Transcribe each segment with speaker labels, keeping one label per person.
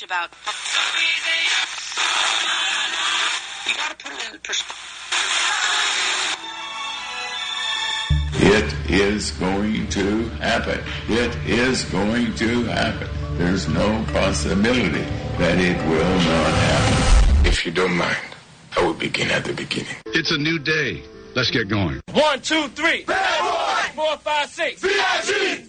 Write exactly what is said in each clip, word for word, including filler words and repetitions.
Speaker 1: much about. You got to put it in perspective.
Speaker 2: It is going to happen. It is going to happen. There's no possibility that it will not happen.
Speaker 3: If you don't mind, I will begin at the beginning.
Speaker 4: It's a new day. Let's get going.
Speaker 5: One, two, three.
Speaker 6: Bad boy.
Speaker 5: Four, five, six.
Speaker 6: V I G.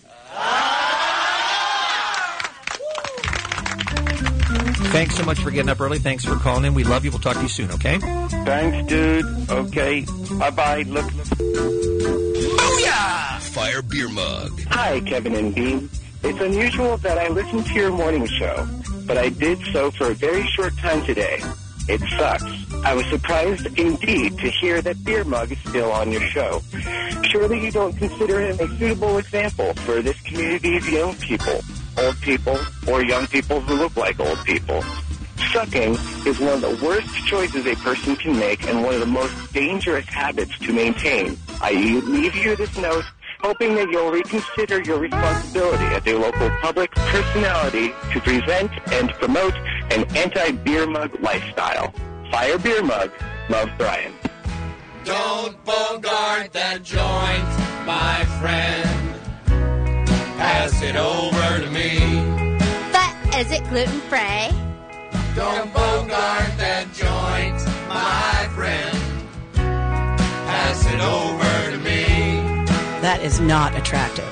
Speaker 7: Thanks so much for getting up early. Thanks for calling in. We love you. We'll talk to you soon, okay?
Speaker 8: Thanks, dude. Okay. Bye-bye. Look.
Speaker 9: Booyah! Fire beer mug.
Speaker 8: Hi, Kevin and Bean. It's unusual that I listen to your morning show, but I did so for a very short time today. It sucks. I was surprised indeed to hear that Beer Mug is still on your show. Surely you don't consider him a suitable example for this community's young people, old people, or young people who look like old people. Sucking is one of the worst choices a person can make and one of the most dangerous habits to maintain. I leave you this note hoping that you'll reconsider your responsibility as a local public personality to present and promote an anti-beer mug lifestyle. Fire Beer Mug. Love, Brian.
Speaker 10: Don't bogart that joint, my friend. Pass it over to me.
Speaker 11: But is it gluten-free?
Speaker 10: Don't bogart that joint, my friend. Pass it over to me.
Speaker 12: That is not attractive.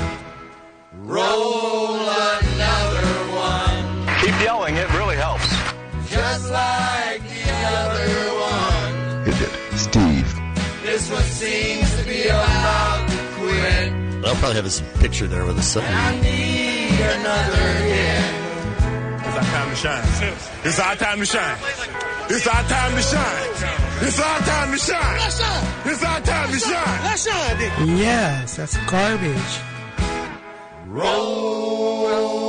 Speaker 10: Roll another one.
Speaker 8: Keep yelling, it really helps.
Speaker 10: Just like the other one.
Speaker 4: Hit it. Steve.
Speaker 10: This one seems to be about to quit.
Speaker 9: I'll probably have a picture there with a sun.
Speaker 10: I need another hit.
Speaker 5: It's our time to shine. It's our time to shine. It's our time to shine. It's our time to shine.
Speaker 10: Let's shine.
Speaker 5: It's our time to shine.
Speaker 10: Let's shine.
Speaker 13: Yes, that's garbage.
Speaker 10: Roll,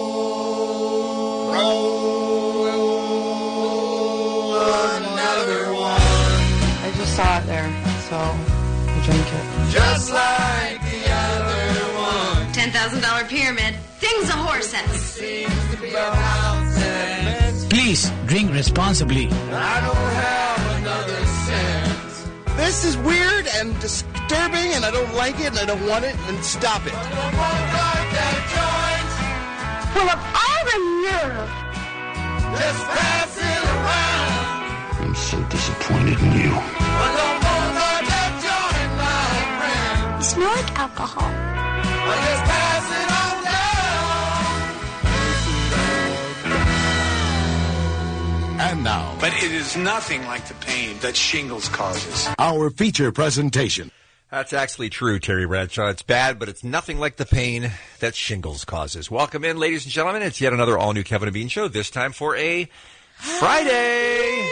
Speaker 10: roll another one.
Speaker 14: I just saw it there, so I drink it.
Speaker 10: Just like the other one.
Speaker 11: ten thousand dollars pyramid. Things a horse says.
Speaker 13: Please, drink responsibly.
Speaker 10: I don't have another cent.
Speaker 15: This is weird and disturbing, and I don't like it, and I don't want it, and stop it.
Speaker 11: Full of all the nerve.
Speaker 10: Just pass it around.
Speaker 4: I'm so disappointed in you.
Speaker 11: You smell like alcohol.
Speaker 10: Just pass it on down.
Speaker 4: And now,
Speaker 16: But it is nothing like the pain that shingles causes.
Speaker 4: our feature presentation.
Speaker 7: That's actually true, Terry Bradshaw. It's bad, but it's nothing like the pain that shingles causes. Welcome in, ladies and gentlemen. It's yet another all-new Kevin and Bean show, this time for a Friday.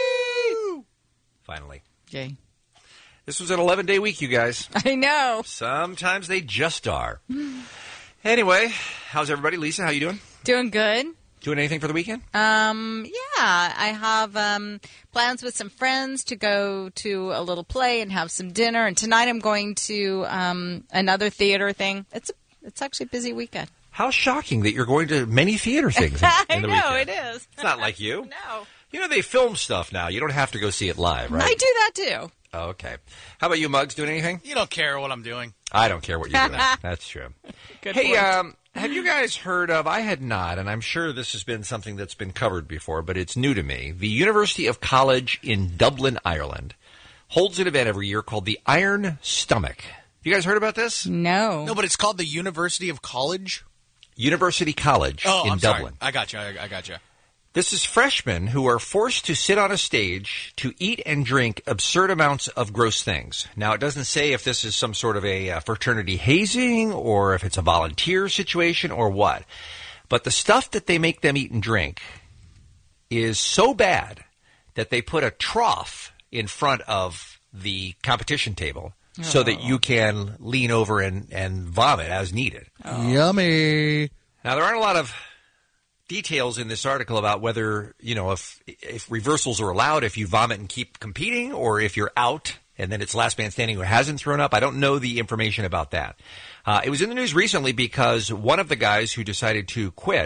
Speaker 7: Finally.
Speaker 12: Yay.
Speaker 7: This was an eleven-day week, you guys.
Speaker 12: I know.
Speaker 7: Sometimes they just are. Anyway, how's everybody? Lisa, how you doing?
Speaker 12: Doing good.
Speaker 7: Doing anything for the weekend?
Speaker 12: Um, yeah, I have um, plans with some friends to go to a little play and have some dinner. And tonight I'm going to um, another theater thing. It's a, it's actually a busy weekend.
Speaker 7: How shocking that you're going to many theater things in, in the
Speaker 12: I know,
Speaker 7: weekend.
Speaker 12: it is.
Speaker 7: It's not like you.
Speaker 12: No.
Speaker 7: You know, they film stuff now. You don't have to go see it live, right?
Speaker 12: I do that too.
Speaker 7: Oh, okay. How about you, Muggs? Doing anything?
Speaker 17: You don't care what I'm doing.
Speaker 7: I don't care what you're doing. That's true.
Speaker 12: Good
Speaker 7: hey,
Speaker 12: point.
Speaker 7: um, have you guys heard of, I had not, and I'm sure this has been something that's been covered before, but it's new to me. The University of College in Dublin, Ireland, holds an event every year called the Iron Stomach. You guys heard about this?
Speaker 12: No.
Speaker 17: No, but it's called the University of College?
Speaker 7: University College
Speaker 17: oh,
Speaker 7: in
Speaker 17: I'm
Speaker 7: Dublin.
Speaker 17: Sorry. I got you. I, I got you.
Speaker 7: This is freshmen who are forced to sit on a stage to eat and drink absurd amounts of gross things. Now, it doesn't say if this is some sort of a uh, fraternity hazing or if it's a volunteer situation or what. But the stuff that they make them eat and drink is so bad that they put a trough in front of the competition table oh. so that you can lean over and, and vomit as needed.
Speaker 15: Oh. Yummy.
Speaker 7: Now, there aren't a lot of details in this article about whether, you know, if if reversals are allowed, if you vomit and keep competing, or if you're out and then it's last man standing who hasn't thrown up. I don't know the information about that. Uh, it was in the news recently because one of the guys who decided to quit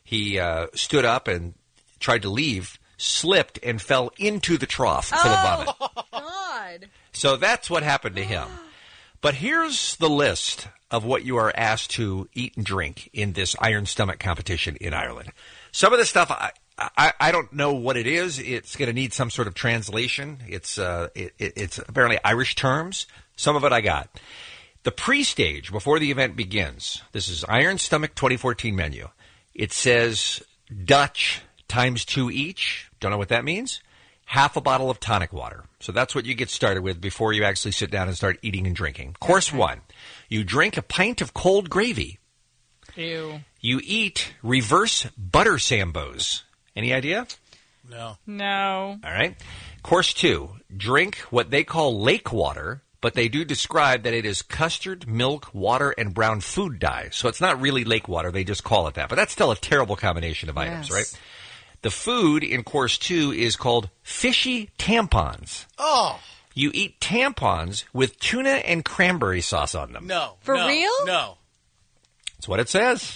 Speaker 7: He uh, stood up and tried to leave, slipped, and fell into the trough full
Speaker 12: oh,
Speaker 7: of vomit.
Speaker 12: God.
Speaker 7: So that's what happened to him. But here's the list of what you are asked to eat and drink in this Iron Stomach competition in Ireland. Some of the stuff, I, I, I don't know what it is. It's going to need some sort of translation. It's uh, it, it's apparently Irish terms. Some of it I got. The pre-stage, before the event begins, this is Iron Stomach twenty fourteen menu. It says Dutch times two each. Don't know what that means. Half a bottle of tonic water. So that's what you get started with before you actually sit down and start eating and drinking. Course okay. one, you drink a pint of cold gravy.
Speaker 12: Ew.
Speaker 7: You eat reverse butter sambos. Any idea?
Speaker 17: No.
Speaker 12: No.
Speaker 7: All right. Course two, drink what they call lake water, but they do describe that it is custard, milk, water, and brown food dye. So it's not really lake water. They just call it that. But that's still a terrible combination of items,
Speaker 12: yes.
Speaker 7: right? The food in course two is called fishy tampons.
Speaker 17: Oh.
Speaker 7: You eat tampons with tuna and cranberry sauce on them.
Speaker 17: No.
Speaker 12: For
Speaker 17: no,
Speaker 12: real?
Speaker 17: No.
Speaker 7: That's what it says.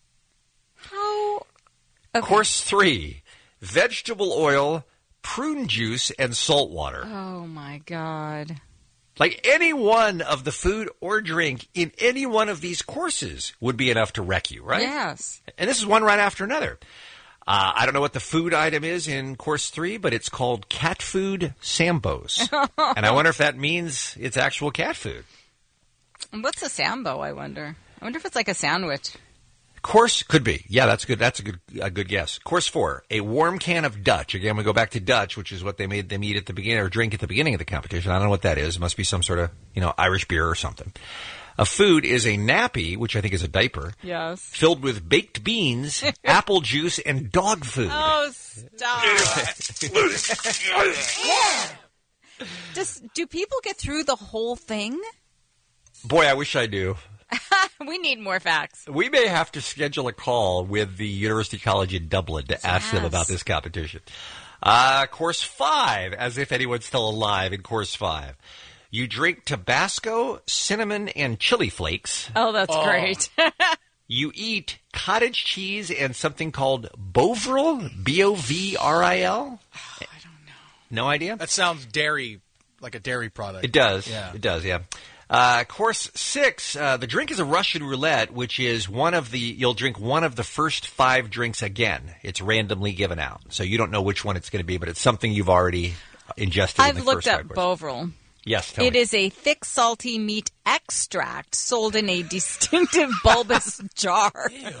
Speaker 12: How? Okay.
Speaker 7: Course three, vegetable oil, prune juice, and salt water.
Speaker 12: Oh, my God.
Speaker 7: Like any one of the food or drink in any one of these courses would be enough to wreck you, right?
Speaker 12: Yes.
Speaker 7: And this is one right after another. Uh, I don't know what the food item is in course three, but it's called cat food sambos. And I wonder if that means it's actual cat food.
Speaker 12: And what's a sambo, I wonder? I wonder if it's like a sandwich.
Speaker 7: Course could be. Yeah, that's good. That's a good a good guess. Course four, a warm can of Dutch. Again, we go back to Dutch, which is what they made them eat at the beginning or drink at the beginning of the competition. I don't know what that is. It must be some sort of, you know, Irish beer or something. A food is a nappy, which I think is a diaper.
Speaker 12: Yes.
Speaker 7: Filled with baked beans, apple juice, and dog food.
Speaker 12: Oh, stop. Does, do people get through the whole thing?
Speaker 7: Boy, I wish I do.
Speaker 12: We need more facts.
Speaker 7: We may have to schedule a call with the University College in Dublin to yes. ask them about this competition. Uh, course five, as if anyone's still alive in course five. You drink Tabasco, cinnamon, and chili flakes.
Speaker 12: Oh, that's oh. great.
Speaker 7: You eat cottage cheese and something called Bovril, B O V R I L.
Speaker 12: Oh, I don't know.
Speaker 7: No idea?
Speaker 17: That sounds dairy, like a dairy product.
Speaker 7: It does.
Speaker 17: Yeah.
Speaker 7: It does, yeah. Uh, course six, uh, the drink is a Russian roulette, which is one of the, you'll drink one of the first five drinks again. It's randomly given out. So you don't know which one it's going to be, but it's something you've already ingested
Speaker 12: I've
Speaker 7: in the
Speaker 12: looked
Speaker 7: first
Speaker 12: up
Speaker 7: five courses.
Speaker 12: Bovril.
Speaker 7: Yes, tell
Speaker 12: It
Speaker 7: me.
Speaker 12: is a thick, salty meat extract sold in a distinctive bulbous jar.
Speaker 7: It's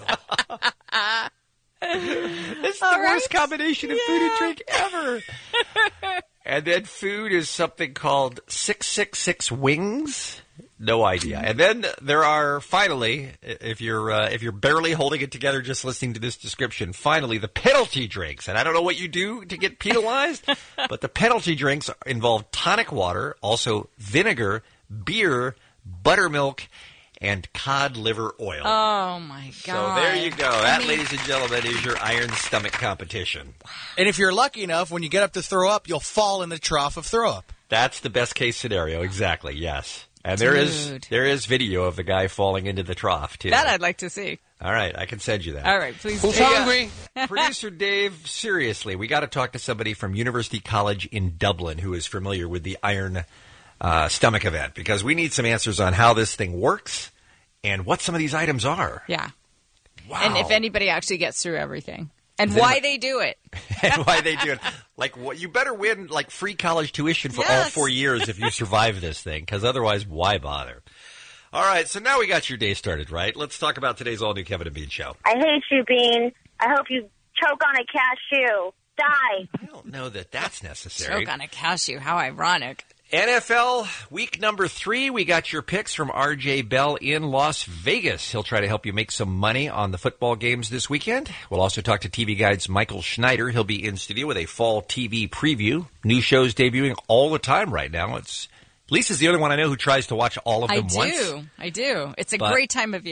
Speaker 7: the
Speaker 12: All
Speaker 7: worst
Speaker 12: right.
Speaker 7: combination of
Speaker 12: yeah.
Speaker 7: food and drink ever. And then food is something called six six six wings. No idea. And then there are finally, if you're uh, if you're barely holding it together just listening to this description, finally the penalty drinks. And I don't know what you do to get penalized, but the penalty drinks involve tonic water, also vinegar, beer, buttermilk, and cod liver oil.
Speaker 12: Oh, my God.
Speaker 7: So there you go. That,
Speaker 12: I mean,
Speaker 7: ladies and gentlemen, is your Iron Stomach competition.
Speaker 17: And if you're lucky enough, when you get up to throw up, you'll fall in the trough of throw up.
Speaker 7: That's the best case scenario. Exactly. Yes. And there is
Speaker 12: Dude.
Speaker 7: there is video of the guy falling into the trough, too.
Speaker 12: That I'd like to see.
Speaker 7: All right. I can send you that.
Speaker 12: All right. Please.
Speaker 15: Who's
Speaker 12: do.
Speaker 15: hungry?
Speaker 7: Producer Dave, seriously, we got to talk to somebody from University College in Dublin who is familiar with the Iron uh, Stomach event, because we need some answers on how this thing works and what some of these items are.
Speaker 12: Yeah.
Speaker 7: Wow.
Speaker 12: And if anybody actually gets through everything. And
Speaker 7: Then
Speaker 12: why
Speaker 7: what-
Speaker 12: they do it.
Speaker 7: And why they do it. Like, what, you better win, like, free college tuition for all
Speaker 12: Yes.
Speaker 7: four years if you survive this thing, because otherwise, why bother? All right, so now we got your day started, right? Let's talk about today's all-new Kevin and Bean show.
Speaker 11: I hate you, Bean. I hope you choke on a cashew. Die.
Speaker 7: I don't know that that's necessary.
Speaker 12: Choke on a cashew. How ironic.
Speaker 7: N F L week number three, we got your picks from R J Bell in Las Vegas. He'll try to help you make some money on the football games this weekend. We'll also talk to T V Guide's Michael Schneider. He'll be in studio with a fall T V preview. New shows debuting all the time right now. It's Lisa's the only one I know who tries to watch all of them
Speaker 12: I
Speaker 7: once.
Speaker 12: do. I do. It's a
Speaker 7: But-
Speaker 12: great time of year.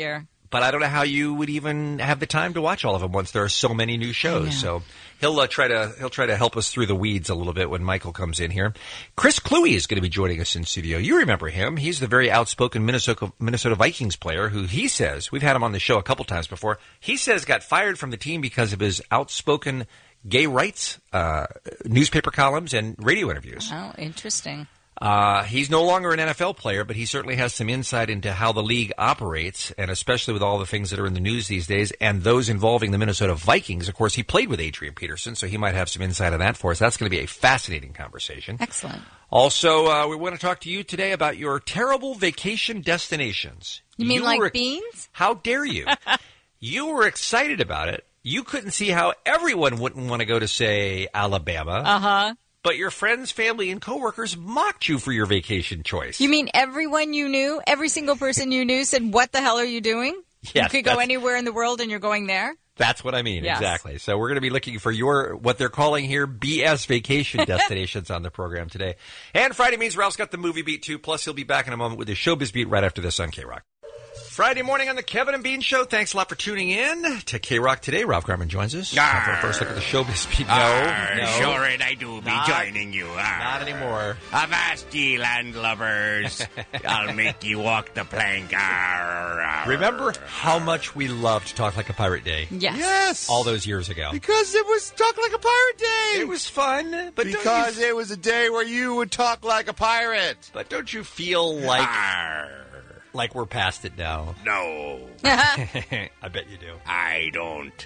Speaker 7: but I don't know how you would even have the time to watch all of them once there are so many new shows. So he'll uh, try to he'll try to help us through the weeds a little bit when Michael comes in here. Chris Kluwe is going to be joining us in studio. You remember him? He's the very outspoken Minnesota Minnesota Vikings player who he says, we've had him on the show a couple times before. He says got fired from the team because of his outspoken gay rights uh, newspaper columns and radio interviews.
Speaker 12: Oh, interesting.
Speaker 7: Uh, he's no longer an N F L player, but he certainly has some insight into how the league operates, and especially with all the things that are in the news these days, and those involving the Minnesota Vikings. Of course, he played with Adrian Peterson, so he might have some insight on that for us. That's going to be a fascinating conversation.
Speaker 12: Excellent.
Speaker 7: Also, uh, we want to talk to you today about your terrible vacation destinations.
Speaker 12: You mean
Speaker 7: you
Speaker 12: like
Speaker 7: were,
Speaker 12: beans?
Speaker 7: How dare you? You were excited about it. You couldn't see how everyone wouldn't want to go to, say, Alabama.
Speaker 12: Uh-huh.
Speaker 7: But your friends, family, and coworkers mocked you for your vacation choice.
Speaker 12: You mean everyone you knew, every single person you knew said, what the hell are you doing?
Speaker 7: Yes,
Speaker 12: you could go anywhere in the world and you're going there?
Speaker 7: That's what I mean,
Speaker 12: yes.
Speaker 7: Exactly. So we're going to be looking for your, what they're calling here, B S vacation destinations on the program today. And Friday means Ralph's got the movie beat, too. Plus, he'll be back in a moment with his showbiz beat right after this on K-Rock. Friday morning on the Kevin and Bean Show. Thanks a lot for tuning in to K-Rock today. Ralph Garman joins us. Time for a first look at the showbiz beat. No,
Speaker 6: Arr,
Speaker 7: no.
Speaker 6: Sure it, I do be
Speaker 7: Not,
Speaker 6: joining you. Arr.
Speaker 7: Not anymore.
Speaker 6: Avast ye landlubbers. I'll make you walk the plank. Arr, arr.
Speaker 7: Remember how much we loved Talk Like a Pirate Day?
Speaker 12: Yes.
Speaker 15: Yes.
Speaker 7: All those years ago.
Speaker 15: Because it was Talk Like a Pirate Day.
Speaker 7: It was fun. But
Speaker 15: because
Speaker 7: you,
Speaker 15: it was a day where you would talk like a pirate.
Speaker 7: But don't you feel like...
Speaker 6: Arr.
Speaker 7: Like we're past it now.
Speaker 6: No.
Speaker 7: I bet you do.
Speaker 6: I don't.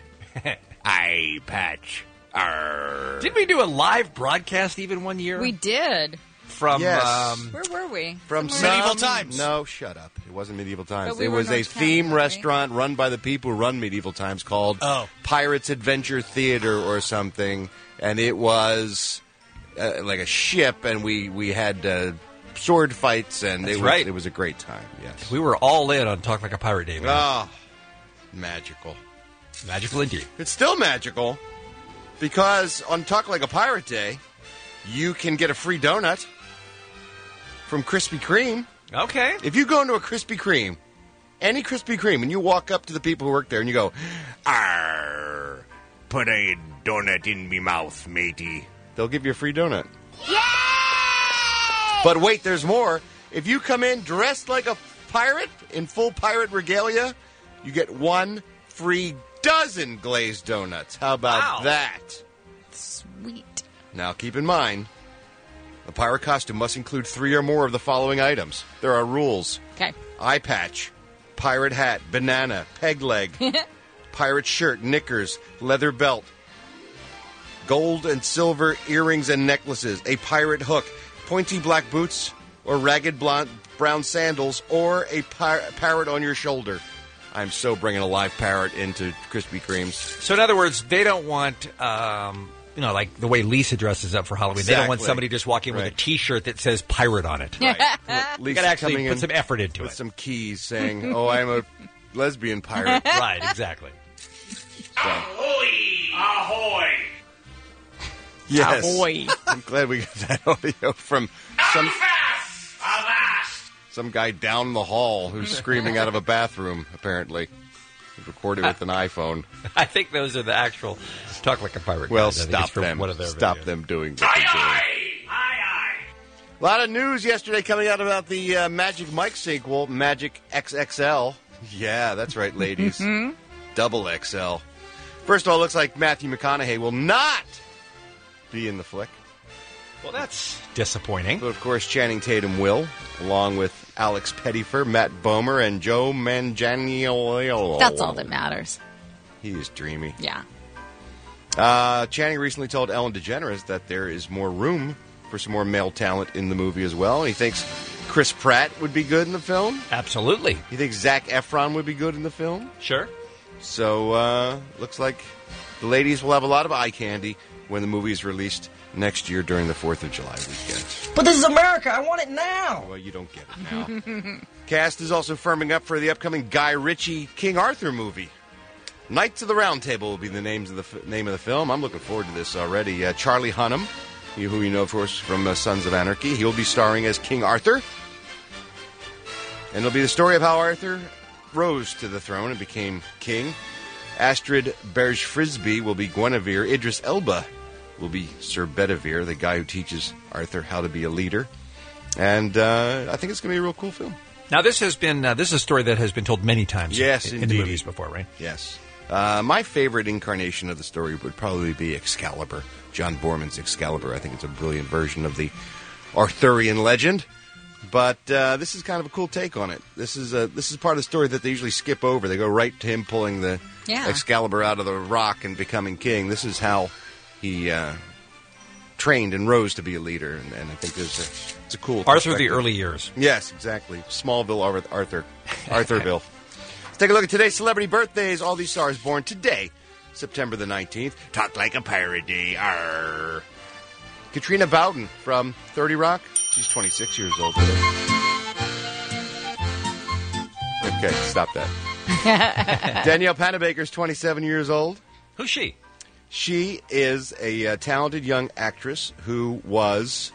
Speaker 6: I patch. Arr.
Speaker 7: Did we do a live broadcast even one year?
Speaker 12: We did.
Speaker 7: From,
Speaker 15: yes.
Speaker 7: um...
Speaker 12: Where were we?
Speaker 15: From
Speaker 12: Somewhere
Speaker 15: some,
Speaker 17: medieval times.
Speaker 15: No, shut up. It wasn't medieval times.
Speaker 12: We
Speaker 15: it was a
Speaker 12: North
Speaker 15: theme
Speaker 12: Canada,
Speaker 15: restaurant right? run by the people who run medieval times called
Speaker 17: oh.
Speaker 15: Pirates Adventure Theater or something. And it was uh, like a ship, and we, we had... Uh, sword fights, and
Speaker 7: That's
Speaker 15: it was,
Speaker 7: right.
Speaker 15: it was a great time, yes.
Speaker 7: We were all in on Talk Like a Pirate Day, man.
Speaker 15: Oh, magical.
Speaker 7: Magical indeed.
Speaker 15: It's still magical, because on Talk Like a Pirate Day, you can get a free donut from Krispy Kreme.
Speaker 7: Okay.
Speaker 15: If you go into a Krispy Kreme, any Krispy Kreme, and you walk up to the people who work there, and you go,
Speaker 6: Arr, put a donut in me mouth, matey.
Speaker 15: They'll give you a free donut. Yeah! But wait, there's more. If you come in dressed like a pirate, in full pirate regalia, you get one free dozen glazed donuts. How about
Speaker 7: wow.
Speaker 15: that?
Speaker 12: Sweet.
Speaker 15: Now, keep in mind, a pirate costume must include three or more of the following items. There are rules.
Speaker 12: Okay.
Speaker 15: Eye patch, pirate hat, banana, peg leg, pirate shirt, knickers, leather belt, gold and silver earrings and necklaces, a pirate hook, pointy black boots, or ragged blonde, brown sandals, or a par- parrot on your shoulder. I'm so bringing a live parrot into Krispy Kreme's.
Speaker 7: So in other words, they don't want, um, you know, like the way Lisa dresses up for Halloween.
Speaker 15: Exactly.
Speaker 7: They don't want somebody just walking
Speaker 15: right.
Speaker 7: with a T-shirt that says pirate on it.
Speaker 15: Right.
Speaker 7: Well, you got to actually put some effort into
Speaker 15: with
Speaker 7: it.
Speaker 15: some keys saying, oh, I'm a lesbian pirate.
Speaker 7: Right, exactly.
Speaker 15: So.
Speaker 6: Ahoy! Ahoy!
Speaker 15: Yes.
Speaker 12: Ahoy.
Speaker 15: I'm glad we got that audio from some some guy down the hall who's screaming out of a bathroom, apparently. He recorded with an iPhone.
Speaker 7: I think those are the actual Talk Like a Pirate
Speaker 15: Well,
Speaker 7: guys. I think
Speaker 15: stop
Speaker 7: it's from
Speaker 15: them.
Speaker 7: One of their
Speaker 15: Stop
Speaker 7: videos.
Speaker 15: them doing what they're doing. A lot of news yesterday coming out about the uh, Magic Mike sequel, Magic X X L. Yeah, that's right, ladies. Double X L. First of all, it looks like Matthew McConaughey will not be in the flick.
Speaker 7: Well, that's disappointing.
Speaker 15: But, of course, Channing Tatum will, along with Alex Pettyfer, Matt Bomer, and Joe Manganiello.
Speaker 12: That's all that matters.
Speaker 15: He is dreamy.
Speaker 12: Yeah.
Speaker 15: Uh, Channing recently told Ellen DeGeneres that there is more room for some more male talent in the movie as well. And he thinks Chris Pratt would be good in the film.
Speaker 7: Absolutely.
Speaker 15: He thinks Zac Efron would be good in the film.
Speaker 7: Sure.
Speaker 15: So, uh, looks like the ladies will have a lot of eye candy when the movie is released next year during the fourth of July weekend.
Speaker 10: But this is America. I want it now.
Speaker 15: Well, you don't get it now. Cast is also firming up for the upcoming Guy Ritchie King Arthur movie. Knights of the Round Table will be the names of the f- name of the film. I'm looking forward to this already. Uh, Charlie Hunnam, you, who you know, of course, from uh, Sons of Anarchy. He'll be starring as King Arthur. And it'll be the story of how Arthur rose to the throne and became king. Astrid Berge-Frisbee will be Guinevere. Idris Elba will be Sir Bedivere, the guy who teaches Arthur how to be a leader. And uh, I think it's going to be a real cool film.
Speaker 7: Now, this has been uh, this is a story that has been told many times
Speaker 15: yes,
Speaker 7: in, in
Speaker 15: indeed.
Speaker 7: the movies before, right?
Speaker 15: Yes. Uh, my favorite incarnation of the story would probably be Excalibur, John Borman's Excalibur. I think it's a brilliant version of the Arthurian legend. But uh, this is kind of a cool take on it. This is a, this is part of the story that they usually skip over. They go right to him pulling the
Speaker 12: Yeah.
Speaker 15: Excalibur out of the rock and becoming king. This is how he uh, trained and rose to be a leader, and, and I think there's a, it's a cool
Speaker 7: Arthur the
Speaker 15: perspective.
Speaker 7: early years.
Speaker 15: Yes, exactly. Smallville Ar- Arthur. Arthurville. Let's take a look at today's celebrity birthdays. All these stars born today, September the nineteenth. Talk like a pirate day. Arr. Katrina Bowden from thirty Rock. She's twenty-six years old today. Okay, stop that. Danielle Panabaker's twenty-seven years old.
Speaker 7: Who's she?
Speaker 15: She is a uh, talented young actress who was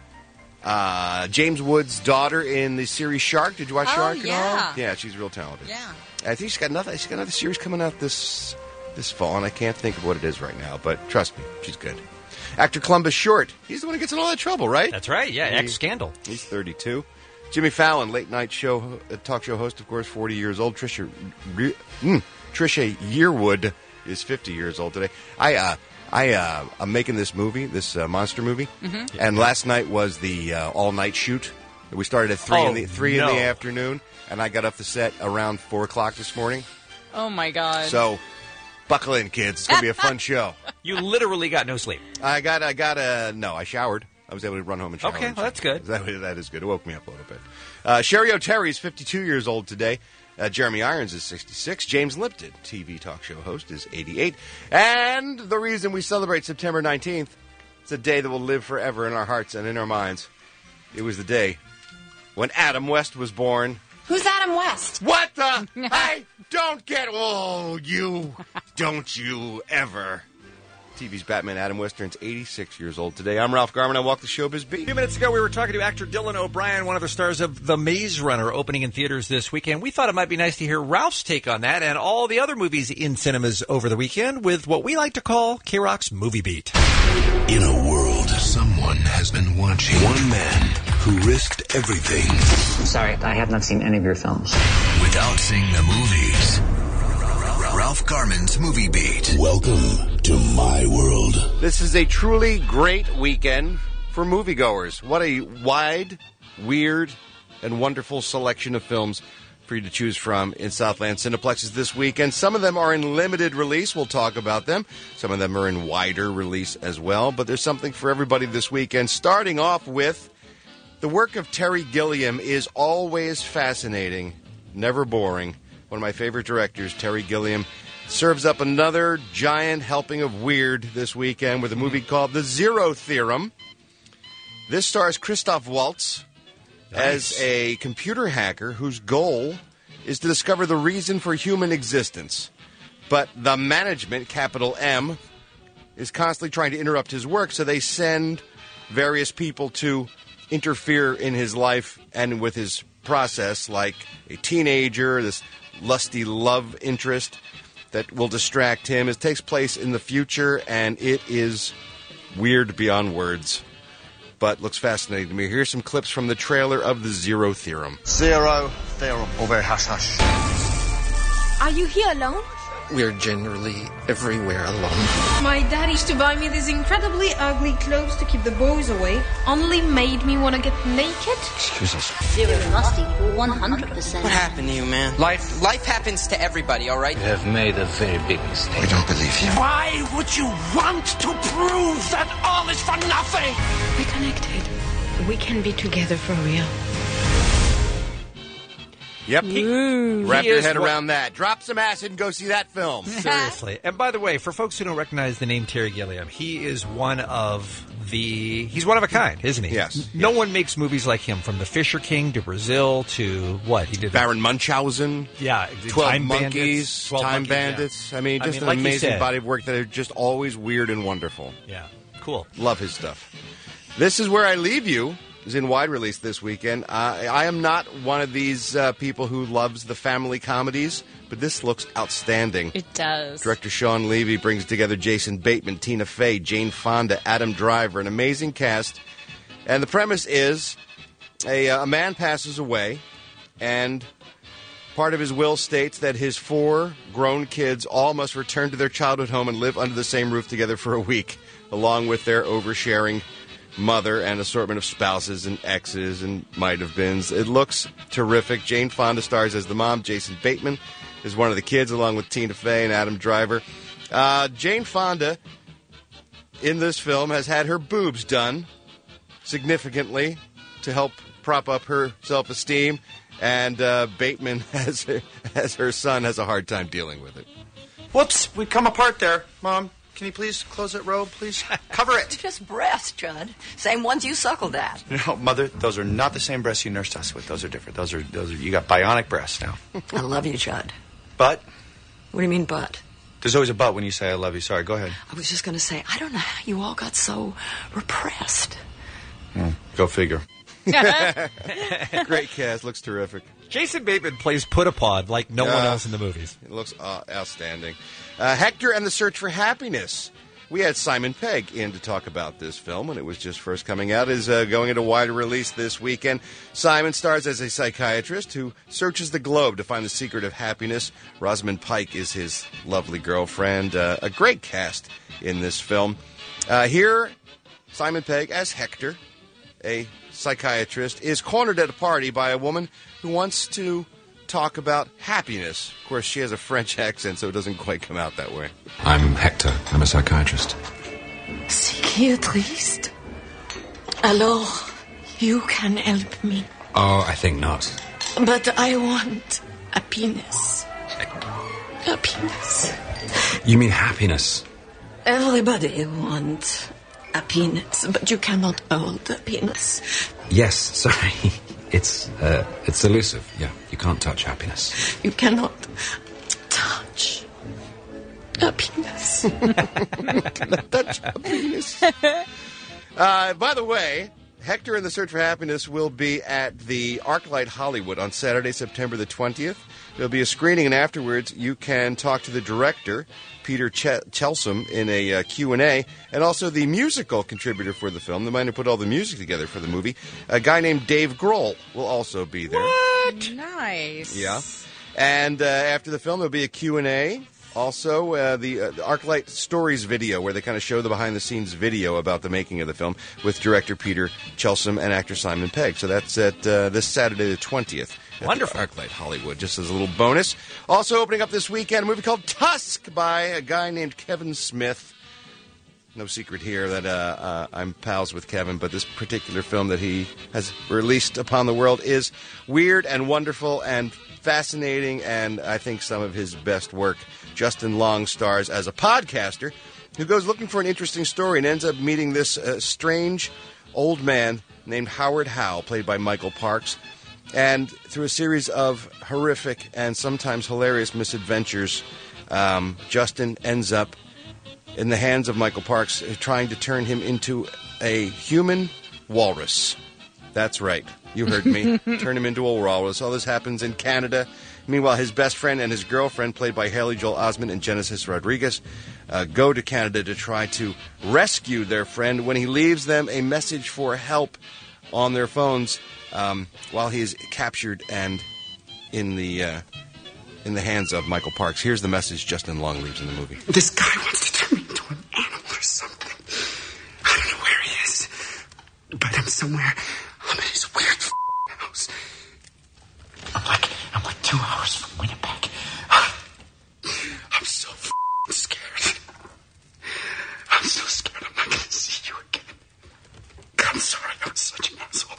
Speaker 15: uh, James Woods' daughter in the series Shark. Did you watch
Speaker 12: Oh,
Speaker 15: Shark at
Speaker 12: yeah.
Speaker 15: all? Yeah, she's real talented.
Speaker 12: Yeah.
Speaker 15: I think she's got another. She's got another series coming out this this fall, and I can't think of what it is right now. But trust me, she's good. Actor Columbus Short. He's the one who gets in all that trouble, right?
Speaker 7: That's right. Yeah,
Speaker 15: He-
Speaker 7: ex-scandal.
Speaker 15: He's thirty-two. Jimmy Fallon, late night show uh, talk show host, of course, forty years old. Trisha Re- mm, Trisha Yearwood is fifty years old today. I uh, I uh, I'm making this movie, this uh, monster movie,
Speaker 12: Mhm.
Speaker 15: and last night was the uh, all night shoot. We started at three
Speaker 7: Oh,
Speaker 15: in the three
Speaker 7: no.
Speaker 15: in the afternoon, and I got off the set around four o'clock this morning.
Speaker 12: Oh, my God.
Speaker 15: So, buckle in, kids. It's gonna be a fun show.
Speaker 7: You literally got no sleep.
Speaker 15: I got, I got a no. I showered. I was able to run home and shower.
Speaker 7: Okay,
Speaker 15: and
Speaker 7: well, that's good.
Speaker 15: That, that is good. It woke me up a little bit. Uh, Sherry O'Terry is fifty-two years old today. Uh, Jeremy Irons is sixty-six. James Lipton, T V talk show host, is eighty-eight. And the reason we celebrate September nineteenth, it's a day that will live forever in our hearts and in our minds. It was the day when Adam West was born.
Speaker 18: Who's Adam West?
Speaker 15: What the? I don't get. Oh, you. Don't you ever. T V's Batman Adam West turns eighty-six years old today. I'm Ralph Garman. I walk the showbiz beat.
Speaker 7: A few minutes ago, we were talking to actor Dylan O'Brien, one of the stars of The Maze Runner, opening in theaters this weekend. We thought it might be nice to hear Ralph's take on that and all the other movies in cinemas over the weekend with what we like to call K-Rock's Movie Beat.
Speaker 4: In a world, someone has been watching. One man who risked everything.
Speaker 19: Sorry, I have not seen any of your films.
Speaker 4: Without seeing the movies. Ralph Garman's Movie Beat. Welcome to my world.
Speaker 15: This is a truly great weekend for moviegoers. What a wide, weird, and wonderful selection of films for you to choose from in Southland Cineplexes this weekend. Some of them are in limited release. We'll talk about them. Some of them are in wider release as well. But there's something for everybody this weekend. Starting off with the work of Terry Gilliam is always fascinating, never boring. One of my favorite directors, Terry Gilliam, serves up another giant helping of weird this weekend with a movie called The Zero Theorem. This stars Christoph Waltz
Speaker 7: Nice.
Speaker 15: as a computer hacker whose goal is to discover the reason for human existence. But the management, capital M, is constantly trying to interrupt his work, so they send various people to interfere in his life and with his process, like a teenager, this lusty love interest that will distract him. It takes place in the future, and it is weird beyond words, but looks fascinating to me. Here's some clips from the trailer of The Zero Theorem.
Speaker 20: Zero Theorem. Over hush hush.
Speaker 18: Are you here alone?
Speaker 20: We're generally everywhere alone.
Speaker 18: My dad used to buy me these incredibly ugly clothes to keep the boys away. Only made me want to get naked.
Speaker 20: Excuse us.
Speaker 21: Zero must equal one hundred percent.
Speaker 22: What happened to you, man? Life life happens to everybody, all right?
Speaker 20: You have made a very big mistake. We don't believe you.
Speaker 10: Why would you want to prove that all is for nothing?
Speaker 18: We're connected. We can be together for real.
Speaker 15: Yep.
Speaker 7: He-
Speaker 15: Wrap
Speaker 7: he
Speaker 15: your
Speaker 7: is
Speaker 15: head
Speaker 7: what-
Speaker 15: around that. Drop some acid and go see that film.
Speaker 7: Seriously. And by the way, for folks who don't recognize the name Terry Gilliam, he is one of the... He's one of a kind, isn't he?
Speaker 15: Yes.
Speaker 7: No one makes movies like him, from The Fisher King to Brazil to what? He did
Speaker 15: Baron Munchausen.
Speaker 7: Yeah.
Speaker 15: Twelve
Speaker 7: Time
Speaker 15: Monkeys.
Speaker 7: Bandits, twelve
Speaker 15: Time
Speaker 7: Monkeys, yeah.
Speaker 15: Bandits. I mean,
Speaker 7: I
Speaker 15: just
Speaker 7: mean,
Speaker 15: an
Speaker 7: like you
Speaker 15: amazing
Speaker 7: said.
Speaker 15: body of work that are just always weird and wonderful.
Speaker 7: Yeah. Cool.
Speaker 15: Love his stuff. This is where I leave you is in wide release this weekend. Uh, I am not one of these uh, people who loves the family comedies, but this looks outstanding.
Speaker 12: It does.
Speaker 15: Director Sean Levy brings together Jason Bateman, Tina Fey, Jane Fonda, Adam Driver, an amazing cast. And the premise is a, uh, a man passes away, and part of his will states that his four grown kids all must return to their childhood home and live under the same roof together for a week, along with their oversharing mother and assortment of spouses and exes and might-have-beens. It looks terrific. Jane Fonda stars as the mom. Jason Bateman is one of the kids, along with Tina Fey and Adam Driver. Uh, Jane Fonda, in this film, has had her boobs done significantly to help prop up her self-esteem, and uh, Bateman, as her, as her son, has a hard time dealing with it.
Speaker 1: Whoops, we come apart there, Mom. Can you please close that robe, please? Cover it.
Speaker 2: Just breasts, Judd. Same ones you suckled at.
Speaker 1: No, Mother, those are not the same breasts you nursed us with. Those are different. Those are, those are, you got bionic breasts now.
Speaker 2: I love you, Judd.
Speaker 1: But?
Speaker 2: What do you mean, but?
Speaker 1: There's always a but when you say I love you. Sorry, go ahead.
Speaker 2: I was just going to say, I don't know how you all got so repressed.
Speaker 1: Mm, go figure.
Speaker 15: Great cast. Looks terrific.
Speaker 7: Jason Bateman plays Put-A-Pod like no uh, one else in the movies.
Speaker 15: It looks uh, outstanding. Uh, Hector and the Search for Happiness. We had Simon Pegg in to talk about this film when it was just first coming out. Is uh, going into wider release this weekend. Simon stars as a psychiatrist who searches the globe to find the secret of happiness. Rosamund Pike is his lovely girlfriend. Uh, a great cast in this film. Uh, here, Simon Pegg as Hector, a psychiatrist, is cornered at a party by a woman who wants to talk about happiness. Of course, she has a French accent, so it doesn't quite come out that way.
Speaker 3: I'm Hector. I'm a psychiatrist.
Speaker 2: C'est qui est triste? Alors, you can help me.
Speaker 3: Oh, I think not.
Speaker 2: But I want happiness. Happiness.
Speaker 3: You mean happiness?
Speaker 2: Everybody wants happiness, but you cannot hold happiness.
Speaker 3: Yes, sorry. It's uh, it's elusive. Yeah, you can't touch happiness.
Speaker 2: You cannot touch happiness.
Speaker 15: Cannot touch happiness. Uh, by the way, Hector and the Search for Happiness will be at the ArcLight Hollywood on Saturday, September the twentieth. There'll be a screening, and afterwards you can talk to the director, Peter Ch- Chelsom, in a uh, Q and A, and also the musical contributor for the film, the man who put all the music together for the movie, a guy named Dave Grohl will also be there.
Speaker 12: What? Nice.
Speaker 15: Yeah. And uh, after the film, there'll be a Q and A. Also, uh, the, uh, the ArcLight Stories video, where they kind of show the behind-the-scenes video about the making of the film with director Peter Chelsom and actor Simon Pegg. So that's at uh, this Saturday the twentieth.
Speaker 7: Wonderful.
Speaker 15: ArcLight Hollywood, just as a little bonus. Also opening up this weekend, a movie called Tusk by a guy named Kevin Smith. No secret here that uh, uh, I'm pals with Kevin, but this particular film that he has released upon the world is weird and wonderful and fascinating, and I think some of his best work. Justin Long stars as a podcaster who goes looking for an interesting story and ends up meeting this uh, strange old man named Howard Howe, played by Michael Parks. And through a series of horrific and sometimes hilarious misadventures, um, Justin ends up in the hands of Michael Parks, uh, trying to turn him into a human walrus. That's right. You heard me. Turn him into a walrus. All this happens in Canada. Meanwhile, his best friend and his girlfriend, played by Haley Joel Osment and Genesis Rodriguez, uh, go to Canada to try to rescue their friend. When he leaves them a message for help on their phones, um, while he is captured and in the uh, in the hands of Michael Parks. Here's the message Justin Long leaves in the movie.
Speaker 23: This guy wants to turn me into an animal or something. I don't know where he is, but I'm somewhere. I'm at his weird f- house. I'm like, I'm like two hours from Winnipeg. I'm so f- scared. I'm so scared I'm not going to see you again. I'm sorry, I was such an asshole.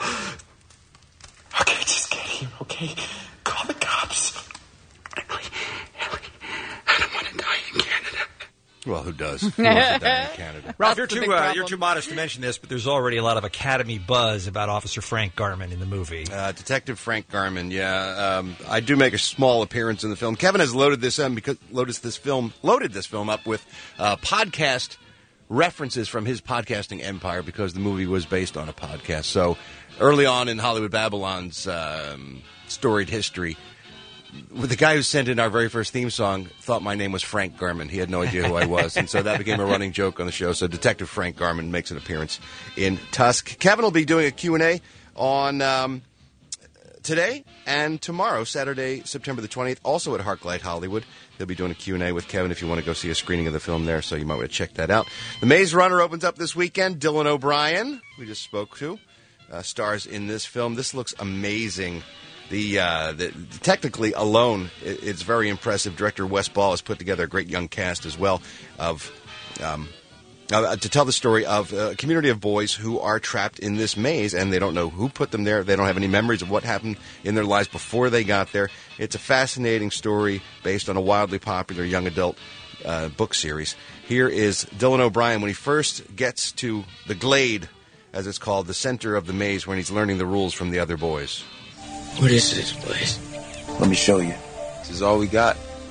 Speaker 23: Okay, just get here, okay? Call the cops. Ellie, Ellie, I don't want to die in Canada.
Speaker 15: Well, who does? Who wants to die in Canada?
Speaker 7: Ralph, you're too, uh, you're too modest to mention this, but there's already a lot of Academy buzz about Officer Frank Garman in the movie.
Speaker 15: Uh, Detective Frank Garman, yeah. Um, I do make a small appearance in the film. Kevin has loaded this um, because loaded this film loaded this film up with uh, podcast references from his podcasting empire because the movie was based on a podcast. So early on in Hollywood Babylon's um, storied history, the guy who sent in our very first theme song thought my name was Frank Garman. He had no idea who I was, and so that became a running joke on the show. So Detective Frank Garman makes an appearance in Tusk. Kevin will be doing a Q and A on um, today and tomorrow, Saturday, September the twentieth, also at Harklight Hollywood. They'll be doing a Q and A with Kevin if you want to go see a screening of the film there, so you might want to check that out. The Maze Runner opens up this weekend. Dylan O'Brien, we just spoke to, uh, stars in this film. This looks amazing. The, uh, the technically alone, it, it's very impressive. Director Wes Ball has put together a great young cast as well of um, uh, to tell the story of a community of boys who are trapped in this maze, and they don't know who put them there. They don't have any memories of what happened in their lives before they got there. It's a fascinating story based on a wildly popular young adult uh, book series. Here is Dylan O'Brien when he first gets to the Glade, as it's called, the center of the maze, when he's learning the rules from the other boys.
Speaker 20: What is this place?
Speaker 5: Let me show you. This is all we got.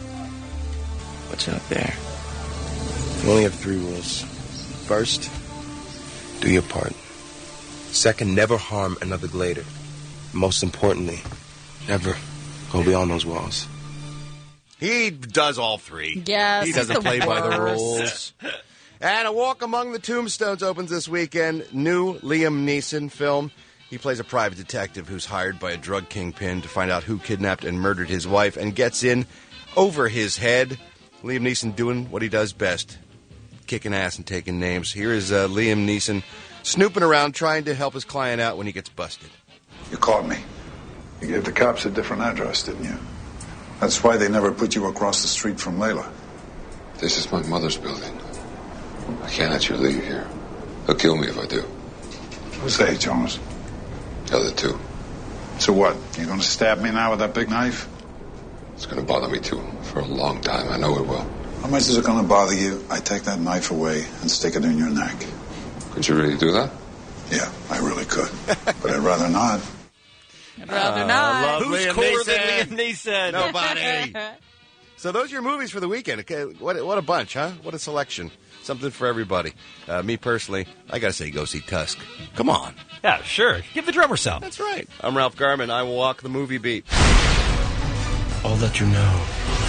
Speaker 5: What's out there? We only have three rules. First, do your part. Second, never harm another glader. Most importantly, never go beyond those walls.
Speaker 15: He does all three.
Speaker 12: Yes,
Speaker 15: he doesn't
Speaker 12: the
Speaker 15: play by the
Speaker 12: worst.
Speaker 15: rules. And A Walk Among the Tombstones opens this weekend. New Liam Neeson film. He plays a private detective who's hired by a drug kingpin to find out who kidnapped and murdered his wife and gets in over his head. Liam Neeson doing what he does best, kicking ass and taking names. Here is uh, Liam Neeson snooping around trying to help his client out when he gets busted.
Speaker 8: You caught me. You gave the cops a different address, didn't you? That's why they never put you across the street from Layla.
Speaker 9: This is my mother's building. I can't let you leave here. They'll kill me if I do.
Speaker 8: Who's they, Jones?
Speaker 9: The other two.
Speaker 8: So what? You gonna stab me now with that big knife?
Speaker 9: It's gonna bother me too for a long time. I know it will.
Speaker 8: How much is it gonna bother you? I take that knife away and stick it in your neck.
Speaker 9: Could you really do that?
Speaker 8: Yeah, I really could. But I'd rather not.
Speaker 12: I'd rather not.
Speaker 15: Who's
Speaker 7: Liam
Speaker 15: cooler
Speaker 7: Neeson?
Speaker 15: than Liam Neeson? Nobody. So those are your movies for the weekend. Okay, what what a bunch, huh? What a selection. Something for everybody. Uh, me personally, I gotta say, go see Tusk. Come on.
Speaker 7: Yeah, sure. Give the drummer some.
Speaker 15: That's right. I'm Ralph Garman. I will walk the movie beat.
Speaker 5: All that you know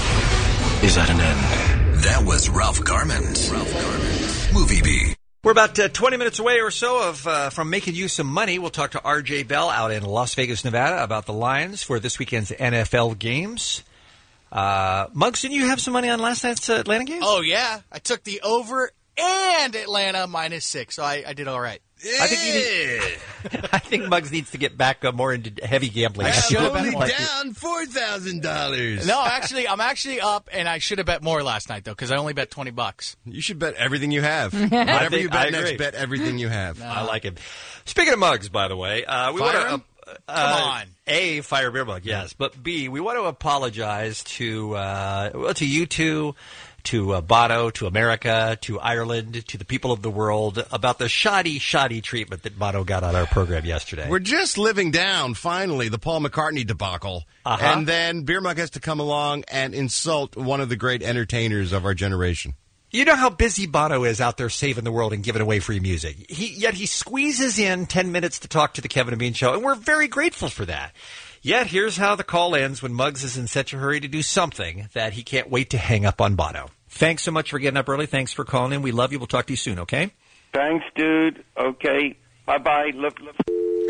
Speaker 5: is at an end.
Speaker 4: That was Ralph Garman's Ralph Garman's Movie Beat.
Speaker 7: We're about uh, twenty minutes away or so of uh, from making you some money. We'll talk to R J Bell out in Las Vegas, Nevada, about the lines for this weekend's N F L games. Uh, Muggs, didn't you have some money on last night's uh, Atlanta game?
Speaker 17: Oh, yeah. I took the over and Atlanta minus six, so I, I did all right.
Speaker 7: I think you need, I think Muggs needs to get back uh, more into heavy gambling.
Speaker 17: I should have bet more.
Speaker 15: down four thousand dollars.
Speaker 17: No, actually, I'm actually up, and I should have bet more last night, though, because I only bet twenty bucks.
Speaker 15: You should bet everything you have.
Speaker 7: I
Speaker 15: Whatever
Speaker 7: think-
Speaker 15: you
Speaker 7: I
Speaker 15: bet next,
Speaker 7: agree.
Speaker 15: bet everything you have.
Speaker 7: I like it. Speaking of Muggs, by the way, uh, we want
Speaker 15: Fire
Speaker 7: to.
Speaker 15: him?
Speaker 7: Uh,
Speaker 17: Come on.
Speaker 7: A, fire beer mug, yes. But B, we want to apologize to uh, well, to you two, to uh, Bono, to America, to Ireland, to the people of the world about the shoddy, shoddy treatment that Bono got on our program yesterday.
Speaker 15: We're just living down, finally, the Paul McCartney debacle.
Speaker 7: Uh-huh.
Speaker 15: And then Beer Mug has to come along and insult one of the great entertainers of our generation.
Speaker 7: You know how busy Bono is out there saving the world and giving away free music. He, yet he squeezes in ten minutes to talk to the Kevin and Bean Show, and we're very grateful for that. Yet here's how the call ends when Muggs is in such a hurry to do something that he can't wait to hang up on Bono. Thanks so much for getting up early. Thanks for calling in. We love you. We'll talk to you soon, okay?
Speaker 24: Thanks, dude. Okay. Bye-bye. Look, look.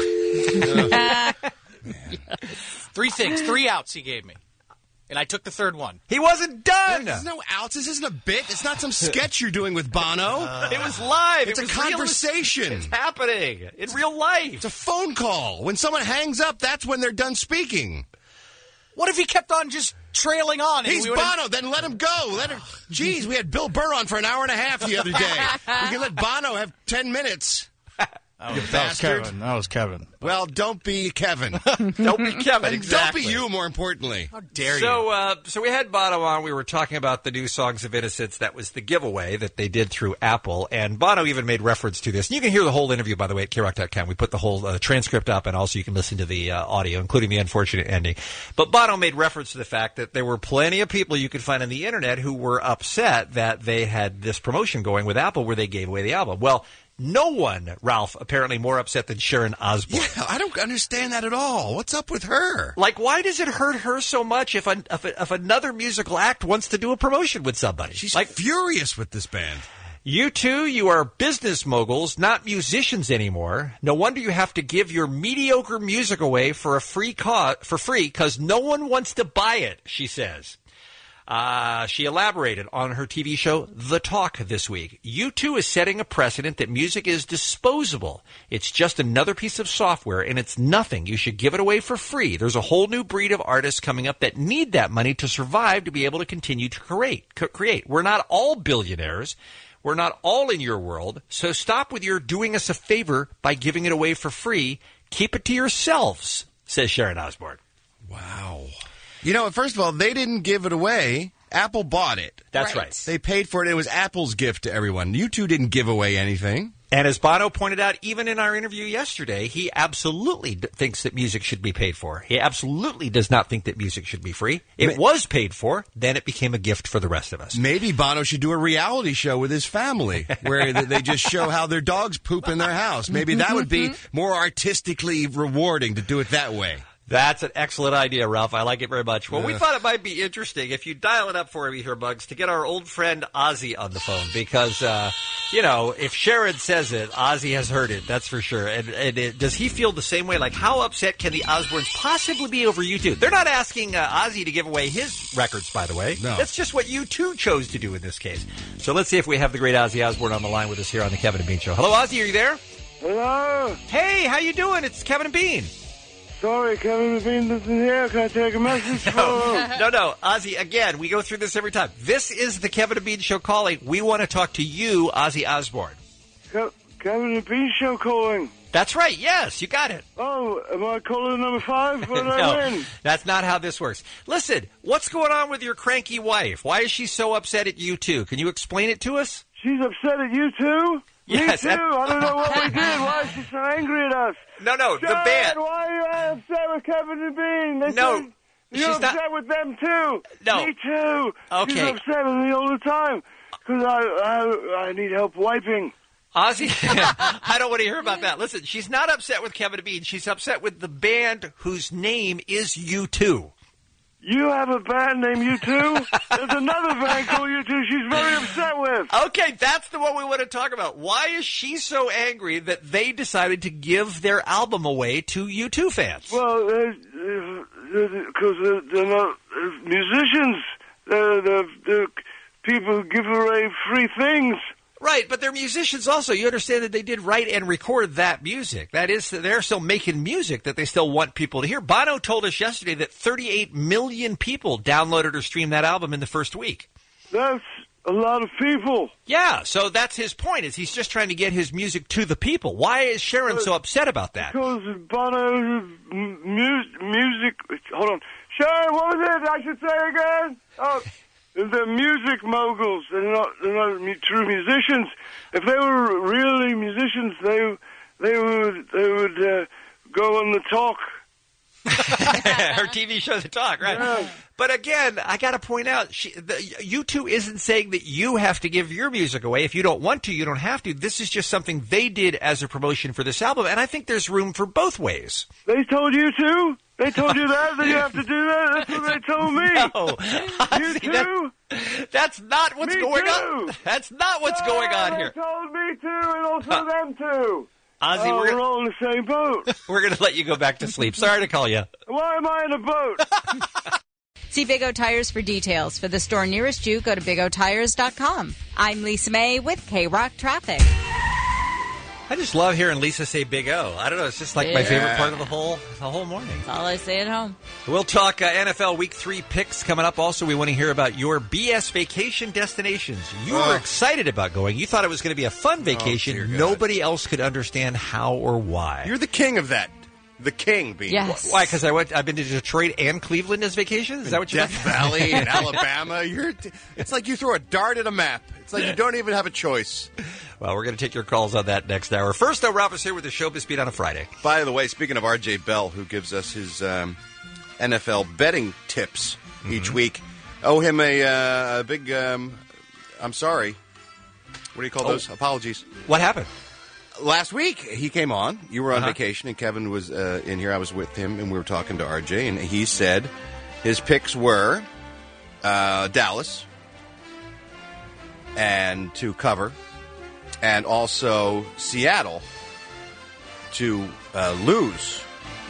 Speaker 17: Three things, three outs he gave me. And I took the third one.
Speaker 7: He wasn't done!
Speaker 15: There's no outs. This isn't a bit. It's not some sketch you're doing with Bono.
Speaker 7: Uh, it was live.
Speaker 15: It's
Speaker 7: it
Speaker 15: a
Speaker 7: was
Speaker 15: conversation.
Speaker 7: Real, it's happening. It's real life.
Speaker 15: It's a phone call. When someone hangs up, that's when they're done speaking.
Speaker 17: What if he kept on just trailing on? and
Speaker 15: He's
Speaker 17: we would've-
Speaker 15: Bono. Then let him go. Let him. Jeez, we had Bill Burr on for an hour and a half the other day. We can let Bono have ten minutes.
Speaker 17: That
Speaker 15: You
Speaker 17: was, that was
Speaker 15: bastard.
Speaker 17: Kevin. That was Kevin.
Speaker 15: Well, don't be Kevin.
Speaker 7: Don't be Kevin. Exactly.
Speaker 15: Don't be you, more importantly.
Speaker 17: How dare
Speaker 7: so,
Speaker 17: you?
Speaker 7: Uh, so we had Bono on. We were talking about the new Songs of Innocence. That was the giveaway that they did through Apple. And Bono even made reference to this. And you can hear the whole interview, by the way, at K Rock dot com. We put the whole uh, transcript up, and also you can listen to the uh, audio, including the unfortunate ending. But Bono made reference to the fact that there were plenty of people you could find on the internet who were upset that they had this promotion going with Apple where they gave away the album. Well, no one, Ralph, apparently more upset than Sharon Osbourne.
Speaker 15: Yeah, I don't understand that at all. What's up with her?
Speaker 7: Like, why does it hurt her so much if, a, if, a, if another musical act wants to do a promotion with somebody?
Speaker 15: She's
Speaker 7: like,
Speaker 15: furious with this band.
Speaker 7: You two, you are business moguls, not musicians anymore. No wonder you have to give your mediocre music away for a free co- for free because no one wants to buy it, she says. Uh, she elaborated on her T V show, The Talk, this week. U two is setting a precedent that music is disposable. It's just another piece of software, and it's nothing. You should give it away for free. There's a whole new breed of artists coming up that need that money to survive to be able to continue to create. create. We're not all billionaires. We're not all in your world. So stop with your doing us a favor by giving it away for free. Keep it to yourselves, says Sharon Osbourne.
Speaker 15: Wow. You know, first of all, they didn't give it away. Apple bought it.
Speaker 7: That's right. right.
Speaker 15: They paid for it. It was Apple's gift to everyone. You two didn't give away anything.
Speaker 7: And as Bono pointed out, even in our interview yesterday, he absolutely d- thinks that music should be paid for. He absolutely does not think that music should be free. It Ma- was paid for. Then it became a gift for the rest of us.
Speaker 15: Maybe Bono should do a reality show with his family where they just show how their dogs poop in their house. Maybe that would be more artistically rewarding to do it that way.
Speaker 7: That's an excellent idea, Ralph. I like it very much. Well, we thought it might be interesting if you dial it up for me here, Bugs, to get our old friend Ozzy on the phone because, uh, you know, if Sharon says it, Ozzy has heard it, that's for sure. And, and it, does he feel the same way? Like, how upset can the Osbournes possibly be over U two? They're not asking uh, Ozzy to give away his records, by the way.
Speaker 15: No.
Speaker 7: That's just what U two chose to do in this case. So let's see if we have the great Ozzy Osbourne on the line with us here on the Kevin and Bean Show. Hello, Ozzy, are you there?
Speaker 24: Hello.
Speaker 7: Hey, how you doing? It's Kevin and Bean.
Speaker 24: Sorry, Kevin Bean isn't here. Can I take a message for
Speaker 7: no, no, no. Ozzy, again, we go through this every time. This is the Kevin and Bean Show calling. We want to talk to you, Ozzy Osbourne.
Speaker 24: Ke- Kevin and Bean Show calling.
Speaker 7: That's right. Yes, you got it.
Speaker 24: Oh, am I caller number five? What did
Speaker 7: no,
Speaker 24: I win?
Speaker 7: That's not how this works. Listen, what's going on with your cranky wife? Why is she so upset at you two? Can you explain it to us?
Speaker 24: She's upset at you too?
Speaker 7: Yes,
Speaker 24: Me too. I don't know what we did. Why is she so angry at us?
Speaker 7: No, no,
Speaker 24: Sharon,
Speaker 7: the band.
Speaker 24: Why are you upset with Kevin and Bean? They
Speaker 7: no,
Speaker 24: say you're
Speaker 7: she's
Speaker 24: upset
Speaker 7: not...
Speaker 24: with them too.
Speaker 7: No.
Speaker 24: Me too.
Speaker 7: Okay.
Speaker 24: She's upset with me all the time because I, I, I need help wiping.
Speaker 7: Ozzy, I don't want to hear about that. Listen, she's not upset with Kevin and Bean. She's upset with the band whose name is U two.
Speaker 24: You have a band named U two? There's another band called U two she's very upset with.
Speaker 7: Okay, that's the one we want to talk about. Why is she so angry that they decided to give their album away to U two fans?
Speaker 24: Well, because they're, they're not musicians. They're, they're, they're people who give away free things.
Speaker 7: Right, but they're musicians also. You understand that they did write and record that music. That is, they're still making music that they still want people to hear. Bono told us yesterday that thirty-eight million people downloaded or streamed that album in the first week.
Speaker 24: That's a lot of people.
Speaker 7: Yeah, so that's his point, is he's just trying to get his music to the people. Why is Sharon so upset about that?
Speaker 24: Because Bono's mu- music... Hold on. Sharon, what was it I should say again? Oh... They're music moguls. They're not, they're not true musicians. If they were really musicians, they they would they would uh, go on The Talk.
Speaker 7: Her T V show, The Talk, right?
Speaker 24: Yeah.
Speaker 7: But again, I got to point out, she, the, U two isn't saying that you have to give your music away. If you don't want to, you don't have to. This is just something they did as a promotion for this album, and I think there's room for both ways.
Speaker 24: They told you to? They told you that? That you have to do that? That's what they told me.
Speaker 7: No.
Speaker 24: You
Speaker 7: See,
Speaker 24: too?
Speaker 7: That, that's not what's
Speaker 24: me
Speaker 7: going
Speaker 24: too.
Speaker 7: on. That's not what's
Speaker 24: yeah,
Speaker 7: going on here.
Speaker 24: They told me too, and also huh. them too.
Speaker 7: Ozzy,
Speaker 24: oh,
Speaker 7: we're,
Speaker 24: we're all in the same boat.
Speaker 7: We're going to let you go back to sleep. Sorry to call you.
Speaker 24: Why am I in a boat?
Speaker 12: See Big O Tires for details. For the store nearest you, go to big o tires dot com. I'm Lisa May with K-Rock Traffic.
Speaker 7: I just love hearing Lisa say Big O. I don't know. It's just like my
Speaker 12: Yeah.
Speaker 7: favorite part of the whole the whole morning.
Speaker 12: That's all I say at home.
Speaker 7: We'll talk uh, N F L Week three picks coming up. Also, we want to hear about your B S vacation destinations. You
Speaker 15: Oh.
Speaker 7: were excited about going. You thought it was going to be a fun vacation.
Speaker 15: dear God.
Speaker 7: Nobody else could understand how or why.
Speaker 15: You're the king of that. The king, Bean.
Speaker 12: Yes.
Speaker 7: Why? Because I went. I've been to Detroit and Cleveland as vacation. Is that what you're
Speaker 15: Death Valley and Alabama. You're. It's like you throw a dart at a map. It's like you don't even have a choice.
Speaker 7: Well, we're going to take your calls on that next hour. First, though, Ralph is here with the Showbiz Beat on a Friday.
Speaker 15: By the way, speaking of R J Bell, who gives us his um, N F L betting tips
Speaker 7: Mm-hmm.
Speaker 15: each week, owe him a, uh, a big. Um, I'm sorry. What do you call
Speaker 7: Oh.
Speaker 15: those? Apologies.
Speaker 7: What happened?
Speaker 15: Last week he came on. You were on
Speaker 7: Uh-huh.
Speaker 15: vacation, and Kevin was uh, in here. I was with him, and we were talking to R J, and he said his picks were uh, Dallas and to cover, and also Seattle to uh, lose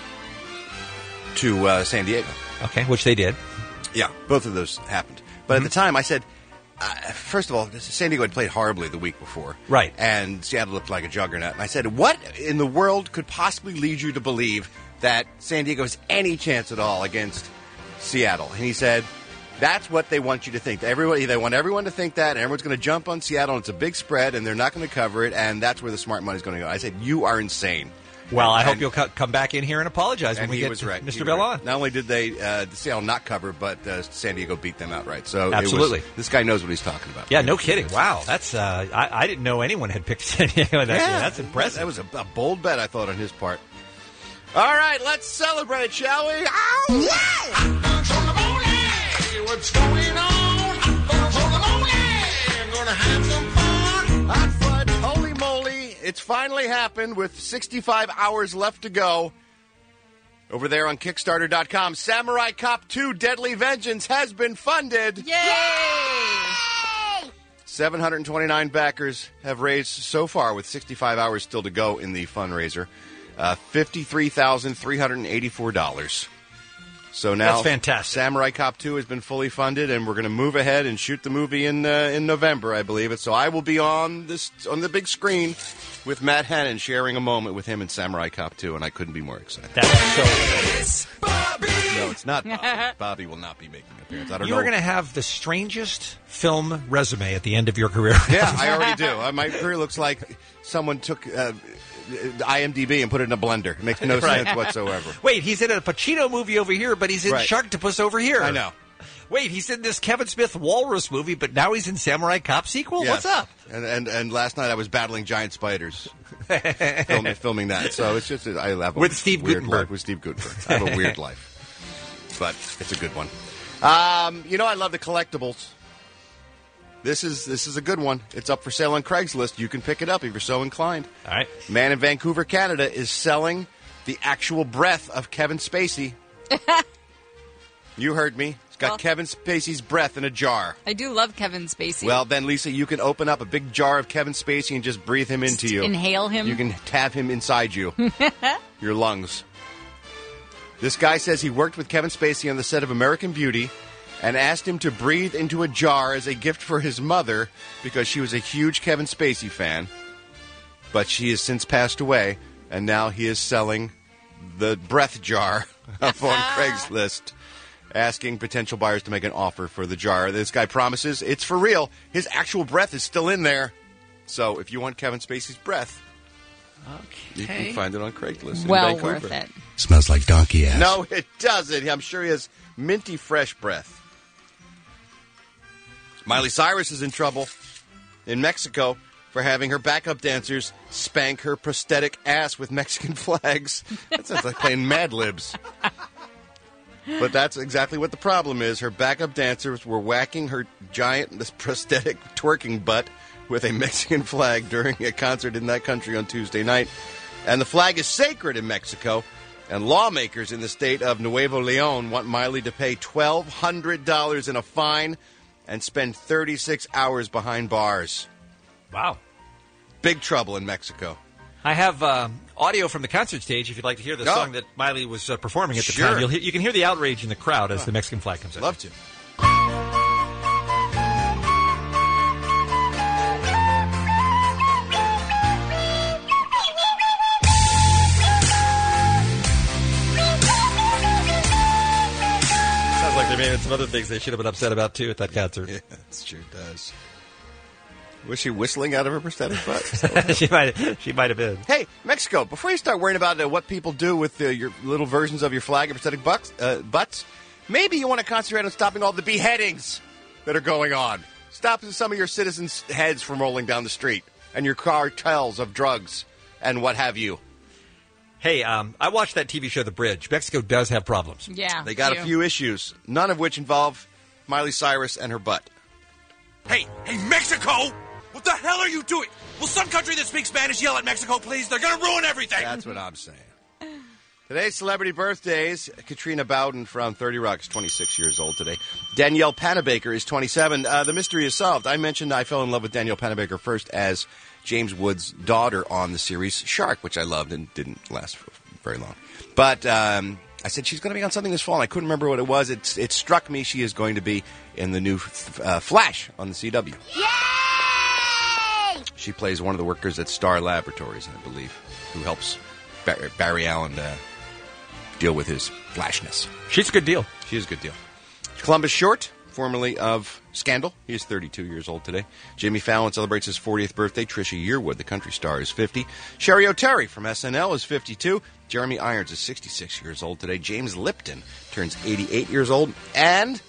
Speaker 15: to uh, San Diego.
Speaker 7: Okay, which they did.
Speaker 15: Yeah, both of those happened. But
Speaker 7: Mm-hmm.
Speaker 15: at the time, I said, uh, first of all, San Diego had played horribly the week before.
Speaker 7: Right.
Speaker 15: And Seattle looked like a juggernaut. And I said, what in the world could possibly lead you to believe that San Diego has any chance at all against Seattle? And he said, that's what they want you to think. Everybody, they want everyone to think that, and everyone's going to jump on Seattle, and it's a big spread, and they're not going to cover it, and that's where the smart money's going to go. I said, you are insane.
Speaker 7: Well, I
Speaker 15: And-
Speaker 7: hope you'll co- come back in here and apologize when
Speaker 15: and
Speaker 7: we
Speaker 15: he
Speaker 7: get
Speaker 15: was right.
Speaker 7: Mister
Speaker 15: He was
Speaker 7: Bell
Speaker 15: right.
Speaker 7: on.
Speaker 15: Not only did they uh, Seattle not cover, but uh, San Diego beat them outright. So it was-
Speaker 7: Absolutely.
Speaker 15: this guy knows what he's talking about.
Speaker 7: Yeah, no kidding. Wow, that's uh, I, I didn't know anyone had picked San Diego. That,
Speaker 15: Yeah,
Speaker 7: that's impressive.
Speaker 15: That was a, a bold bet, I thought, on his part. All right, let's celebrate, shall we? Ow!
Speaker 10: What's going on? Gonna pull the moly. Gonna have some fun.
Speaker 15: Hot fudge, holy moly! It's finally happened with sixty-five hours left to go. Over there on Kickstarter dot com, Samurai Cop two Deadly Vengeance has been funded.
Speaker 12: Yay!
Speaker 15: seven hundred twenty-nine backers have raised so far, with sixty-five hours still to go in the fundraiser, uh, fifty-three thousand three hundred eighty-four dollars. So now
Speaker 7: That's fantastic.
Speaker 15: Samurai Cop two has been fully funded, and we're going to move ahead and shoot the movie in uh, in November, I believe it. So I will be on this on the big screen with Matt Hannon, sharing a moment with him in Samurai Cop two, and I couldn't be more excited.
Speaker 7: That's so.
Speaker 15: No, it's not Bobby. Bobby will not be making an appearance. I don't
Speaker 7: You
Speaker 15: know.
Speaker 7: are going to have the strangest film resume at the end of your career.
Speaker 15: Yeah, I already do. Uh, My career looks like someone took uh, I M D B and put it in a blender. It makes no
Speaker 7: Right.
Speaker 15: sense whatsoever.
Speaker 7: Wait, he's in a Pacino movie over here, but he's in
Speaker 15: Right.
Speaker 7: Sharktopus over here.
Speaker 15: I know.
Speaker 7: Wait, he's in this Kevin Smith Walrus movie, but now he's in Samurai Cop sequel?
Speaker 15: Yes.
Speaker 7: What's up?
Speaker 15: And, and and last night I was battling giant spiders, filming, filming that. So it's just I have a
Speaker 7: With Steve
Speaker 15: weird
Speaker 7: Guttenberg.
Speaker 15: life with Steve Guttenberg. I have a weird life, but it's a good one. Um, you know, I love the collectibles. This is this is a good one. It's up for sale on Craigslist. You can pick it up if you're so inclined.
Speaker 7: All right.
Speaker 15: Man in Vancouver, Canada, is selling the actual breath of Kevin Spacey. You heard me. It's got
Speaker 12: Well-
Speaker 15: Kevin Spacey's breath in a jar.
Speaker 12: I do love Kevin Spacey.
Speaker 15: Well, then, Lisa, you can open up a big jar of Kevin Spacey and just breathe him into you.
Speaker 12: inhale him?
Speaker 15: You can have him inside you, your lungs. This guy says he worked with Kevin Spacey on the set of American Beauty and asked him to breathe into a jar as a gift for his mother because she was a huge Kevin Spacey fan. But she has since passed away, and now he is selling the breath jar up on Craigslist, asking potential buyers to make an offer for the jar. This guy promises it's for real. His actual breath is still in there. So if you want Kevin Spacey's breath, you can find it on Craigslist in
Speaker 12: well
Speaker 15: Vancouver.
Speaker 12: worth it.
Speaker 5: Smells like donkey ass.
Speaker 15: No, it doesn't. I'm sure he has minty fresh breath. Miley Cyrus is in trouble in Mexico for having her backup dancers spank her prosthetic ass with Mexican flags. That sounds like playing Mad Libs. But that's exactly what the problem is. Her backup dancers were whacking her giant this prosthetic twerking butt with a Mexican flag during a concert in that country on Tuesday night. And the flag is sacred in Mexico. And lawmakers in the state of Nuevo Leon want Miley to pay twelve hundred dollars in a fine and spend thirty-six hours behind bars.
Speaker 7: Wow.
Speaker 15: Big trouble in Mexico.
Speaker 7: I have um, audio from the concert stage if you'd like to hear the
Speaker 15: Oh.
Speaker 7: song that Miley was uh, performing at the
Speaker 15: Sure.
Speaker 7: time. You'll, hear- you can hear the outrage in the crowd as the Mexican flag comes out.
Speaker 15: Love to.
Speaker 7: some other things they should have been upset about, too, at that concert.
Speaker 15: Yeah, it sure does. Was she whistling out of her prosthetic butt?
Speaker 7: she might she might have been.
Speaker 15: Hey, Mexico, before you start worrying about uh, what people do with uh, your little versions of your flag and prosthetic bucks, uh, butts, maybe you want to concentrate on stopping all the beheadings that are going on. Stop some of your citizens' heads from rolling down the street and your cartels of drugs and what have you.
Speaker 7: Hey, um, I watched that T V show, The Bridge. Mexico does have problems.
Speaker 12: Yeah.
Speaker 15: They got
Speaker 12: you.
Speaker 15: a few issues, none of which involve Miley Cyrus and her butt.
Speaker 11: Hey, hey, Mexico! What the hell are you doing? Will some country that speaks Spanish yell at Mexico, please? They're going to ruin everything.
Speaker 15: That's what I'm saying. Today's celebrity birthdays. Katrina Bowden from thirty Rock is twenty-six years old today. Danielle Panabaker is twenty-seven. Uh, the mystery is solved. I mentioned I fell in love with Danielle Panabaker first as James Woods' daughter on the series Shark, which I loved and didn't last for very long. But um, I said she's going to be on something this fall, and I couldn't remember what it was. It, it struck me she is going to be in the new uh, Flash on the C W.
Speaker 10: Yay!
Speaker 15: She plays one of the workers at Star Laboratories, I believe, who helps Bar- Barry Allen uh, deal with his flashness.
Speaker 7: She's a good deal.
Speaker 15: She is a good deal. Columbus Short, formerly of Scandal. He is thirty-two years old today. Jimmy Fallon celebrates his fortieth birthday. Trisha Yearwood, the country star, is fifty. Sherry O'Terry from S N L is fifty-two. Jeremy Irons is sixty-six years old today. James Lipton turns eighty-eight years old. And...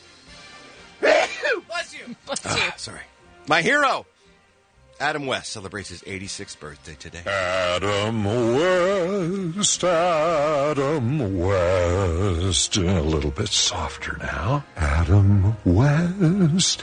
Speaker 12: Bless you. Bless you.
Speaker 15: Ah, sorry. My hero, Adam West, celebrates his eighty-sixth birthday today.
Speaker 13: Adam West, Adam West. A little bit softer now. Adam West,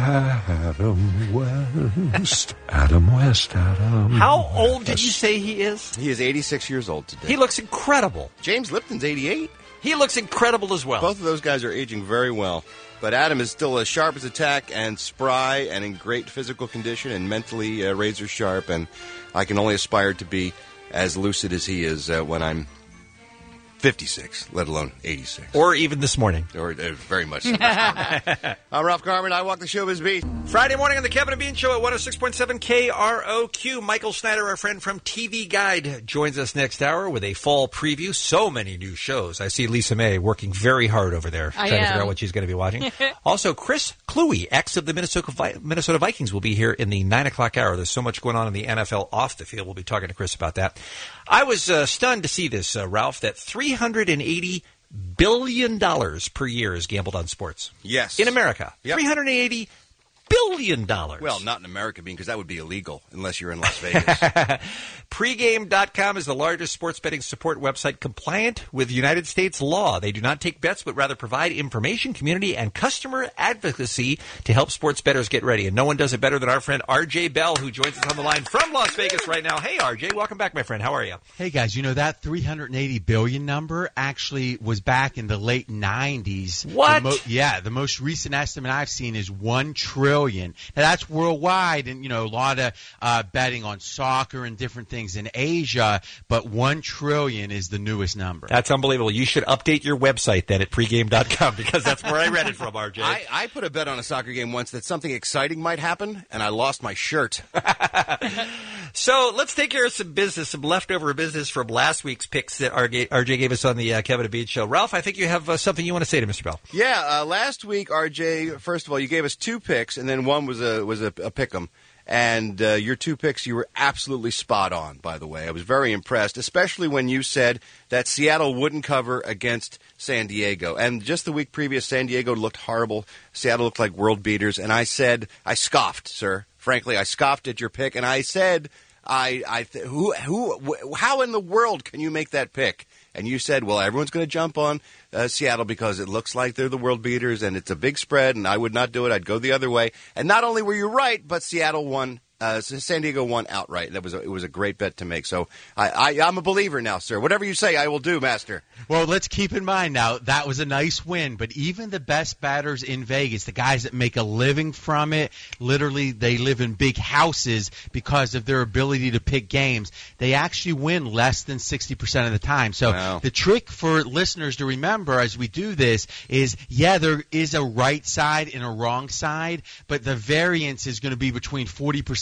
Speaker 13: Adam West. Adam West, Adam
Speaker 7: How old did you say he is?
Speaker 15: He is eighty-six years old today.
Speaker 7: He looks incredible.
Speaker 15: James Lipton's eighty-eight.
Speaker 7: He looks incredible as well.
Speaker 15: Both of those guys are aging very well. But Adam is still as sharp as a tack and spry and in great physical condition and mentally uh, razor sharp. And I can only aspire to be as lucid as he is uh, when I'm fifty-six, let alone eighty-six.
Speaker 7: Or even this morning.
Speaker 15: Or uh, very much so. I'm Ralph Garman. I walk the showbiz beat.
Speaker 7: Friday morning on the Kevin and Bean Show at one oh six point seven K R O Q. Michael Snyder, our friend from T V Guide, joins us next hour with a fall preview. So many new shows. I see Lisa May working very hard over there,
Speaker 12: I
Speaker 7: trying
Speaker 12: am.
Speaker 7: to figure out what she's going to be watching. Also, Chris Kluwe, ex of the Minnesota Vi- Minnesota Vikings, will be here in the nine o'clock hour. There's so much going on in the N F L off the field. We'll be talking to Chris about that. I was uh, stunned to see this, uh, Ralph, that three hundred eighty billion dollars per year is gambled on sports.
Speaker 15: Yes.
Speaker 7: In America.
Speaker 15: Yep.
Speaker 7: three hundred eighty billion dollars.
Speaker 15: Well, not in America, because that would be illegal unless you're in Las Vegas.
Speaker 7: Pregame dot com is the largest sports betting support website compliant with United States law. They do not take bets, but rather provide information, community, and customer advocacy to help sports bettors get ready. And no one does it better than our friend R J Bell, who joins us on the line from Las Vegas right now. Hey, R J, welcome back, my friend. How are you?
Speaker 14: Hey, guys, you know that three hundred eighty billion number actually was back in the late nineties.
Speaker 7: What?
Speaker 14: The mo- yeah, the most recent estimate I've seen is one trillion. Now, that's worldwide, and, you know, a lot of uh, betting on soccer and different things in Asia, but one trillion is the newest number.
Speaker 7: That's unbelievable. You should update your website then at pregame dot com because that's where I read it from, R J.
Speaker 15: I, I put a bet on a soccer game once that something exciting might happen, and I lost my shirt.
Speaker 7: So let's take care of some business, some leftover business from last week's picks that R J, R J gave us on the uh, Kevin and Bean Show. Ralph, I think you have uh, something you want to say to Mister Bell.
Speaker 15: Yeah, uh, last week, R J, first of all, you gave us two picks, and then one was a was a, a pick'em. And uh, your two picks, you were absolutely spot on, by the way. I was very impressed, especially when you said that Seattle wouldn't cover against San Diego. And just the week previous, San Diego looked horrible. Seattle looked like world beaters. And I said, I scoffed, sir. Frankly, I scoffed at your pick. And I said, I, I, th- who, who, wh- how in the world can you make that pick? And you said, well, everyone's going to jump on uh, Seattle because it looks like they're the world beaters and it's a big spread, and I would not do it. I'd go the other way. And not only were you right, but Seattle won. Uh, San Diego won outright. That was a, it was a great bet to make. So I, I, I'm a believer now, sir. Whatever you say, I will do, Master.
Speaker 14: Well, let's keep in mind now, that was a nice win, but even the best batters in Vegas, the guys that make a living from it, literally they live in big houses because of their ability to pick games. They actually win less than sixty percent of the time. So
Speaker 15: Wow.
Speaker 14: The trick for listeners to remember as we do this is, yeah, there is a right side and a wrong side, but the variance is going to be between forty percent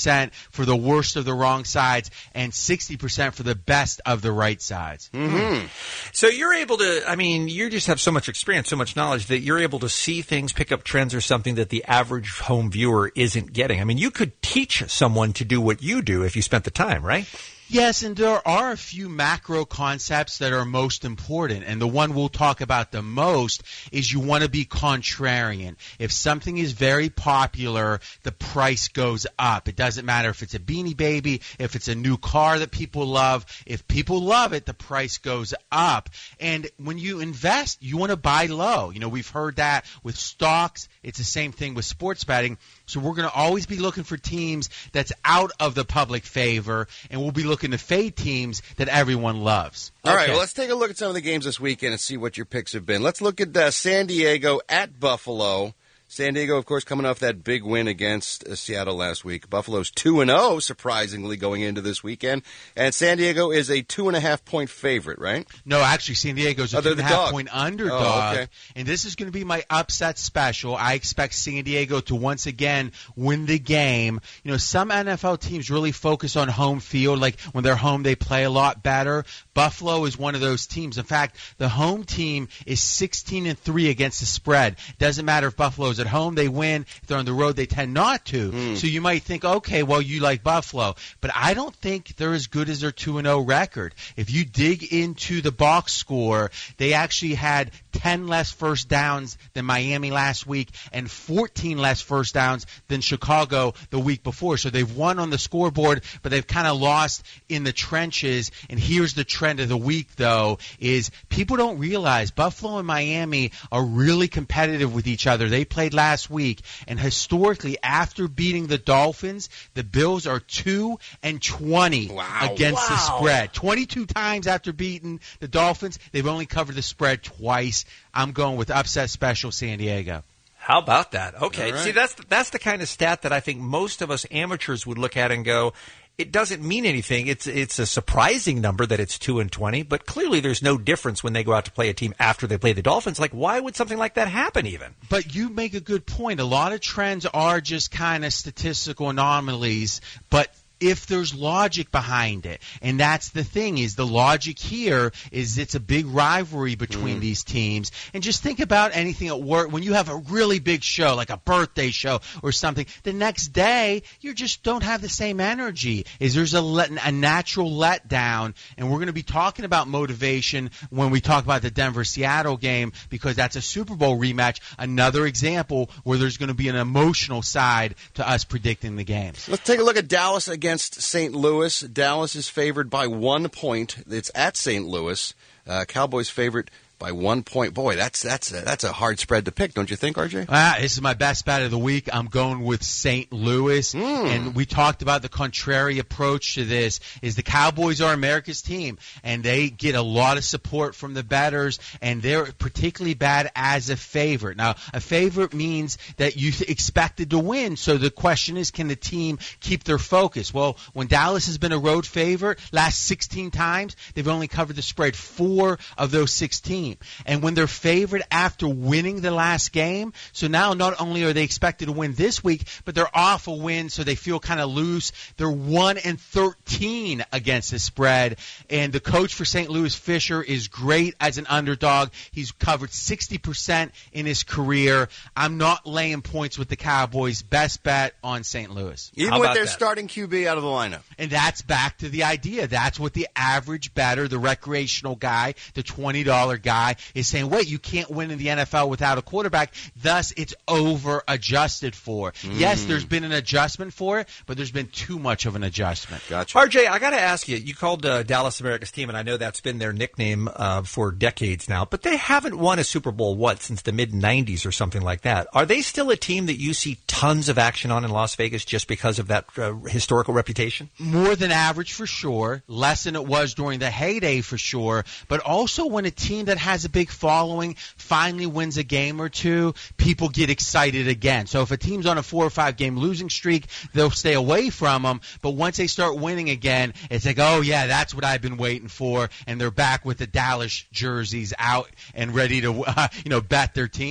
Speaker 14: percent for the worst of the wrong sides and sixty percent for the best of the right sides.
Speaker 7: Mm-hmm. So you're able to, I mean, you just have so much experience, so much knowledge that you're able to see things, pick up trends or something that the average home viewer isn't getting. I mean, you could teach someone to do what you do if you spent the time, right?
Speaker 14: Yes, and there are a few macro concepts that are most important, and the one we'll talk about the most is you want to be contrarian. If something is very popular, the price goes up. It doesn't matter if it's a Beanie Baby, if it's a new car that people love. If people love it, the price goes up. And when you invest, you want to buy low. You know, we've heard that with stocks. It's the same thing with sports betting. So we're going to always be looking for teams that's out of the public favor, and we'll be looking to fade teams that everyone loves.
Speaker 15: All right, well, let's take a look at some of the games this weekend and see what your picks have been. Let's look at uh, San Diego at Buffalo. San Diego, of course, coming off that big win against uh, Seattle last week. Buffalo's two and oh, surprisingly, going into this weekend. And San Diego is a two and a half point favorite, right?
Speaker 14: No, actually, San Diego's a
Speaker 15: Oh,
Speaker 14: two
Speaker 15: they're
Speaker 14: and a
Speaker 15: the
Speaker 14: half
Speaker 15: dog.
Speaker 14: point underdog.
Speaker 15: Oh, okay.
Speaker 14: And this is going to be my upset special. I expect San Diego to once again win the game. You know, some N F L teams really focus on home field. Like when they're home, they play a lot better. Buffalo is one of those teams. In fact, the home team is sixteen and three against the spread. Doesn't matter if Buffalo's at home, they win. If they're on the road, they tend not to.
Speaker 15: Mm.
Speaker 14: So you might think, okay, well, you like Buffalo. But I don't think they're as good as their two and oh record. If you dig into the box score, they actually had ten less first downs than Miami last week and fourteen less first downs than Chicago the week before. So they've won on the scoreboard, but they've kind of lost in the trenches. And here's the trend of the week, though, is people don't realize Buffalo and Miami are really competitive with each other. They played last week, and historically, after beating the Dolphins, the Bills are two and twenty against the
Speaker 15: Wow.
Speaker 14: spread. twenty-two times after beating the Dolphins, they've only covered the spread twice. I'm going with upset special San Diego.
Speaker 7: How about that? Okay.
Speaker 14: All right.
Speaker 7: See, that's that's the kind of stat that I think most of us amateurs would look at and go, it doesn't mean anything. It's it's a surprising number that it's two and twenty, but clearly there's no difference when they go out to play a team after they play the Dolphins. Like, why would something like that happen even?
Speaker 14: But you make a good point. A lot of trends are just kind of statistical anomalies, but if there's logic behind it, and that's the thing, is the logic here is it's a big rivalry between
Speaker 15: Mm.
Speaker 14: these teams. And just think about anything at work. When you have a really big show, like a birthday show or something, the next day you just don't have the same energy. Is there's a, let, a natural letdown, and we're going to be talking about motivation when we talk about the Denver-Seattle game, because that's a Super Bowl rematch, another example where there's going to be an emotional side to us predicting the game.
Speaker 15: Let's take a look at Dallas against Saint Louis. Dallas is favored by one point. It's at Saint Louis. Uh, Cowboys favored by one point. Boy, that's that's a, that's a hard spread to pick, don't you think, R J?
Speaker 14: Ah, this is my best bet of the week. I'm going with Saint Louis.
Speaker 15: Mm.
Speaker 14: And we talked about the contrary approach to this is the Cowboys are America's team, and they get a lot of support from the bettors, and they're particularly bad as a favorite. Now, a favorite means that you expected to win, so the question is, can the team keep their focus? Well, when Dallas has been a road favorite, last sixteen times, they've only covered the spread four of those sixteen. And when they're favored after winning the last game, so now not only are they expected to win this week, but they're off a win, so they feel kind of loose. They're one and thirteen against the spread. And the coach for Saint Louis, Fisher, is great as an underdog. He's covered sixty percent in his career. I'm not laying points with the Cowboys. Best bet on Saint Louis.
Speaker 15: Even
Speaker 14: How
Speaker 15: with
Speaker 14: about
Speaker 15: their
Speaker 14: that?
Speaker 15: starting Q B out of the lineup.
Speaker 14: And that's back to the idea. That's what the average bettor, the recreational guy, the twenty dollar guy is saying, wait, you can't win in the N F L without a quarterback. Thus, it's over-adjusted for.
Speaker 15: Mm.
Speaker 14: Yes, there's been an adjustment for it, but there's been too much of an adjustment.
Speaker 15: Gotcha.
Speaker 7: R J, I got to ask you, you called uh, Dallas America's team, and I know that's been their nickname uh, for decades now, but they haven't won a Super Bowl, what, since the mid nineties or something like that. Are they still a team that you see tons of action on in Las Vegas just because of that uh, historical reputation?
Speaker 14: More than average for sure, less than it was during the heyday for sure, but also when a team that has a big following finally wins a game or two, people get excited again. So if a team's on a four or five game losing streak, they'll stay away from them, but once they start winning again, it's like, oh yeah, that's what I've been waiting for, and they're back with the Dallas jerseys out and ready to uh, you know bet their team.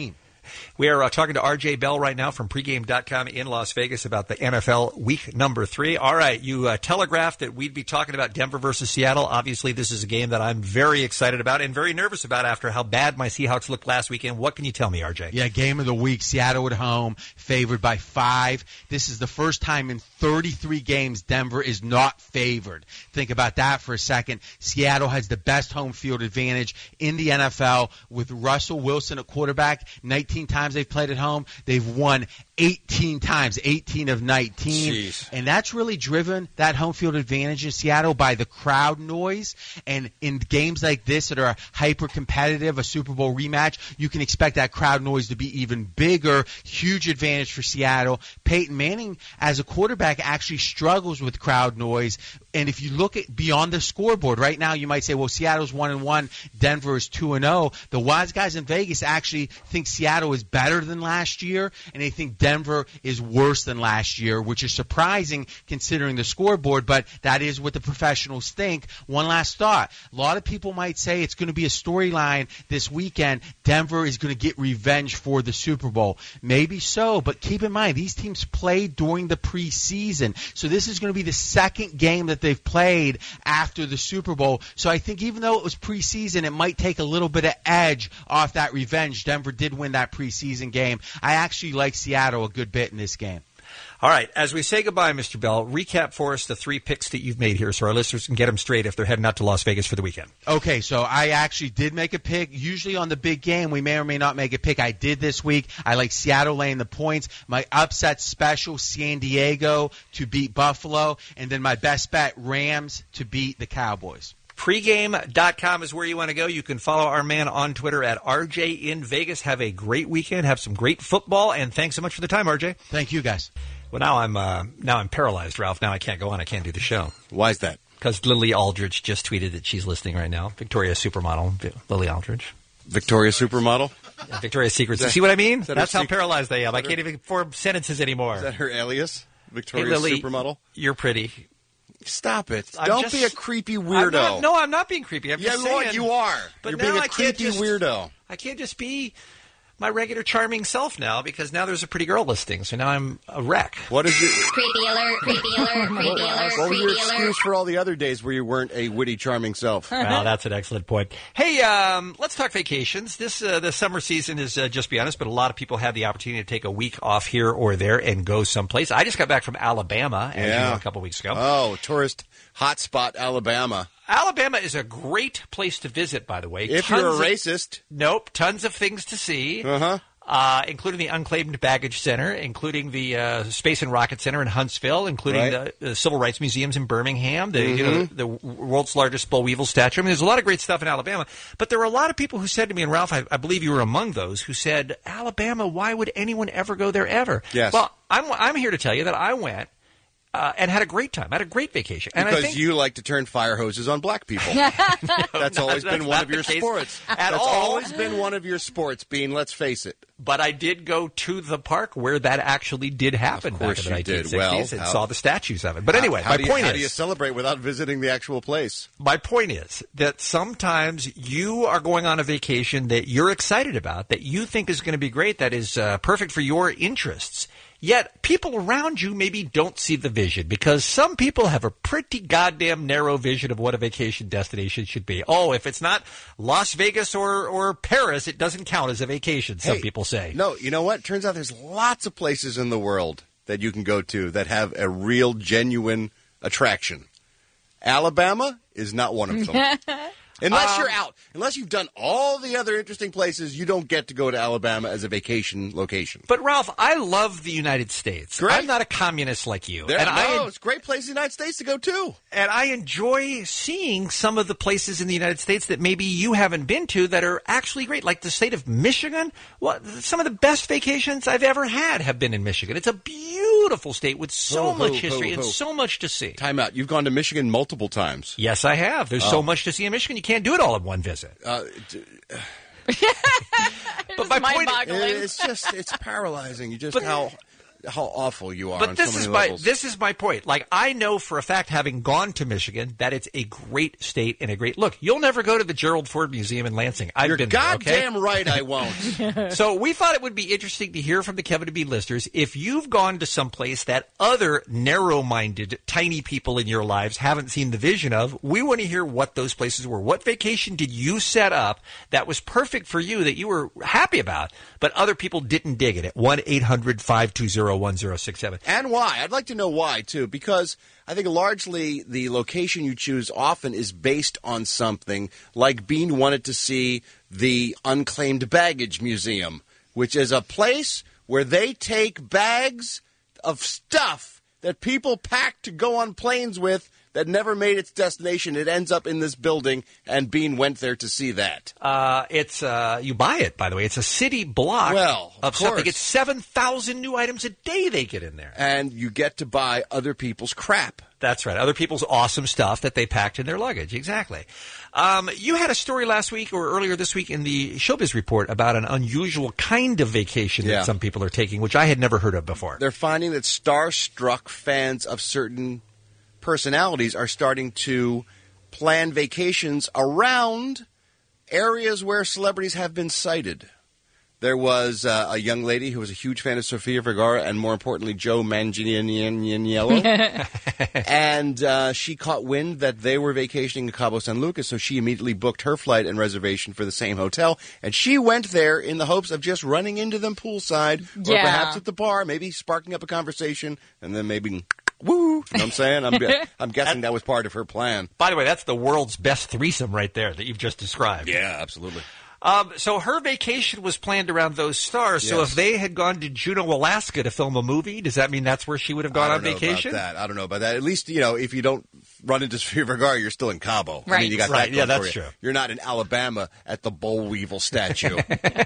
Speaker 7: We are uh, talking to R J Bell right now from pregame dot com in Las Vegas about the N F L week number three. All right, you uh, telegraphed that we'd be talking about Denver versus Seattle. Obviously, this is a game that I'm very excited about and very nervous about after how bad my Seahawks looked last weekend. What can you tell me, R J?
Speaker 14: Yeah, game of the week, Seattle at home, favored by five. This is the first time in thirty-three games Denver is not favored. Think about that for a second. Seattle has the best home field advantage in the N F L with Russell Wilson at quarterback. nineteen times they've played at home. They've won eighteen times, eighteen of nineteen.
Speaker 15: Jeez.
Speaker 14: And that's really driven that home field advantage in Seattle by the crowd noise. And in games like this that are hyper competitive, a Super Bowl rematch, you can expect that crowd noise to be even bigger. Huge advantage for Seattle. Peyton Manning, as a quarterback, actually struggles with crowd noise. And if you look at beyond the scoreboard, right now you might say, well, Seattle's one and one, Denver is two and zero. The wise guys in Vegas actually think Seattle is better than last year, and they think Denver is worse than last year, which is surprising considering the scoreboard, but that is what the professionals think. One last thought. A lot of people might say it's going to be a storyline this weekend. Denver is going to get revenge for the Super Bowl. Maybe so, but keep in mind, these teams played during the preseason, so this is going to be the second game that they've played after the Super Bowl. So I think even though it was preseason, it might take a little bit of edge off that revenge. Denver did win that preseason game. I actually like Seattle a good bit in this game.
Speaker 7: All right, as we say goodbye, Mister Bell, recap for us the three picks that you've made here so our listeners can get them straight if they're heading out to Las Vegas for the weekend.
Speaker 14: Okay, so I actually did make a pick. Usually on the big game, we may or may not make a pick. I did this week. I like Seattle laying the points. My upset special, San Diego to beat Buffalo. And then my best bet, Rams to beat the Cowboys.
Speaker 7: pregame dot com is where you want to go. You can follow our man on Twitter at R J in Vegas. Have a great weekend. Have some great football. And thanks so much for the time, R J.
Speaker 14: Thank you, guys.
Speaker 7: Well, now I'm uh, now I'm paralyzed, Ralph. Now I can't go on. I can't do the show.
Speaker 15: Why is that?
Speaker 7: Because Lily Aldridge just tweeted that she's listening right now. Victoria's Supermodel, Lily Aldridge.
Speaker 15: Victoria's Supermodel?
Speaker 7: Yeah, Victoria's Secrets.
Speaker 15: That,
Speaker 7: you see what I mean?
Speaker 15: That
Speaker 7: That's how
Speaker 15: secret?
Speaker 7: paralyzed I am. I
Speaker 15: her,
Speaker 7: can't even form sentences anymore.
Speaker 15: Is that her alias? Victoria's
Speaker 7: hey, Lily,
Speaker 15: Supermodel?
Speaker 7: You're pretty.
Speaker 15: Stop it.
Speaker 7: I'm
Speaker 15: Don't
Speaker 7: just,
Speaker 15: be a creepy weirdo.
Speaker 7: I'm not, no, I'm not being creepy. I'm
Speaker 15: yeah,
Speaker 7: just saying.
Speaker 15: you are.
Speaker 7: But
Speaker 15: You're
Speaker 7: now
Speaker 15: being a
Speaker 7: I
Speaker 15: creepy
Speaker 7: can't just,
Speaker 15: weirdo.
Speaker 7: I can't just be my regular charming self now because now there's a pretty girl listing. So now I'm a wreck.
Speaker 15: What is it?
Speaker 6: Creepy alert, creepy alert, creepy alert,
Speaker 15: What was your
Speaker 6: creepy
Speaker 15: excuse
Speaker 6: alert.
Speaker 15: for all the other days where you weren't a witty, charming self?
Speaker 7: Well, that's an excellent point. Hey, um, let's talk vacations. This uh, the summer season is uh, just be honest, but a lot of people have the opportunity to take a week off here or there and go someplace. I just got back from Alabama, as
Speaker 15: Yeah.
Speaker 7: you know, a couple weeks ago.
Speaker 15: Oh, tourist hotspot Alabama.
Speaker 7: Alabama is a great place to visit, by the way.
Speaker 15: If
Speaker 7: Tons
Speaker 15: you're a
Speaker 7: of-
Speaker 15: racist.
Speaker 7: Nope, tons of things to see.
Speaker 15: Uh-huh.
Speaker 7: Uh, including the Unclaimed Baggage Center, including the uh, Space and Rocket Center in Huntsville, including
Speaker 15: Right.
Speaker 7: the, the Civil Rights Museums in Birmingham, the, you know,
Speaker 15: Mhm.
Speaker 7: the world's largest bull weevil statue. I mean, there's a lot of great stuff in Alabama. But there were a lot of people who said to me, and Ralph, I, I believe you were among those, who said, Alabama, why would anyone ever go there ever?
Speaker 15: Yes.
Speaker 7: Well, I'm, I'm here to tell you that I went uh, and had a great time. I had a great vacation. And
Speaker 15: Because
Speaker 7: I think,
Speaker 15: you like to turn fire hoses on black people. That's always
Speaker 7: that's
Speaker 15: been one
Speaker 7: not
Speaker 15: of your
Speaker 7: the case
Speaker 15: sports.
Speaker 7: at
Speaker 15: That's
Speaker 7: all.
Speaker 15: always been one of your sports, Bean, let's face it.
Speaker 7: But I did go to the park where that actually did happen
Speaker 15: Of
Speaker 7: back
Speaker 15: course
Speaker 7: in the
Speaker 15: you
Speaker 7: nineteen
Speaker 15: did.
Speaker 7: sixties
Speaker 15: Well,
Speaker 7: and
Speaker 15: how-
Speaker 7: saw the statues of it. But anyway,
Speaker 15: how,
Speaker 7: my
Speaker 15: do you,
Speaker 7: point
Speaker 15: how
Speaker 7: is...
Speaker 15: do you celebrate without visiting the actual place?
Speaker 7: My point is that sometimes you are going on a vacation that you're excited about, that you think is going to be great, that is uh, perfect for your interests. Yet people around you maybe don't see the vision because some people have a pretty goddamn narrow vision of what a vacation destination should be. Oh, if it's not Las Vegas or, or Paris, it doesn't count as a vacation, some
Speaker 15: Hey,
Speaker 7: people say.
Speaker 15: No, you know what? Turns out there's lots of places in the world that you can go to that have a real, genuine attraction. Alabama is not one of them. Unless
Speaker 7: Um,
Speaker 15: you're out. Unless you've done all the other interesting places, you don't get to go to Alabama as a vacation location.
Speaker 7: But, Ralph, I love the United States.
Speaker 15: Great.
Speaker 7: I'm not a communist like you.
Speaker 15: There,
Speaker 7: and
Speaker 15: no,
Speaker 7: I,
Speaker 15: it's a great place in the United States to go to.
Speaker 7: And I enjoy seeing some of the places in the United States that maybe you haven't been to that are actually great, like the state of Michigan. Well, some of the best vacations I've ever had have been in Michigan. It's a beautiful state with so
Speaker 15: Ho,
Speaker 7: much
Speaker 15: ho,
Speaker 7: history
Speaker 15: ho,
Speaker 7: and
Speaker 15: ho.
Speaker 7: so much to see.
Speaker 15: Time out. You've gone to Michigan multiple times.
Speaker 7: Yes, I have. There's
Speaker 15: Oh.
Speaker 7: so much to see in Michigan. You can't do it all in one visit.
Speaker 15: Uh, d-
Speaker 7: But my point
Speaker 15: it- it's just, it's paralyzing. You just
Speaker 7: But-
Speaker 15: how how awful you are
Speaker 7: But
Speaker 15: on
Speaker 7: this
Speaker 15: so
Speaker 7: is
Speaker 15: many
Speaker 7: my
Speaker 15: levels.
Speaker 7: this is my point. Like, I know for a fact, having gone to Michigan, that it's a great state and a great look. You'll never go to the Gerald Ford Museum in Lansing. I've
Speaker 15: You're
Speaker 7: been there, okay?
Speaker 15: goddamn right I won't.
Speaker 7: So we thought it would be interesting to hear from the Kevin and Bean listeners. If you've gone to some place that other narrow-minded, tiny people in your lives haven't seen the vision of, we want to hear what those places were. What vacation did you set up that was perfect for you, that you were happy about, but other people didn't dig it? At one eight hundred five two zero one zero six seven.
Speaker 15: And why? I'd like to know why, too, because I think largely the location you choose often is based on something, like Bean wanted to see the Unclaimed Baggage Museum, which is a place where they take bags of stuff that people pack to go on planes with that never made its destination. It ends up in this building, and Bean went there to see that.
Speaker 7: Uh, it's uh, you buy it, by the way. It's a city block
Speaker 15: Well,
Speaker 7: of,
Speaker 15: of
Speaker 7: stuff. They
Speaker 15: course.
Speaker 7: get seven thousand new items a day they get in there.
Speaker 15: And you get to buy other people's crap.
Speaker 7: That's right. Other people's awesome stuff that they packed in their luggage. Exactly. Um, you had a story last week or earlier this week in the Showbiz Report about an unusual kind of vacation
Speaker 15: Yeah.
Speaker 7: that some people are taking, which I had never heard of before.
Speaker 15: They're finding that starstruck fans of certain personalities are starting to plan vacations around areas where celebrities have been sighted. There was uh, a young lady who was a huge fan of Sofia Vergara and, more importantly, Joe Manganiello. And uh, she caught wind that they were vacationing in Cabo San Lucas, so she immediately booked her flight and reservation for the same hotel. And she went there in the hopes of just running into them poolside or
Speaker 12: Yeah.
Speaker 15: perhaps at the bar, maybe sparking up a conversation, and then maybe... Woo! You know what I'm saying? I'm, I'm guessing that was part of her plan.
Speaker 7: By the way, that's the world's best threesome right there that you've just described.
Speaker 15: Yeah, absolutely.
Speaker 7: Um, so her vacation was planned around those stars. So
Speaker 15: Yes.
Speaker 7: if they had gone to Juneau, Alaska to film a movie, does that mean that's where she would have gone
Speaker 15: I
Speaker 7: on
Speaker 15: don't know
Speaker 7: vacation?
Speaker 15: About that. I don't know about that. At least, you know, if you don't run into Sofia Vergara, you're still in Cabo. I
Speaker 7: Right.
Speaker 15: mean, you got
Speaker 7: Right.
Speaker 15: that
Speaker 7: Yeah,
Speaker 15: going
Speaker 7: that's
Speaker 15: for you.
Speaker 7: true.
Speaker 15: You're not in Alabama at the Boll Weevil statue.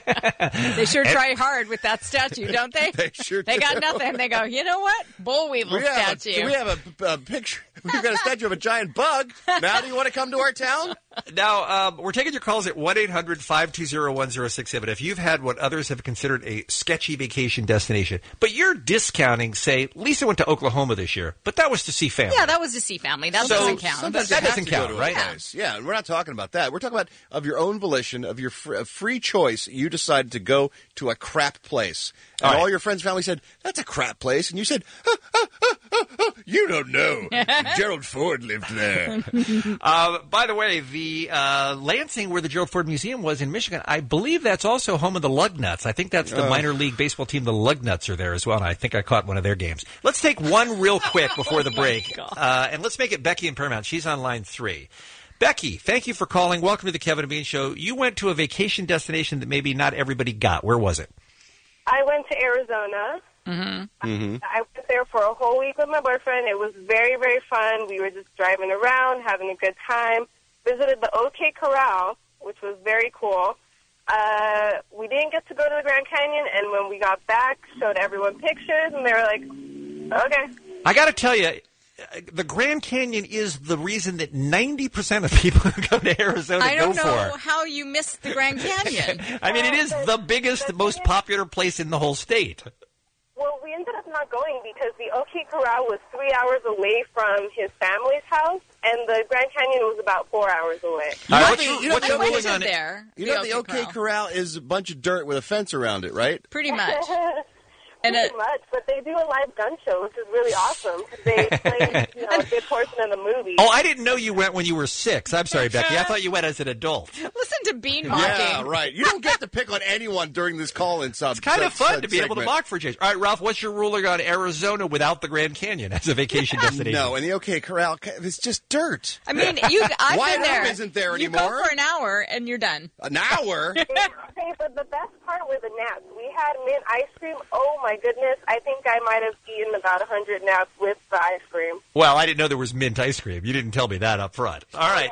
Speaker 12: They sure try hard with that statue, don't they?
Speaker 15: They sure
Speaker 12: They got
Speaker 15: do.
Speaker 12: nothing. They go, you know what? Bull Weevil
Speaker 15: we have,
Speaker 12: statue.
Speaker 15: a, we have a, a picture. We've got a statue of a giant bug. Now, do you want to come to our town?
Speaker 7: Now, um, we're taking your calls at one eight hundred five two zero one zero six seven. If you've had what others have considered a sketchy vacation destination, but you're discounting, say, Lisa went to Oklahoma this year, but that was to see family.
Speaker 12: Yeah, that was to see family. That
Speaker 7: So,
Speaker 12: doesn't count.
Speaker 15: Sometimes
Speaker 7: That
Speaker 15: you have
Speaker 7: doesn't
Speaker 15: to go
Speaker 7: count,
Speaker 15: to a
Speaker 7: right?
Speaker 15: place. Yeah, and we're not talking about that. We're talking about of your own volition, of your fr- of free choice. You decided to go to a crap place. And
Speaker 7: All
Speaker 15: all,
Speaker 7: right.
Speaker 15: your friends and family said, that's a crap place. And you said, ah, ah, ah, ah, ah, you don't know. Gerald Ford lived there.
Speaker 7: Uh, by the way, the uh, Lansing, where the Gerald Ford Museum was in Michigan, I believe that's also home of the Lugnuts. I think that's the
Speaker 15: Oh.
Speaker 7: minor league baseball team. The Lugnuts are there as well, and I think I caught one of their games. Let's take one real quick before the break, uh, and let's make it Becky in Paramount. She's on line three. Becky, thank you for calling. Welcome to the Kevin and Bean Show. You went to a vacation destination that maybe not everybody got. Where was it?
Speaker 16: I went to Arizona.
Speaker 12: Mm-hmm.
Speaker 15: Mm-hmm.
Speaker 16: I went there for a whole week with my boyfriend. It was very, very fun. We were just driving around, having a good time. Visited the OK Corral, which was very cool. Uh, we didn't get to go to the Grand Canyon, and when we got back, showed everyone pictures, and they were like, okay.
Speaker 7: I got to tell you, the Grand Canyon is the reason that ninety percent of people who go to Arizona
Speaker 12: I don't
Speaker 7: go
Speaker 12: know
Speaker 7: for.
Speaker 12: how you missed the Grand Canyon.
Speaker 7: I mean, it is the biggest, most popular place in the whole state.
Speaker 16: Well, we ended up not going because the OK Corral was three hours away from his family's house, and the Grand Canyon was about four hours away.
Speaker 15: You know,
Speaker 7: what's
Speaker 15: the,
Speaker 7: your-
Speaker 15: you know
Speaker 7: what's
Speaker 15: the
Speaker 7: your
Speaker 15: OK
Speaker 7: ruling on it?
Speaker 12: there,
Speaker 15: You
Speaker 12: the
Speaker 15: know the
Speaker 12: OK
Speaker 15: OK Corral is a bunch of dirt with a fence around it, right?
Speaker 12: Pretty much.
Speaker 16: And Pretty much, but they do a live gun show, which is really awesome because they play you know, a good portion of the movie.
Speaker 7: Oh, I didn't know you went when you were six. I'm sorry, Becky. I thought you went as an adult.
Speaker 12: Listen to Bean mocking.
Speaker 15: Yeah, right. You don't get to pick on anyone during this call-in sub.
Speaker 7: It's kind of
Speaker 15: sub-
Speaker 7: fun
Speaker 15: sub
Speaker 7: to be able to
Speaker 15: segment.
Speaker 7: mock for a change. All right, Ralph, what's your ruling on Arizona without the Grand Canyon as a vacation destination?
Speaker 15: No, and the OK Corral, it's just dirt.
Speaker 12: I mean, you. I've
Speaker 15: White
Speaker 12: been there.
Speaker 15: Room isn't there
Speaker 12: you
Speaker 15: anymore.
Speaker 12: go for an hour and you're done.
Speaker 15: An hour?
Speaker 16: Okay, but the best part were the naps. We had mint ice cream. Oh my goodness! I think I might have eaten about a hundred naps with the ice cream.
Speaker 7: Well, I didn't know there was mint ice cream. You didn't tell me that up front. All right.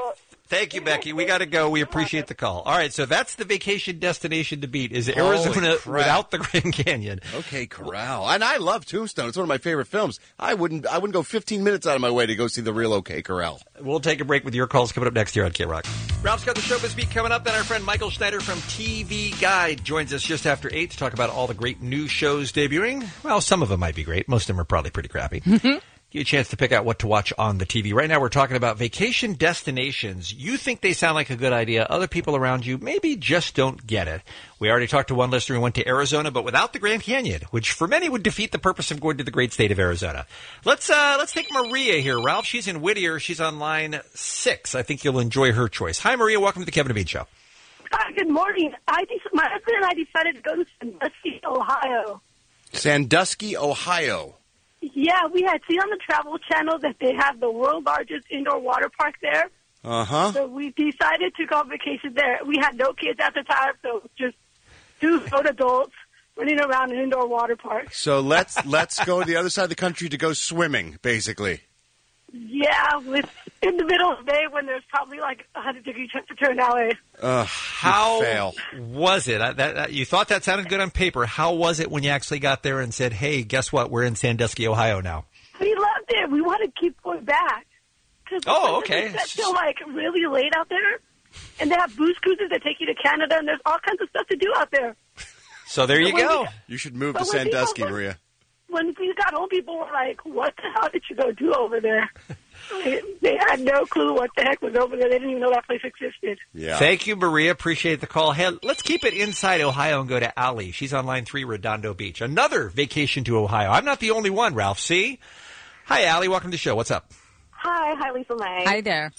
Speaker 7: Thank you, Becky. We got to go. We appreciate the call. All right, so that's the vacation destination to beat is
Speaker 15: Holy
Speaker 7: Arizona
Speaker 15: crap.
Speaker 7: without the Grand Canyon.
Speaker 15: Okay, Corral. And I love Tombstone. It's one of my favorite films. I wouldn't I wouldn't go fifteen minutes out of my way to go see the real OK Corral.
Speaker 7: We'll take a break with your calls coming up next here on K-Rock. Ralph's got the Showbiz Beat coming up. Then our friend Michael Schneider from T V Guide joins us just after eight to talk about all the great new shows debuting. Well, some of them might be great. Most of them are probably pretty crappy. Give you a chance to pick out what to watch on the T V. Right now we're talking about vacation destinations. You think they sound like a good idea. Other people around you maybe just don't get it. We already talked to one listener who went to Arizona, but without the Grand Canyon, which for many would defeat the purpose of going to the great state of Arizona. Let's uh, let's take Maria here, Ralph. She's in Whittier. She's on line six. I think you'll enjoy her choice. Hi, Maria. Welcome to the Kevin and Bean Show.
Speaker 18: Hi, good morning. I de- my husband and I decided to go to Sandusky, Ohio.
Speaker 15: Sandusky, Ohio.
Speaker 18: Yeah, we had seen on the Travel Channel that they have the world's largest indoor water park there.
Speaker 15: Uh-huh.
Speaker 18: So we decided to go on vacation there. We had no kids at the time, so it was just two grown adults running around an indoor water park.
Speaker 15: So let's let's go to the other side of the country to go swimming, basically.
Speaker 18: Yeah, with in the middle of May when there's probably like one hundred degree temperature in L A.
Speaker 15: Uh,
Speaker 7: How
Speaker 15: fail.
Speaker 7: was it? I, that, that, you thought that sounded good on paper. How was it when you actually got there and said, hey, guess what? We're in Sandusky, Ohio now.
Speaker 18: We loved it. We want to keep going back.
Speaker 7: Oh, okay.
Speaker 18: It's still like really late out there. And they have booze cruises that take you to Canada, and there's all kinds of stuff to do out there.
Speaker 7: So there you
Speaker 18: So when
Speaker 7: go.
Speaker 18: we-
Speaker 15: You should move
Speaker 18: But
Speaker 15: to
Speaker 18: when people
Speaker 15: Sandusky,
Speaker 18: look-
Speaker 15: Maria.
Speaker 18: When we got home, people were like, what the hell did you go do over there? they, they had no clue what the heck was over there. They didn't even know that place existed.
Speaker 15: Yeah.
Speaker 7: Thank you, Maria. Appreciate the call. Hey, let's keep it inside Ohio and go to Allie. She's on line three, Redondo Beach. Another vacation to Ohio. I'm not the only one, Ralph. See? Hi, Allie. Welcome to the show. What's up?
Speaker 19: Hi, hi, Lisa May.
Speaker 12: Hi there.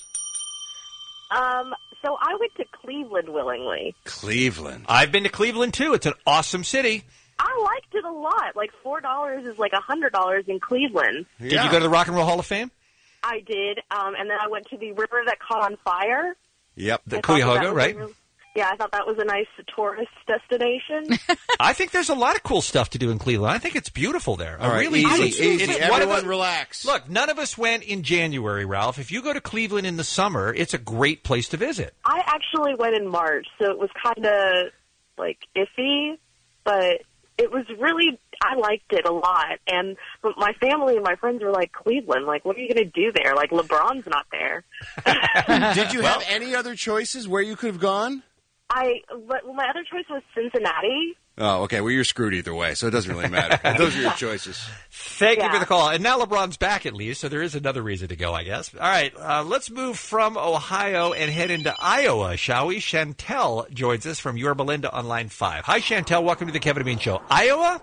Speaker 19: Um, so I went to Cleveland willingly.
Speaker 15: Cleveland.
Speaker 7: I've been to Cleveland, too. It's an awesome city.
Speaker 19: I liked it a lot. Like four dollars is like a hundred dollars in Cleveland.
Speaker 7: Did you go to the Rock and Roll Hall of Fame?
Speaker 19: I did, um, and then I went to the river that caught on fire.
Speaker 7: Yep. The
Speaker 19: I thought that
Speaker 7: Cuyahoga,
Speaker 19: was a
Speaker 7: right?
Speaker 19: real- yeah, I thought that was a nice tourist destination.
Speaker 7: I think there's a lot of cool stuff to do in Cleveland. I think it's beautiful there.
Speaker 15: All
Speaker 7: I
Speaker 15: right,
Speaker 7: really
Speaker 15: easy,
Speaker 7: do.
Speaker 15: easy.
Speaker 7: It's one of
Speaker 15: Everyone
Speaker 7: the-
Speaker 15: relax.
Speaker 7: Look, none of us went in January, Ralph. If you go to Cleveland in the summer, it's a great place to visit.
Speaker 19: I actually went in March, so it was kind of like iffy, but it was really, I liked it a lot. And but my family and my friends were like, Cleveland, like, what are you going to do there? Like, LeBron's not there.
Speaker 15: Did you have any other choices where you could have gone?
Speaker 19: I, but well, my other choice was Cincinnati.
Speaker 15: Oh, okay. Well, you're screwed either way, so it doesn't really matter. Those are your choices.
Speaker 7: Thank you
Speaker 19: Yeah.
Speaker 7: for the call. And now LeBron's back at least, so there is another reason to go, I guess. All right, uh, let's move from Ohio and head into Iowa, shall we? Chantel joins us from Yorba Linda on line five. Hi, Chantel. Welcome to the Kevin and Bean Show. Iowa?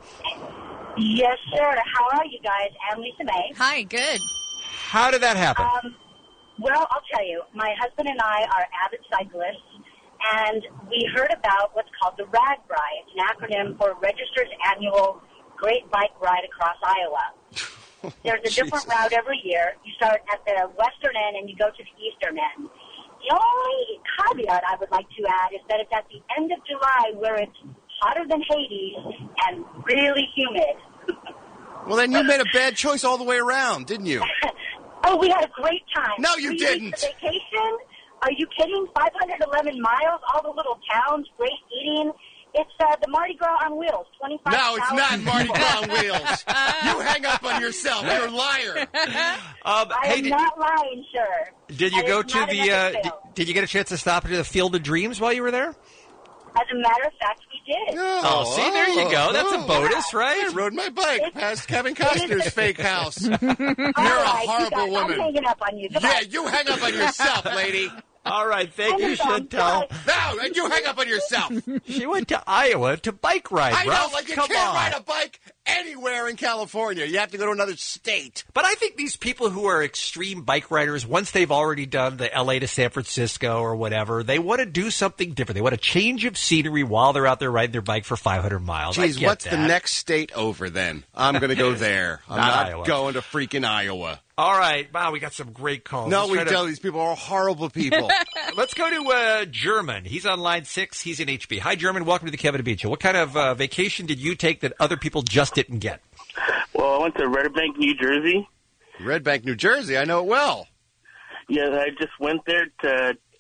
Speaker 21: Yes, sir. How are you guys? I'm Lisa May.
Speaker 12: Hi, good.
Speaker 7: How did that happen?
Speaker 21: Um, well, I'll tell you. My husband and I are avid cyclists, and we heard about what's called the RAG Ride. It's an acronym for Registered Annual Great Bike Ride Across Iowa. There's a different route every year. You start at the western end and you go to the eastern end. The only caveat I would like to add is that it's at the end of July where it's hotter than Hades and really humid.
Speaker 15: Well, then you made a bad choice all the way around, didn't you?
Speaker 21: Oh, we had a great time.
Speaker 15: No, you
Speaker 21: Three
Speaker 15: didn't.
Speaker 21: weeks of vacation? Are you kidding? five hundred eleven miles, all the little towns, great eating. It's uh, the Mardi Gras on wheels. twenty-five.
Speaker 15: No, it's not Mardi Gras on wheels. You hang up on yourself. You're a liar.
Speaker 7: Um,
Speaker 21: I
Speaker 7: hey,
Speaker 21: am
Speaker 7: did,
Speaker 21: not lying, sir.
Speaker 7: did you
Speaker 21: And
Speaker 7: go
Speaker 21: it's
Speaker 7: to
Speaker 21: not
Speaker 7: the?
Speaker 21: another
Speaker 7: Uh, did,
Speaker 21: film.
Speaker 7: did you get a chance to stop into the Field of Dreams while you were there?
Speaker 21: As a matter of fact, we did.
Speaker 7: Oh, see, there you go. That's a bonus, right?
Speaker 15: I rode my bike past Kevin Costner's fake house. You're
Speaker 21: All
Speaker 15: a
Speaker 21: right, you
Speaker 15: horrible
Speaker 21: guys,
Speaker 15: woman.
Speaker 21: I'm hanging up on you. Goodbye.
Speaker 15: Yeah, you hang up on yourself, lady.
Speaker 7: All right, thank you, Chantel.
Speaker 15: No, and you hang up on yourself.
Speaker 7: She went to Iowa to bike ride.
Speaker 15: I know,
Speaker 7: Ralph.
Speaker 15: like you
Speaker 7: Come
Speaker 15: can't
Speaker 7: on.
Speaker 15: ride a bike anywhere in California. You have to go to another state.
Speaker 7: But I think these people who are extreme bike riders, once they've already done the L A to San Francisco or whatever, they want to do something different. They want a change of scenery while they're out there riding their bike for five hundred miles. I
Speaker 15: Jeez,
Speaker 7: get
Speaker 15: what's the
Speaker 7: that.
Speaker 15: next state over then? I'm going to go there. I'm
Speaker 7: Not
Speaker 15: not,
Speaker 7: Iowa.
Speaker 15: going to freaking Iowa.
Speaker 7: All right. Wow, we got some great calls.
Speaker 15: No,
Speaker 7: Let's
Speaker 15: we
Speaker 7: try to-
Speaker 15: don't. These people are horrible people.
Speaker 7: Let's go to uh, German. He's on line six. He's in H B. Hi, German. Welcome to the Kevin and Bean Show. What kind of uh, vacation did you take that other people just didn't get?
Speaker 22: Well, I went to Red Bank, New Jersey.
Speaker 15: Red Bank, New Jersey. I know it well.
Speaker 22: Yeah, I just went there to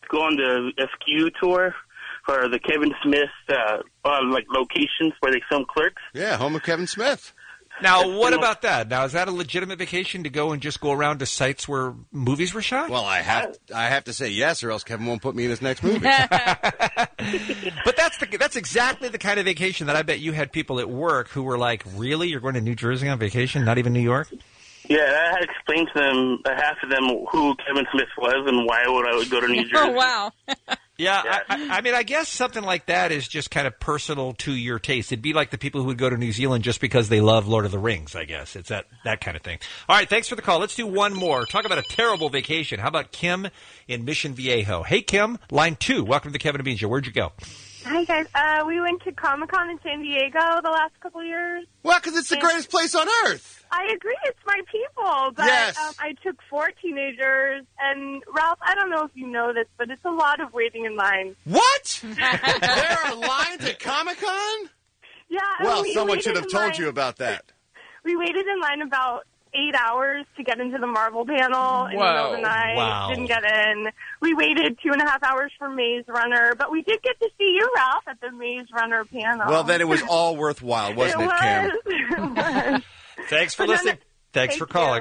Speaker 22: go on the S Q tour for the Kevin Smith uh, uh, like locations where they film Clerks.
Speaker 15: Yeah, home of Kevin Smith.
Speaker 7: Now, what about that? Now, is that a legitimate vacation to go and just go around to sites where movies were shot?
Speaker 15: Well, I have I have to say yes, or else Kevin won't put me in his next movie.
Speaker 7: But that's the that's exactly the kind of vacation that I bet you had people at work who were like, "Really, you're going to New Jersey on vacation? Not even New York?"
Speaker 22: Yeah, I had explained to them, uh, half of them, who Kevin Smith was and why would I would go to New Jersey.
Speaker 12: Oh, wow.
Speaker 7: Yeah, I, I, I mean, I guess something like that is just kind of personal to your taste. It'd be like the people who would go to New Zealand just because they love Lord of the Rings, I guess. It's that, that kind of thing. All right, thanks for the call. Let's do one more. Talk about a terrible vacation. How about Kim in Mission Viejo? Hey, Kim, line two. Welcome to the Kevin and Bean Show. Where'd you go?
Speaker 16: Hi, guys. Uh, we went to Comic-Con in San Diego the last couple of years.
Speaker 15: Well, because it's the greatest place on earth.
Speaker 16: I agree. It's my people. But
Speaker 15: Yes.
Speaker 16: um, I took four teenagers. And, Ralph, I don't know if you know this, but it's a lot of waiting in line.
Speaker 15: What? There are lines at Comic-Con?
Speaker 16: Yeah.
Speaker 15: Well,
Speaker 16: we
Speaker 15: someone
Speaker 16: waited
Speaker 15: should have
Speaker 16: in
Speaker 15: told
Speaker 16: line-
Speaker 15: you about that.
Speaker 16: We waited in line about eight hours to get into the Marvel panel in the
Speaker 15: Whoa.
Speaker 16: middle of the night.
Speaker 15: Wow.
Speaker 16: Didn't get in. We waited two and a half hours for Maze Runner, but we did get to see you, Ralph, at the Maze Runner panel.
Speaker 15: Well, then it was all worthwhile, wasn't it,
Speaker 16: it
Speaker 15: Kim?
Speaker 16: was. It was.
Speaker 7: Thanks for
Speaker 16: But then-
Speaker 7: listening. Thanks
Speaker 16: Thank
Speaker 7: for calling.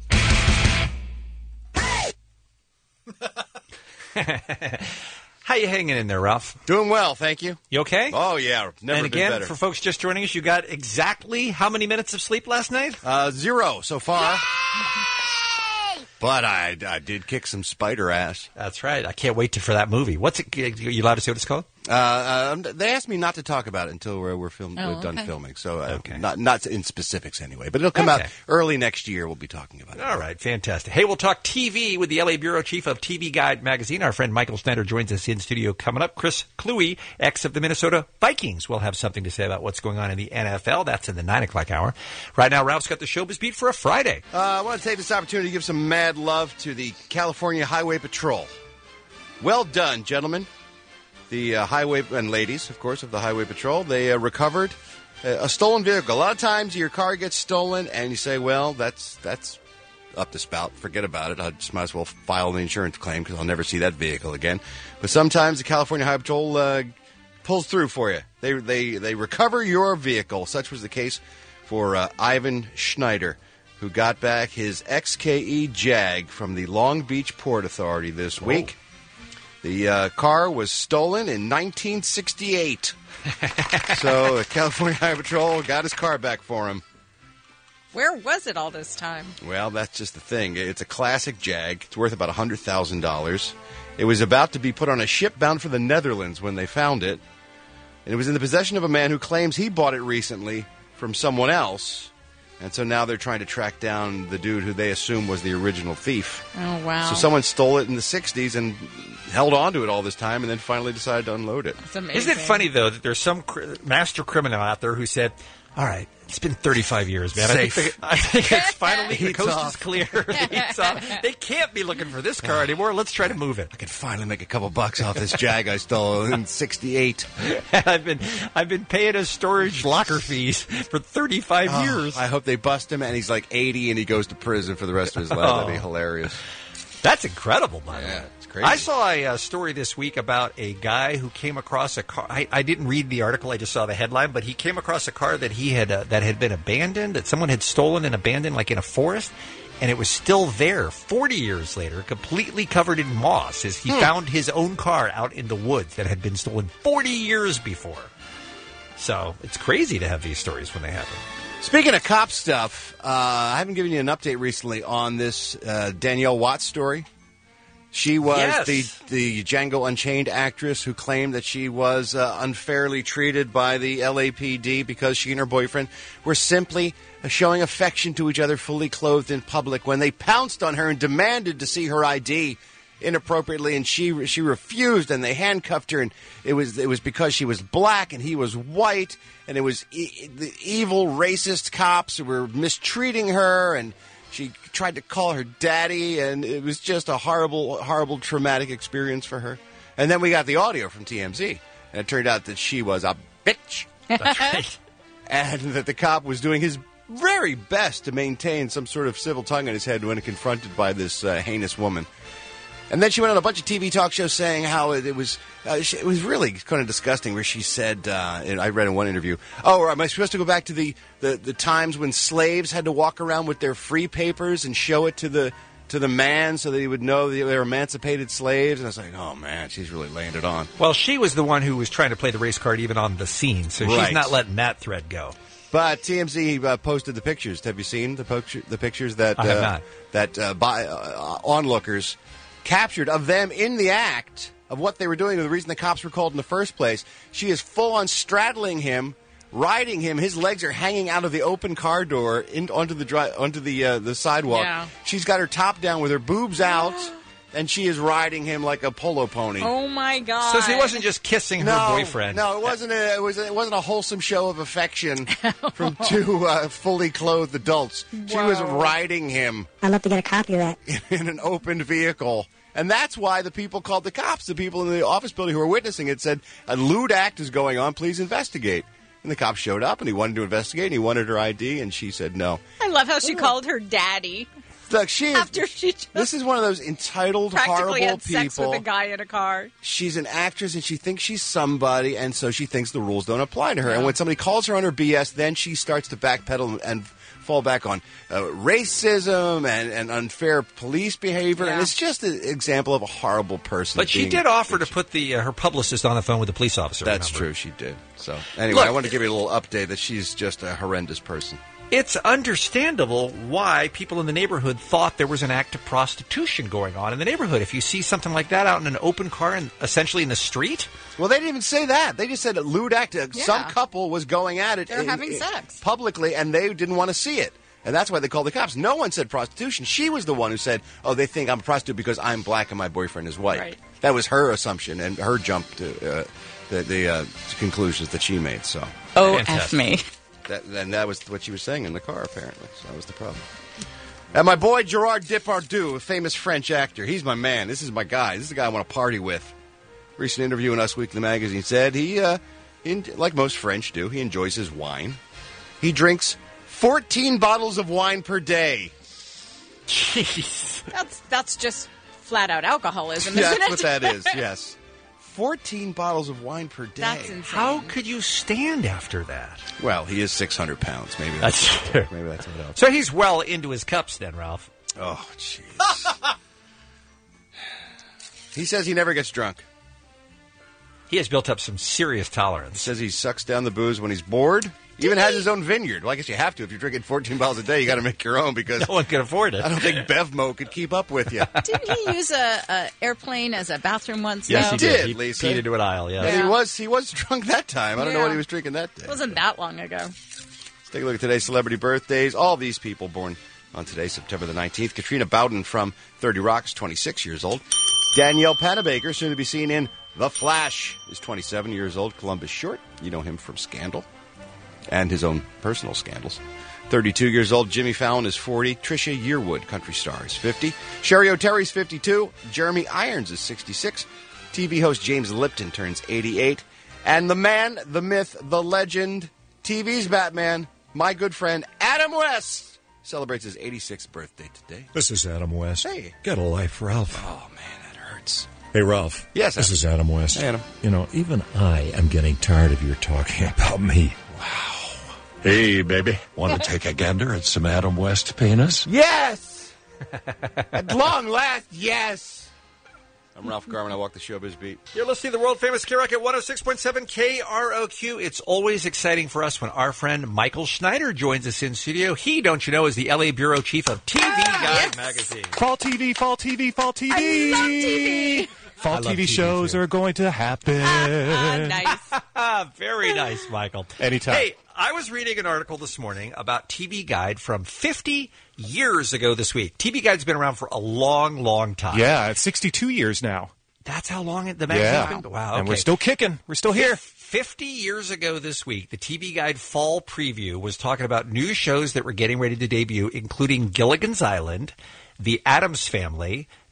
Speaker 7: How you hanging in there, Ralph?
Speaker 15: Doing well, thank you.
Speaker 7: You okay?
Speaker 15: Oh, yeah. Never
Speaker 7: and
Speaker 15: been
Speaker 7: again,
Speaker 15: better.
Speaker 7: for folks just joining us, you got exactly how many minutes of sleep last night?
Speaker 15: Uh, zero so far. But I, I did kick some spider ass.
Speaker 7: That's right. I can't wait to, for that movie. What's it? Are you allowed to say what it's called?
Speaker 15: Uh, um, they asked me not to talk about it until we're, we're, film,
Speaker 7: Oh,
Speaker 15: we're done
Speaker 7: okay.
Speaker 15: filming. So uh,
Speaker 7: Okay.
Speaker 15: not not in specifics anyway. But it'll come
Speaker 7: Okay.
Speaker 15: out early next year. We'll be talking about it.
Speaker 7: All right, fantastic. Hey, we'll talk T V with the L A Bureau Chief of T V Guide magazine. Our friend Michael Snyder joins us in studio coming up. Chris Kluwe, ex of the Minnesota Vikings, will have something to say about what's going on in the N F L. That's in the nine o'clock hour. Right now, Ralph's got the showbiz beat for a Friday.
Speaker 15: Uh, I want to take this opportunity to give some mad love to the California Highway Patrol. Well done, gentlemen. The uh, highway, and ladies, of course, of the Highway Patrol, they uh, recovered uh, a stolen vehicle. A lot of times your car gets stolen and you say, well, that's that's up the spout. Forget about it. I just might as well file an insurance claim because I'll never see that vehicle again. But sometimes the California Highway Patrol uh, pulls through for you. They, they, they recover your vehicle. Such was the case for uh, Ivan Schneider, who got back his X K E Jag from the Long Beach Port Authority this week. The uh, car was stolen in nineteen sixty-eight. So the California Highway Patrol got his car back for him.
Speaker 12: Where was it all this time?
Speaker 15: Well, that's just the thing. It's a classic Jag. It's worth about one hundred thousand dollars. It was about to be put on a ship bound for the Netherlands when they found it. And it was in the possession of a man who claims he bought it recently from someone else. And so now they're trying to track down the dude who they assume was the original thief.
Speaker 12: Oh, wow.
Speaker 15: So someone stole it in the sixties and held on to it all this time and then finally decided to unload it.
Speaker 12: It's amazing.
Speaker 7: Isn't it funny, though, that there's some cr- master criminal out there who said, all right, it's been thirty-five years, man. I
Speaker 15: Safe.
Speaker 7: think, I think it's finally, the
Speaker 15: Heat's
Speaker 7: coast
Speaker 15: off.
Speaker 7: is clear. The heat's off. They can't be looking for this car anymore. Let's try to move it.
Speaker 15: I can finally make a couple bucks off this Jag I stole in sixty-eight.
Speaker 7: I've been I've been paying his storage locker fees for thirty-five
Speaker 15: Oh,
Speaker 7: years.
Speaker 15: I hope they bust him and he's like eighty and he goes to prison for the rest of his life. That'd be hilarious.
Speaker 7: That's incredible, by the
Speaker 15: Yeah,
Speaker 7: way.
Speaker 15: it's crazy.
Speaker 7: I saw a uh, story this week about a guy who came across a car. I, I didn't read the article; I just saw the headline. But he came across a car that he had uh, that had been abandoned, that someone had stolen and abandoned, like in a forest, and it was still there forty years later, completely covered in moss. As he
Speaker 15: Hmm.
Speaker 7: found his own car out in the woods that had been stolen forty years before. So it's crazy to have these stories when they happen.
Speaker 15: Speaking of cop stuff, uh, I haven't given you an update recently on this uh, Danielle Watts story. She was
Speaker 7: Yes.
Speaker 15: the the Django Unchained actress who claimed that she was uh, unfairly treated by the L A P D because she and her boyfriend were simply uh, showing affection to each other fully clothed in public when they pounced on her and demanded to see her I D inappropriately, and she she refused, and they handcuffed her, and it was it was because she was black and he was white, and it was e- the evil racist cops who were mistreating her, and she tried to call her daddy, and it was just a horrible, horrible, traumatic experience for her. And then we got the audio from T M Z, and it turned out that she was a bitch.
Speaker 7: That's right.
Speaker 15: And that the cop was doing his very best to maintain some sort of civil tongue in his head when confronted by this uh, heinous woman. And then she went on a bunch of T V talk shows saying how it, it was uh, she, it was really kind of disgusting. Where she said, uh, and I read in one interview, "Oh, am I supposed to go back to the, the, the times when slaves had to walk around with their free papers and show it to the to the man so that he would know they were emancipated slaves?" And I was like, "Oh man, she's really laying it on."
Speaker 7: Well, she was the one who was trying to play the race card even on the scene, so
Speaker 15: Right.
Speaker 7: she's not letting that thread go.
Speaker 15: But T M Z uh, posted the pictures. Have you seen the picture, the pictures that
Speaker 7: I have
Speaker 15: uh,
Speaker 7: not.
Speaker 15: that uh, by, uh, onlookers captured of them in the act of what they were doing, and the reason the cops were called in the first place? She is full on straddling him, riding him. His legs are hanging out of the open car door in, onto the dri- onto the uh, the sidewalk.
Speaker 12: Yeah.
Speaker 15: She's got her top down with her boobs out, and she is riding him like a polo pony.
Speaker 12: Oh my God!
Speaker 7: So she wasn't just kissing
Speaker 15: No,
Speaker 7: her boyfriend.
Speaker 15: No, it wasn't. A, it was. It wasn't a wholesome show of affection from two uh, fully clothed adults. She was
Speaker 21: Whoa.
Speaker 15: riding him
Speaker 21: I'd love to get a copy of that.
Speaker 15: in an opened vehicle, and that's why the people called the cops. The people in the office building who were witnessing it said a lewd act is going on. Please investigate. And the cops showed up, and he wanted to investigate, and he wanted her I D, and she said no.
Speaker 12: I love how she called her daddy.
Speaker 15: Look, she is,
Speaker 12: After she just
Speaker 15: this is one of those entitled,
Speaker 12: practically
Speaker 15: horrible
Speaker 12: had sex
Speaker 15: people.
Speaker 12: with a guy in a car.
Speaker 15: She's an actress and she thinks she's somebody, and so she thinks the rules don't apply to her. And when somebody calls her on her B S, then she starts to backpedal and fall back on uh, racism and, and unfair police behavior.
Speaker 7: Yeah.
Speaker 15: And it's just an example of a horrible person.
Speaker 7: But she
Speaker 15: being-
Speaker 7: did offer to put the uh, her publicist on the phone with the police officer.
Speaker 15: That's
Speaker 7: remember?
Speaker 15: true, she did. So anyway,
Speaker 7: Look,
Speaker 15: I wanted to give you a little update that she's just a horrendous person.
Speaker 7: It's understandable why people in the neighborhood thought there was an act of prostitution going on in the neighborhood. If you see something like that out in an open car and essentially in the street.
Speaker 15: Well, they didn't even say that. They just said a lewd act. Uh,
Speaker 12: Yeah.
Speaker 15: Some couple was going at it.
Speaker 12: They're
Speaker 15: in-
Speaker 12: having
Speaker 15: in-
Speaker 12: sex.
Speaker 15: publicly, and they didn't want to see it. And that's why they called the cops. No one said prostitution. She was the one who said, oh, they think I'm a prostitute because I'm black and my boyfriend is white.
Speaker 12: Right.
Speaker 15: That was her assumption and her jump to uh, the, the uh, conclusions that she made. So,
Speaker 12: Oh, F me.
Speaker 15: That, and that was what she was saying in the car, apparently. So that was the problem. And my boy Gerard Depardieu, a famous French actor, he's my man. This is my guy. This is the guy I want to party with. Recent interview in Us Weekly Magazine said he, uh, in, like most French do, he enjoys his wine. He drinks fourteen bottles of wine per day.
Speaker 7: Jeez.
Speaker 12: That's that's just flat out alcoholism, isn't
Speaker 15: That's
Speaker 12: it?
Speaker 15: what that is, yes. fourteen bottles of wine per day.
Speaker 12: That's insane.
Speaker 7: How could you stand after that?
Speaker 15: Well, he is six hundred pounds. Maybe that's,
Speaker 7: That's true.
Speaker 15: maybe that's what else.
Speaker 7: So he's well into his cups then, Ralph.
Speaker 15: Oh, jeez. He says he never gets drunk.
Speaker 7: He has built up some serious tolerance.
Speaker 15: He says he sucks down the booze when he's bored. He even has his own vineyard. Well, I guess you have to. If you're drinking fourteen bottles a day, you got to make your own because
Speaker 7: no one can afford it.
Speaker 15: I don't think Bevmo could keep up with you.
Speaker 12: Didn't he use a, a airplane as a bathroom once?
Speaker 7: Yes,
Speaker 12: though?
Speaker 7: he did.
Speaker 15: did,
Speaker 7: He
Speaker 15: Lisa.
Speaker 7: peed into an aisle, yes.
Speaker 15: And he was he was drunk that time. I don't know
Speaker 12: Yeah.
Speaker 15: what he was drinking that day.
Speaker 12: It wasn't that long ago.
Speaker 15: Let's take a look at today's celebrity birthdays. All these people born on today, September the nineteenth. Katrina Bowden from thirty Rock is twenty-six years old. Danielle Panabaker, soon to be seen in The Flash, is twenty-seven years old. Columbus Short, you know him from Scandal and his own personal scandals. thirty-two years old. Jimmy Fallon is forty. Trisha Yearwood, country star, is fifty. Sherry O'Terry's fifty-two. Jeremy Irons is sixty-six. T V host James Lipton turns eighty-eight. And the man, the myth, the legend, T V's Batman, my good friend Adam West, celebrates his eighty-sixth birthday today.
Speaker 13: This is Adam West.
Speaker 15: Hey.
Speaker 13: Get a life, Ralph.
Speaker 15: Oh, man, that hurts.
Speaker 13: Hey, Ralph.
Speaker 15: Yes,
Speaker 13: This
Speaker 15: Adam.
Speaker 13: is Adam West.
Speaker 15: Hey, Adam.
Speaker 13: You know, even I am getting tired of your talking about me. Wow. Hey, baby. Want to take a gander at some Adam West penis?
Speaker 15: Yes! At long last, yes! I'm Ralph Garman. I walk the showbiz beat.
Speaker 7: You're listening to the world-famous K-Rock at one oh six point seven K R O Q. It's always exciting for us when our friend Michael Schneider joins us in studio. He, don't you know, is the L A bureau chief of T V Guide magazine.
Speaker 1: Fall T V, fall T V, fall T V.
Speaker 12: I love T V.
Speaker 1: Fall
Speaker 7: I love
Speaker 1: T V
Speaker 7: T V
Speaker 1: shows
Speaker 7: too.
Speaker 1: are going to happen.
Speaker 12: Nice.
Speaker 7: Very nice, Michael.
Speaker 1: Anytime.
Speaker 7: Hey, I was reading an article this morning about T V Guide from fifty years ago this week. T V Guide's been around for a long, long time.
Speaker 1: Yeah, it's sixty-two years now.
Speaker 7: That's how long it, the magazine's
Speaker 1: Yeah.
Speaker 7: been? Wow,
Speaker 1: And we're
Speaker 7: okay.
Speaker 1: still kicking. We're still here.
Speaker 7: fifty years ago this week, the T V Guide Fall Preview was talking about new shows that were getting ready to debut, including Gilligan's Island, The Addams Family,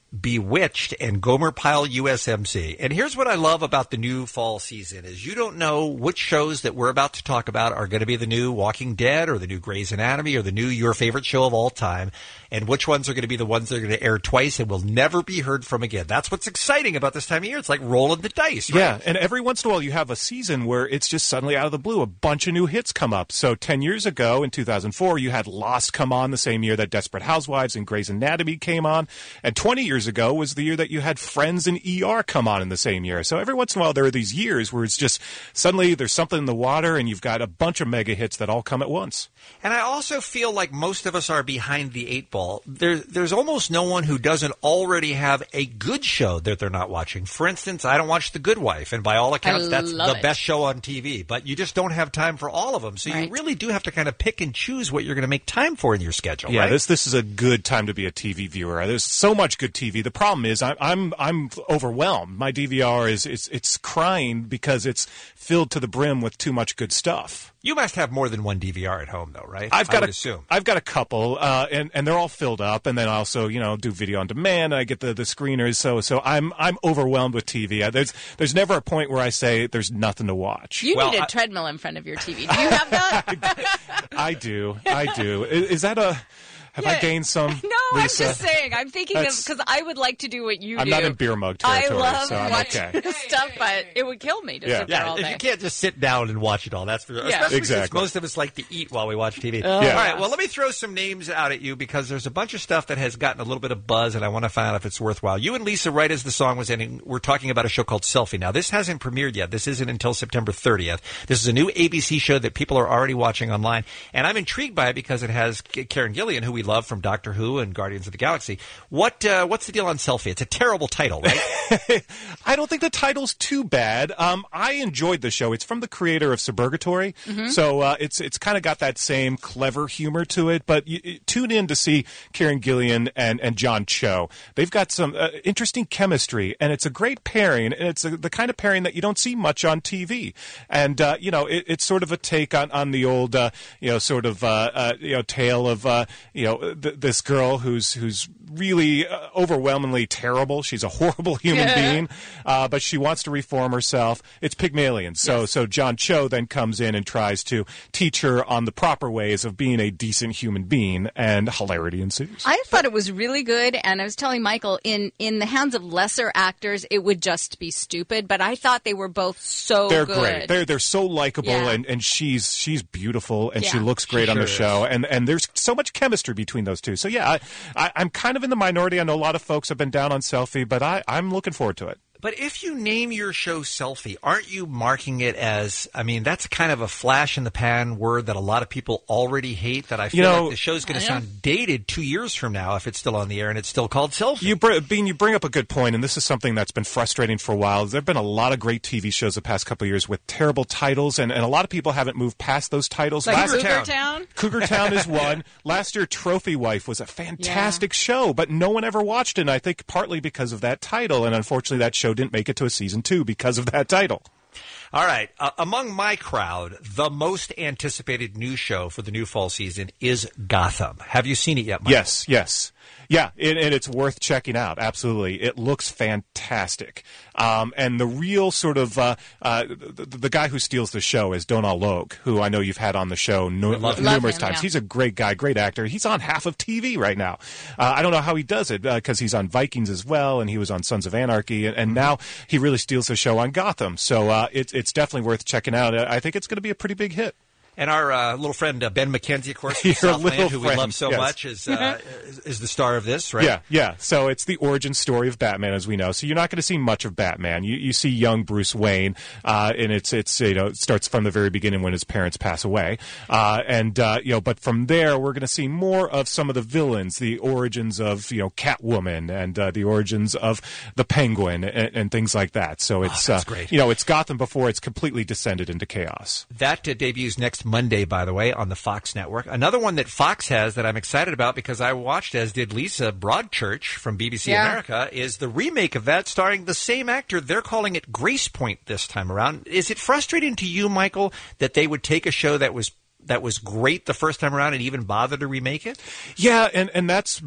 Speaker 7: Bewitched, and Gomer Pyle U S M C. And here's what I love about the new fall season is you don't know which shows that we're about to talk about are going to be the new Walking Dead or the new Grey's Anatomy or the new your favorite show of all time, and which ones are going to be the ones that are going to air twice and will never be heard from again. That's what's exciting about this time of year. It's like rolling the dice, right?
Speaker 1: Yeah, and every once in a while you have a season where it's just suddenly out of the blue, a bunch of new hits come up. So ten years ago, in two thousand four, you had Lost come on the same year that Desperate Housewives and Grey's Anatomy came on, and twenty years ago was the year that you had Friends and E R come on in the same year. So every once in a while there are these years where it's just suddenly there's something in the water and you've got a bunch of mega hits that all come at once.
Speaker 7: And I also feel like most of us are behind the eight ball. There, there's almost no one who doesn't already have a good show that they're not watching. For instance, I don't watch The Good Wife, and by all accounts,
Speaker 12: I
Speaker 7: that's
Speaker 12: love
Speaker 7: the
Speaker 12: it.
Speaker 7: best show on T V. But you just don't have time for all of them. So
Speaker 12: Right.
Speaker 7: you really do have to kind of pick and choose what you're going to make time for in your schedule,
Speaker 1: Yeah,
Speaker 7: right?
Speaker 1: this this is a good time to be a T V viewer. There's so much good T V. The problem is I'm I'm I'm overwhelmed. My D V R is it's it's crying because it's filled to the brim with too much good stuff.
Speaker 7: You must have more than one D V R at home, though, right?
Speaker 1: I've
Speaker 7: I
Speaker 1: got
Speaker 7: would
Speaker 1: a,
Speaker 7: assume.
Speaker 1: I've got a couple, uh, and and they're all filled up. And then I also, you know, do video on demand. I get the, the screeners, so so I'm I'm overwhelmed with T V. There's there's never a point where I say there's nothing to watch.
Speaker 12: You
Speaker 7: Well,
Speaker 12: need a
Speaker 7: I-
Speaker 12: treadmill in front of your T V. Do you have that?
Speaker 1: I do, I do. Is, is that a? Have I
Speaker 12: Yeah.
Speaker 1: gained some?
Speaker 12: No, I'm
Speaker 1: Lisa?
Speaker 12: just saying. I'm thinking of
Speaker 1: That's-
Speaker 12: because I would like to do what you
Speaker 1: I'm
Speaker 12: do.
Speaker 1: not in beer mug
Speaker 12: I
Speaker 1: territory,
Speaker 12: love
Speaker 1: so I'm
Speaker 12: watching
Speaker 1: okay.
Speaker 12: this stuff, but it would kill me to
Speaker 1: Yeah.
Speaker 12: sit there
Speaker 7: Yeah,
Speaker 12: all
Speaker 7: if
Speaker 12: day.
Speaker 7: you can't just sit down and watch it all, that's for sure.
Speaker 12: Yeah.
Speaker 7: Especially since
Speaker 1: Exactly.
Speaker 7: most of us like to eat while we watch T V.
Speaker 12: Oh,
Speaker 7: All
Speaker 1: Yeah.
Speaker 7: right, well, let me throw some names out at you because there's a bunch of stuff that has gotten a little bit of buzz, and I want to find out if it's worthwhile. You and Lisa, right as the song was ending, we're talking about a show called Selfie. Now, this hasn't premiered yet. This isn't until September thirtieth. This is a new A B C show that people are already watching online, and I'm intrigued by it because it has K- Karen Gillian, who we love from Doctor Who and Guardians of the Galaxy. What uh, What's the deal on Selfie? It's a terrible title, right?
Speaker 1: I don't think the title's too bad. Um, I enjoyed the show. It's from the creator of Suburgatory,
Speaker 12: Mm-hmm.
Speaker 1: so uh, it's it's kind of got that same clever humor to it. But you, you tune in to see Karen Gillian and, and John Cho. They've got some uh, interesting chemistry, and it's a great pairing. And it's a, the kind of pairing that you don't see much on T V. And uh, you know, it, it's sort of a take on on the old, uh, you know, sort of uh, uh, you know tale of uh, you know th- this girl who's who's really uh, overwhelmingly terrible. She's a horrible human
Speaker 12: Yeah.
Speaker 1: being, uh, but she wants to reform herself. It's Pygmalion. So, so John Cho then comes in and tries to teach her on the proper ways of being a decent human being, and hilarity ensues.
Speaker 12: I thought it was really good, and I was telling Michael, in, in the hands of lesser actors, it would just be stupid. But I thought they were both so
Speaker 1: They're
Speaker 12: good.
Speaker 1: great. They're they're so likable,
Speaker 12: Yeah.
Speaker 1: and, and she's she's beautiful, and she
Speaker 12: Yeah.
Speaker 1: looks great
Speaker 7: She
Speaker 1: on the
Speaker 7: sure
Speaker 1: show, and and there's so much chemistry between those two. So yeah, I, I, I'm kind of in the minority. I know a lot of folks have been down on Selfie, but I, I'm looking forward to it.
Speaker 7: But if you name your show Selfie, aren't you marking it as, I mean, that's kind of a flash in the pan word that a lot of people already hate, that I feel
Speaker 1: You know-
Speaker 7: like the show's going to sound dated two years from now if it's still on the air and it's still called Selfie.
Speaker 1: You, br- Bean, you bring up a good point, and this is something that's been frustrating for a while. There have been a lot of great T V shows the past couple of years with terrible titles, and, and a lot of people haven't moved past those titles.
Speaker 12: Like
Speaker 1: Last-
Speaker 12: Cougar Town?
Speaker 1: Cougar Town is one. Last year, Trophy Wife was a fantastic show, but no one ever watched it, and I think partly because of that title, and unfortunately that show didn't make it to a season two because of that title.
Speaker 7: All right. Uh, among my crowd, the most anticipated new show for the new fall season is Gotham. Have you seen it yet, Mike?
Speaker 1: Yes, yes. Yeah, it, and it's worth checking out. Absolutely. It looks fantastic. Um, and the real sort of, uh, uh, the, the guy who steals the show is Donal Logue, who I know you've had on the show nu-
Speaker 7: love him.
Speaker 1: numerous
Speaker 12: Love him,
Speaker 1: times.
Speaker 12: yeah.
Speaker 1: He's a great guy, great actor. He's on half of T V right now. Uh, I don't know how he does it, because he's on Vikings as well, and he was on Sons of Anarchy, and, and now he really steals the show on Gotham. So uh, it, it's definitely worth checking out. I think it's going to be a pretty big hit.
Speaker 7: And our uh, little friend uh, Ben McKenzie, of course, from
Speaker 1: Your
Speaker 7: Southland,
Speaker 1: little
Speaker 7: who we
Speaker 1: friend,
Speaker 7: love so
Speaker 1: yes.
Speaker 7: much, is, uh, is is the star of this, right?
Speaker 1: Yeah, yeah. So it's the origin story of Batman, as we know. So you're not going to see much of Batman. You you see young Bruce Wayne, uh, and it's it's you know it starts from the very beginning when his parents pass away, uh, and uh, you know. But from there, we're going to see more of some of the villains, the origins of you know Catwoman, and uh, the origins of the Penguin, and, and things like that. So it's
Speaker 7: that's
Speaker 1: uh,
Speaker 7: great.
Speaker 1: you know it's Gotham before it's completely descended into chaos.
Speaker 7: That uh, debuts next Monday, by the way, on the Fox network. Another one that Fox has that I'm excited about because I watched, as did Lisa, Broadchurch from B B C
Speaker 12: Yeah.
Speaker 7: America, is the remake of that starring the same actor. They're calling it Grace Point this time around. Is it frustrating to you, Michael, that they would take a show that was that was great the first time around and even bother to remake it?
Speaker 1: Yeah, and, and that's my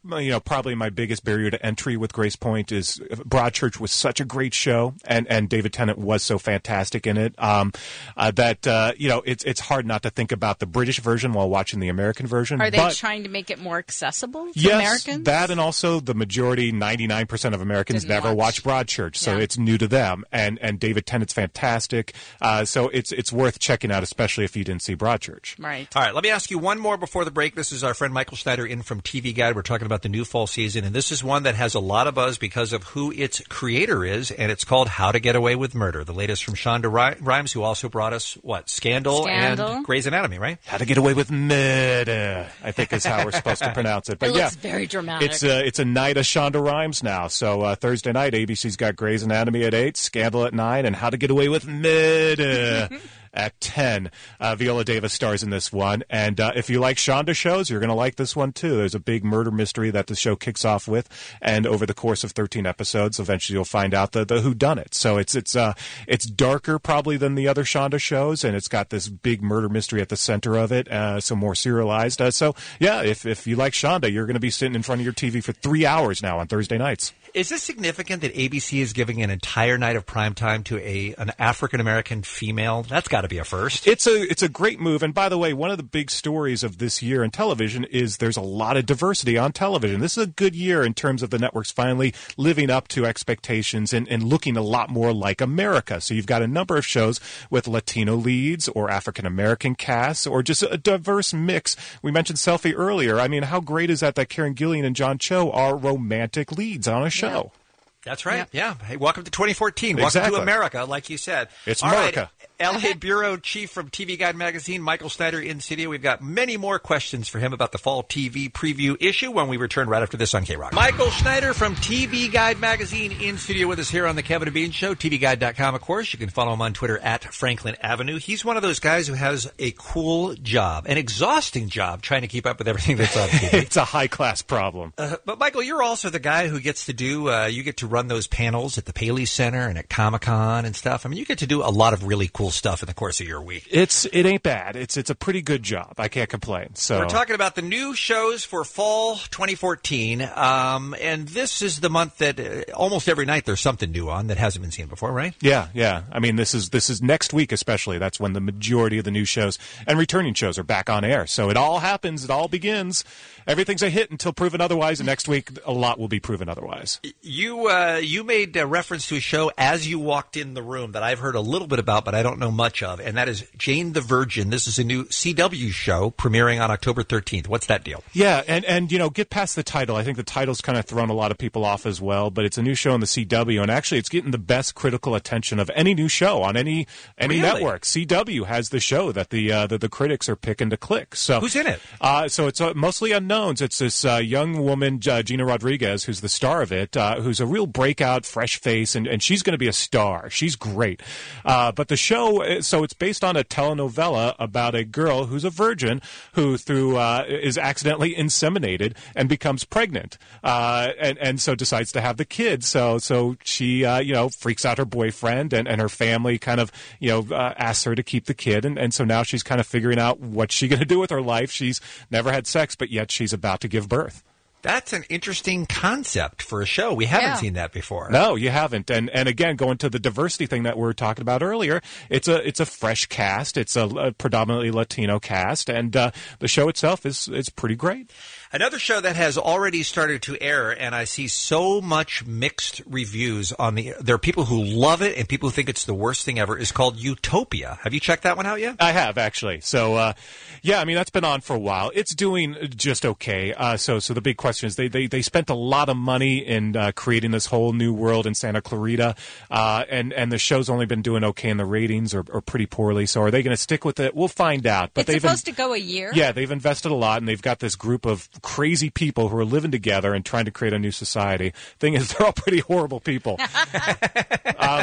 Speaker 1: you know, probably my biggest barrier to entry with Grace Point is Broadchurch was such a great show, and, and David Tennant was so fantastic in it um, uh, that uh, you know it's it's hard not to think about the British version while watching the American version.
Speaker 12: Are they
Speaker 1: but,
Speaker 12: trying to make it more accessible to
Speaker 1: yes,
Speaker 12: Americans?
Speaker 1: That, and also the majority, ninety-nine percent of Americans
Speaker 12: Didn't
Speaker 1: never
Speaker 12: watch.
Speaker 1: watch Broadchurch, so
Speaker 12: Yeah.
Speaker 1: it's new to them. And and David Tennant's fantastic, uh, so it's it's worth checking out, especially if you didn't see Broadchurch.
Speaker 12: Right.
Speaker 7: All right, let me ask you one more before the break. This is our friend Michael Schneider in from T V Guide. We're talking about the new fall season, and this is one that has a lot of buzz because of who its creator is, and it's called How to Get Away with Murder. The latest from Shonda Rhi- Rhimes, who also brought us, what, Scandal,
Speaker 12: Scandal.
Speaker 7: and Grey's Anatomy, right?
Speaker 1: How to Get Away with Murder, I think is how we're supposed to pronounce it. But
Speaker 12: It
Speaker 1: yeah,
Speaker 12: looks very dramatic.
Speaker 1: It's a, it's a night of Shonda Rhimes now. So uh, Thursday night, A B C's got Grey's Anatomy at eight, Scandal at nine, and How to Get Away with Murder at ten. Uh, Viola Davis stars in this one. And uh, if you like Shonda shows, you're going to like this one, too. There's a big murder mystery that the show kicks off with. And over the course of thirteen episodes, eventually you'll find out the, the whodunit. So it's it's uh, it's darker probably than the other Shonda shows, and it's got this big murder mystery at the center of it, uh, so more serialized. Uh, so, yeah, if, if you like Shonda, you're going to be sitting in front of your T V for three hours now on Thursday nights.
Speaker 7: Is this significant that A B C is giving an entire night of primetime to a an African-American female? That's got to be a first.
Speaker 1: It's a it's a great move. And by the way, one of the big stories of this year in television is there's a lot of diversity on television. This is a good year in terms of the networks finally living up to expectations and, and looking a lot more like America. So you've got a number of shows with Latino leads or African-American casts or just a diverse mix. We mentioned Selfie earlier. I mean, how great is that that Karen Gillian and John Cho are romantic leads on a show? Show.
Speaker 7: That's right. Yeah. Hey, welcome to twenty fourteen.
Speaker 1: Exactly.
Speaker 7: Welcome to America, like you said.
Speaker 1: It's
Speaker 7: All right,
Speaker 1: America.
Speaker 7: L A Bureau Chief from T V Guide Magazine, Michael Schneider in studio. We've got many more questions for him about the fall T V preview issue when we return right after this on K-Rock. Michael Schneider from T V Guide Magazine in studio with us here on the Kevin and Bean Show. T V Guide dot com, of course. You can follow him on Twitter at Franklin Avenue. He's one of those guys who has a cool job, an exhausting job, trying to keep up with everything that's on T V.
Speaker 1: It's a high-class problem.
Speaker 7: Uh, but, Michael, you're also the guy who gets to do, uh, you get to run those panels at the Paley Center and at Comic-Con and stuff. I mean, you get to do a lot of really cool stuff in the course of your week.
Speaker 1: It's it ain't bad. It's it's a pretty good job. I can't complain. So
Speaker 7: we're talking about the new shows for fall twenty fourteen, um, and this is the month that uh, almost every night there's something new on that hasn't been seen before, right?
Speaker 1: Yeah, yeah. I mean, this is this is next week especially. That's when the majority of the new shows and returning shows are back on air. So it all happens. It all begins. Everything's a hit until proven otherwise, and next week a lot will be proven otherwise.
Speaker 7: You uh, you made a reference to a show as you walked in the room that I've heard a little bit about, but I don't know much of, and that is Jane the Virgin. This is a new C W show premiering on October thirteenth. What's that deal?
Speaker 1: Yeah, and, and you know, get past the title. I think the title's kind of thrown a lot of people off as well, but it's a new show on the C W, and actually it's getting the best critical attention of any new show on any any
Speaker 7: Really?
Speaker 1: network. C W has the show that the uh, that the critics are picking to click. So
Speaker 7: Who's in it?
Speaker 1: Uh, so it's uh, mostly unknowns. It's this uh, young woman, uh, Gina Rodriguez, who's the star of it, uh, who's a real breakout, fresh face, and, and she's going to be a star. She's great. Uh, but the show, so it's based on a telenovela about a girl who's a virgin who through uh, is accidentally inseminated and becomes pregnant, uh, and and so decides to have the kid. So so she uh, you know freaks out her boyfriend, and, and her family kind of you know uh, asks her to keep the kid, and, and so now she's kind of figuring out what's she going to do with her life. She's never had sex, but yet she's about to give birth.
Speaker 7: That's an interesting concept for a show. We haven't
Speaker 12: Yeah.
Speaker 7: seen that before.
Speaker 1: No, you haven't. And and again, going to the diversity thing that we were talking about earlier, it's a it's a fresh cast. It's a, a predominantly Latino cast, and uh, the show itself is is pretty great.
Speaker 7: Another show that has already started to air, and I see so much mixed reviews on the. There are people who love it and people who think it's the worst thing ever. Is called Utopia. Have you checked that one out yet?
Speaker 1: I have actually. So uh, yeah, I mean that's been on for a while. It's doing just okay. Uh, so so the big question is they they, they spent a lot of money in uh, creating this whole new world in Santa Clarita, uh, and and the show's only been doing okay in the ratings or, or pretty poorly. So are they going to stick with it? We'll find out. But
Speaker 12: It's
Speaker 1: they've
Speaker 12: supposed
Speaker 1: in-
Speaker 12: to go a year?
Speaker 1: Yeah, they've invested a lot, and they've got this group of crazy people who are living together and trying to create a new society. Thing is, they're all pretty horrible people. um,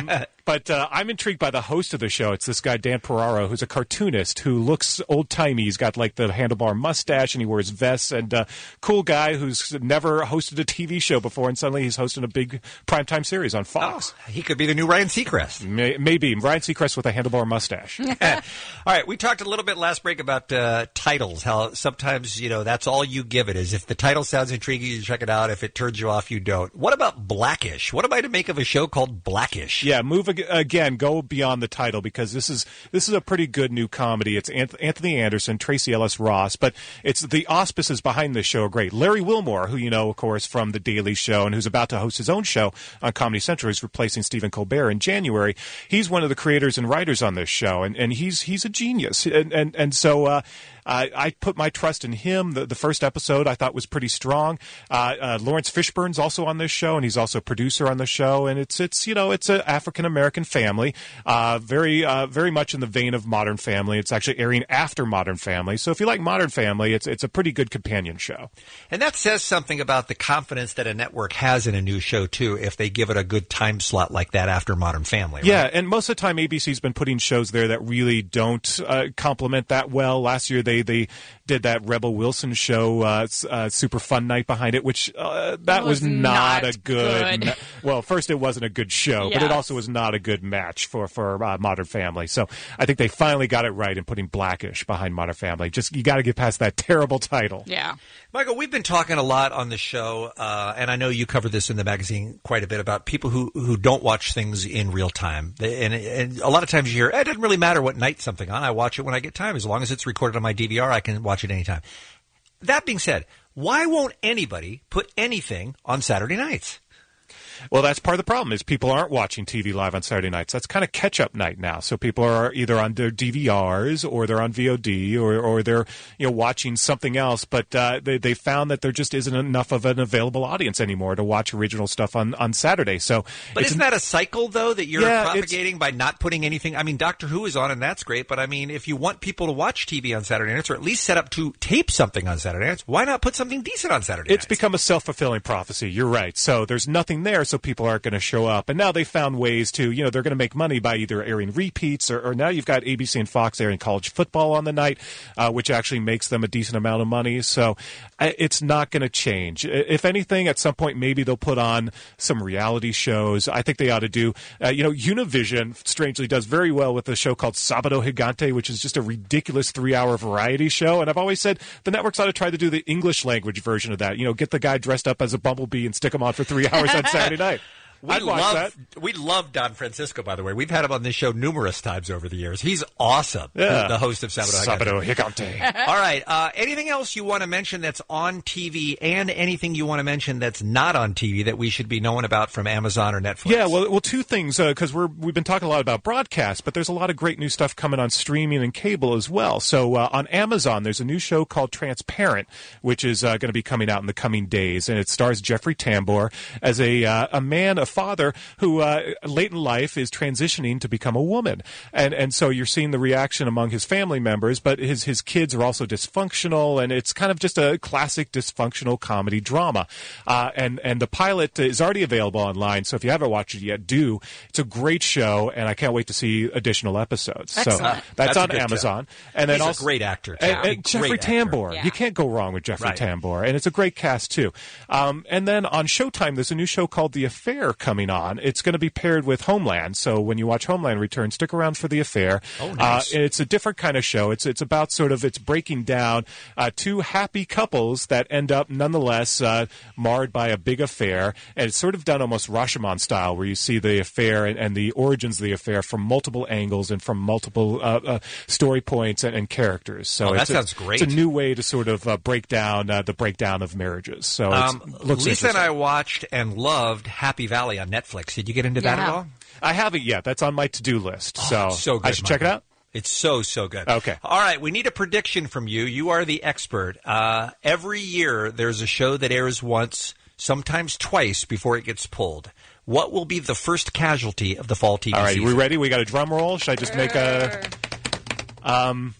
Speaker 1: But uh, I'm intrigued by the host of the show. It's this guy, Dan Ferraro, who's a cartoonist who looks old-timey. He's got like the handlebar mustache and he wears vests, and uh, cool guy who's never hosted a T V show before, and suddenly he's hosting a big primetime series on Fox.
Speaker 7: Oh, he could be the new Ryan Seacrest.
Speaker 1: May- maybe. Ryan Seacrest with a handlebar mustache.
Speaker 7: All right, we talked a little bit last break about uh, titles, how sometimes, you know, that's all you give it is if the title sounds intriguing, you check it out. If it turns you off, you don't. What about Blackish? What am I to make of a show called Blackish?
Speaker 1: Yeah, move ag- again, go beyond the title, because this is this is a pretty good new comedy. It's Anth- Anthony Anderson, Tracy Ellis Ross, but it's the auspices behind this show are great. Larry Wilmore, who you know, of course, from The Daily Show and who's about to host his own show on Comedy Central, who's replacing Stephen Colbert in January. He's one of the creators and writers on this show, and, and he's he's a genius. And and, and so uh, I, I put my trust in him. The, the first episode I thought was pretty strong. Uh, uh, Lawrence Fishburne's also on this show, and he's also a producer on the show. And it's it's you know it's an African American family, uh, very uh, very much in the vein of Modern Family. It's actually airing after Modern Family, so if you like Modern Family, it's it's a pretty good companion show.
Speaker 7: And that says something about the confidence that a network has in a new show too, if they give it a good time slot like that after Modern Family. Right?
Speaker 1: Yeah, and most of the time A B C's been putting shows there that really don't uh, complement that well. Last year they they did that Rebel Wilson show, uh, uh, Super Fun Night behind it, which uh, that was,
Speaker 12: was
Speaker 1: not,
Speaker 12: not
Speaker 1: a good.
Speaker 12: good.
Speaker 1: Ma- well, first it wasn't a good show, but it
Speaker 12: Yes.
Speaker 1: also was not a good match for for uh, Modern Family. So I think they finally got it right in putting Blackish behind Modern Family. Just you got to get past that terrible title.
Speaker 12: Yeah.
Speaker 7: Michael, we've been talking a lot on the show, uh, and I know you cover this in the magazine quite a bit, about people who, who don't watch things in real time. They, and, and a lot of times you hear, it doesn't really matter what night something on. I watch it when I get time. As long as it's recorded on my D V R, I can watch it anytime. That being said, why won't anybody put anything on Saturday nights?
Speaker 1: Well, that's part of the problem is people aren't watching T V live on Saturday nights. That's kind of catch-up night now. So people are either on their D V Rs or they're on V O D or, or they're you know watching something else. But uh, they they found that there just isn't enough of an available audience anymore to watch original stuff on, on Saturday. So,
Speaker 7: But
Speaker 1: it's
Speaker 7: isn't that a cycle, though, that you're
Speaker 1: Yeah,
Speaker 7: propagating by not putting anything? I mean, Doctor Who is on, and that's great. But, I mean, if you want people to watch T V on Saturday nights, or at least set up to tape something on Saturday nights, why not put something decent on Saturday
Speaker 1: It's
Speaker 7: nights?
Speaker 1: become a self-fulfilling prophecy. You're right. So there's nothing there, so people aren't going to show up. And now they found ways to, you know, they're going to make money by either airing repeats or, or now you've got A B C and Fox airing college football on the night, uh, which actually makes them a decent amount of money. So uh, it's not going to change. I- If anything, at some point, maybe they'll put on some reality shows. I think they ought to do, uh, you know, Univision, strangely, does very well with a show called Sábado Gigante, which is just a ridiculous three-hour variety show. And I've always said the networks ought to try to do the English language version of that. You know, get the guy dressed up as a bumblebee and stick him on for three hours on Saturday night.
Speaker 7: We
Speaker 1: I'd watch
Speaker 7: love
Speaker 1: that.
Speaker 7: we love Don Francisco, by the way. We've had him on this show numerous times over the years. He's awesome.
Speaker 1: Yeah.
Speaker 7: The, the host of Sábado
Speaker 1: Sábado
Speaker 7: Gigante.
Speaker 1: Gigante.
Speaker 7: All right. Uh, anything else you want to mention that's on T V, and anything you want to mention that's not on T V that we should be knowing about from Amazon or Netflix?
Speaker 1: Yeah, well, well, two things because we're we've been talking a lot about broadcast, but there's a lot of great new stuff coming on streaming and cable as well. So uh, on Amazon, there's a new show called Transparent, which is uh, going to be coming out in the coming days, and it stars Jeffrey Tambor as a uh, a man, a father who uh, late in life is transitioning to become a woman, and and so you're seeing the reaction among his family members, but his his kids are also dysfunctional, and it's kind of just a classic dysfunctional comedy drama. Uh, and and the pilot is already available online, so if you haven't watched it yet, do. It's a great show, and I can't wait to see additional episodes. So
Speaker 7: Excellent.
Speaker 1: that's,
Speaker 7: That's a
Speaker 1: on
Speaker 7: good
Speaker 1: Amazon.
Speaker 7: show.
Speaker 1: And then
Speaker 7: He's a
Speaker 1: also
Speaker 7: great actor, too.
Speaker 1: And,
Speaker 7: A
Speaker 1: and Jeffrey
Speaker 7: great actor.
Speaker 1: Tambor,
Speaker 7: Yeah.
Speaker 1: you can't go wrong with Jeffrey
Speaker 7: Right.
Speaker 1: Tambor, and it's a great cast too. Um, and then on Showtime, there's a new show called The Affair coming on. It's going to be paired with Homeland, so when you watch Homeland Return, stick around for The Affair.
Speaker 7: Oh, nice.
Speaker 1: Uh, it's a different kind of show. It's it's about sort of it's breaking down uh, two happy couples that end up nonetheless uh, marred by a big affair, and it's sort of done almost Rashomon style, where you see the affair and, and the origins of the affair from multiple angles and from multiple uh, uh, story points and, and characters. So
Speaker 7: Oh, that
Speaker 1: it's a-
Speaker 7: sounds great.
Speaker 1: It's a new way to sort of uh, break down uh, the breakdown of marriages. So it's,
Speaker 7: Um,
Speaker 1: looks
Speaker 7: Lisa and
Speaker 1: interesting.
Speaker 7: I watched and loved Happy Valley on Netflix. Did you get into that
Speaker 1: Yeah.
Speaker 7: at all?
Speaker 1: I haven't yet. That's on my to-do list. so
Speaker 7: Oh, so good,
Speaker 1: I should check it
Speaker 7: Michael.
Speaker 1: out.
Speaker 7: It's so, so good.
Speaker 1: Okay.
Speaker 7: All right. We need a prediction from you. You are the expert. Uh, every year there's a show that airs once, sometimes twice before it gets pulled. What will be the first casualty of the fall T V
Speaker 1: All right,
Speaker 7: season?
Speaker 1: we ready? We got a drum roll. Should I just make a... Um,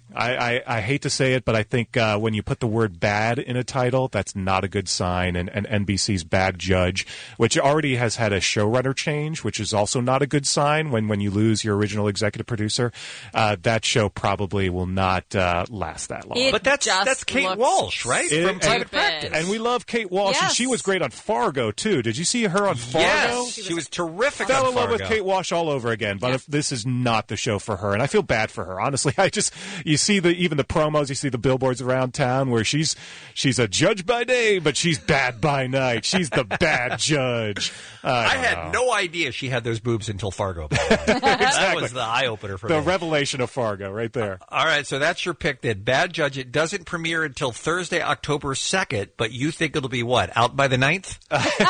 Speaker 1: I, I, I hate to say it, but I think uh, when you put the word bad in a title, that's not a good sign. And, and N B C's Bad Judge, which already has had a showrunner change, which is also not a good sign when, when you lose your original executive producer. Uh, that show probably will not uh, last that long.
Speaker 12: It
Speaker 7: But that's
Speaker 12: just
Speaker 7: that's Kate
Speaker 12: looks
Speaker 7: Walsh, right?
Speaker 1: It-
Speaker 7: From
Speaker 1: and-
Speaker 7: Private Practice.
Speaker 1: And we love Kate Walsh, and
Speaker 12: Yes.
Speaker 1: she was great on Fargo, too. Did you see her on Fargo?
Speaker 7: Yes, she was terrific
Speaker 1: Fell
Speaker 7: on
Speaker 1: in love with
Speaker 7: Fargo.
Speaker 1: Kate Walsh all over again, but if this is not the show for her, and I feel bad for her. Honestly, I just you see the even the promos, you see the billboards around town where she's she's a judge by day, but she's bad by night. She's the bad judge. I,
Speaker 7: I
Speaker 1: don't
Speaker 7: had
Speaker 1: know.
Speaker 7: no idea she had those boobs until Fargo. by the way. That
Speaker 1: Exactly.
Speaker 7: was the eye opener for
Speaker 1: the
Speaker 7: me.
Speaker 1: revelation of Fargo, right there.
Speaker 7: All right, so that's your pick then. Bad Judge. It doesn't premiere until Thursday, October second, but you think it'll be what, out by the ninth?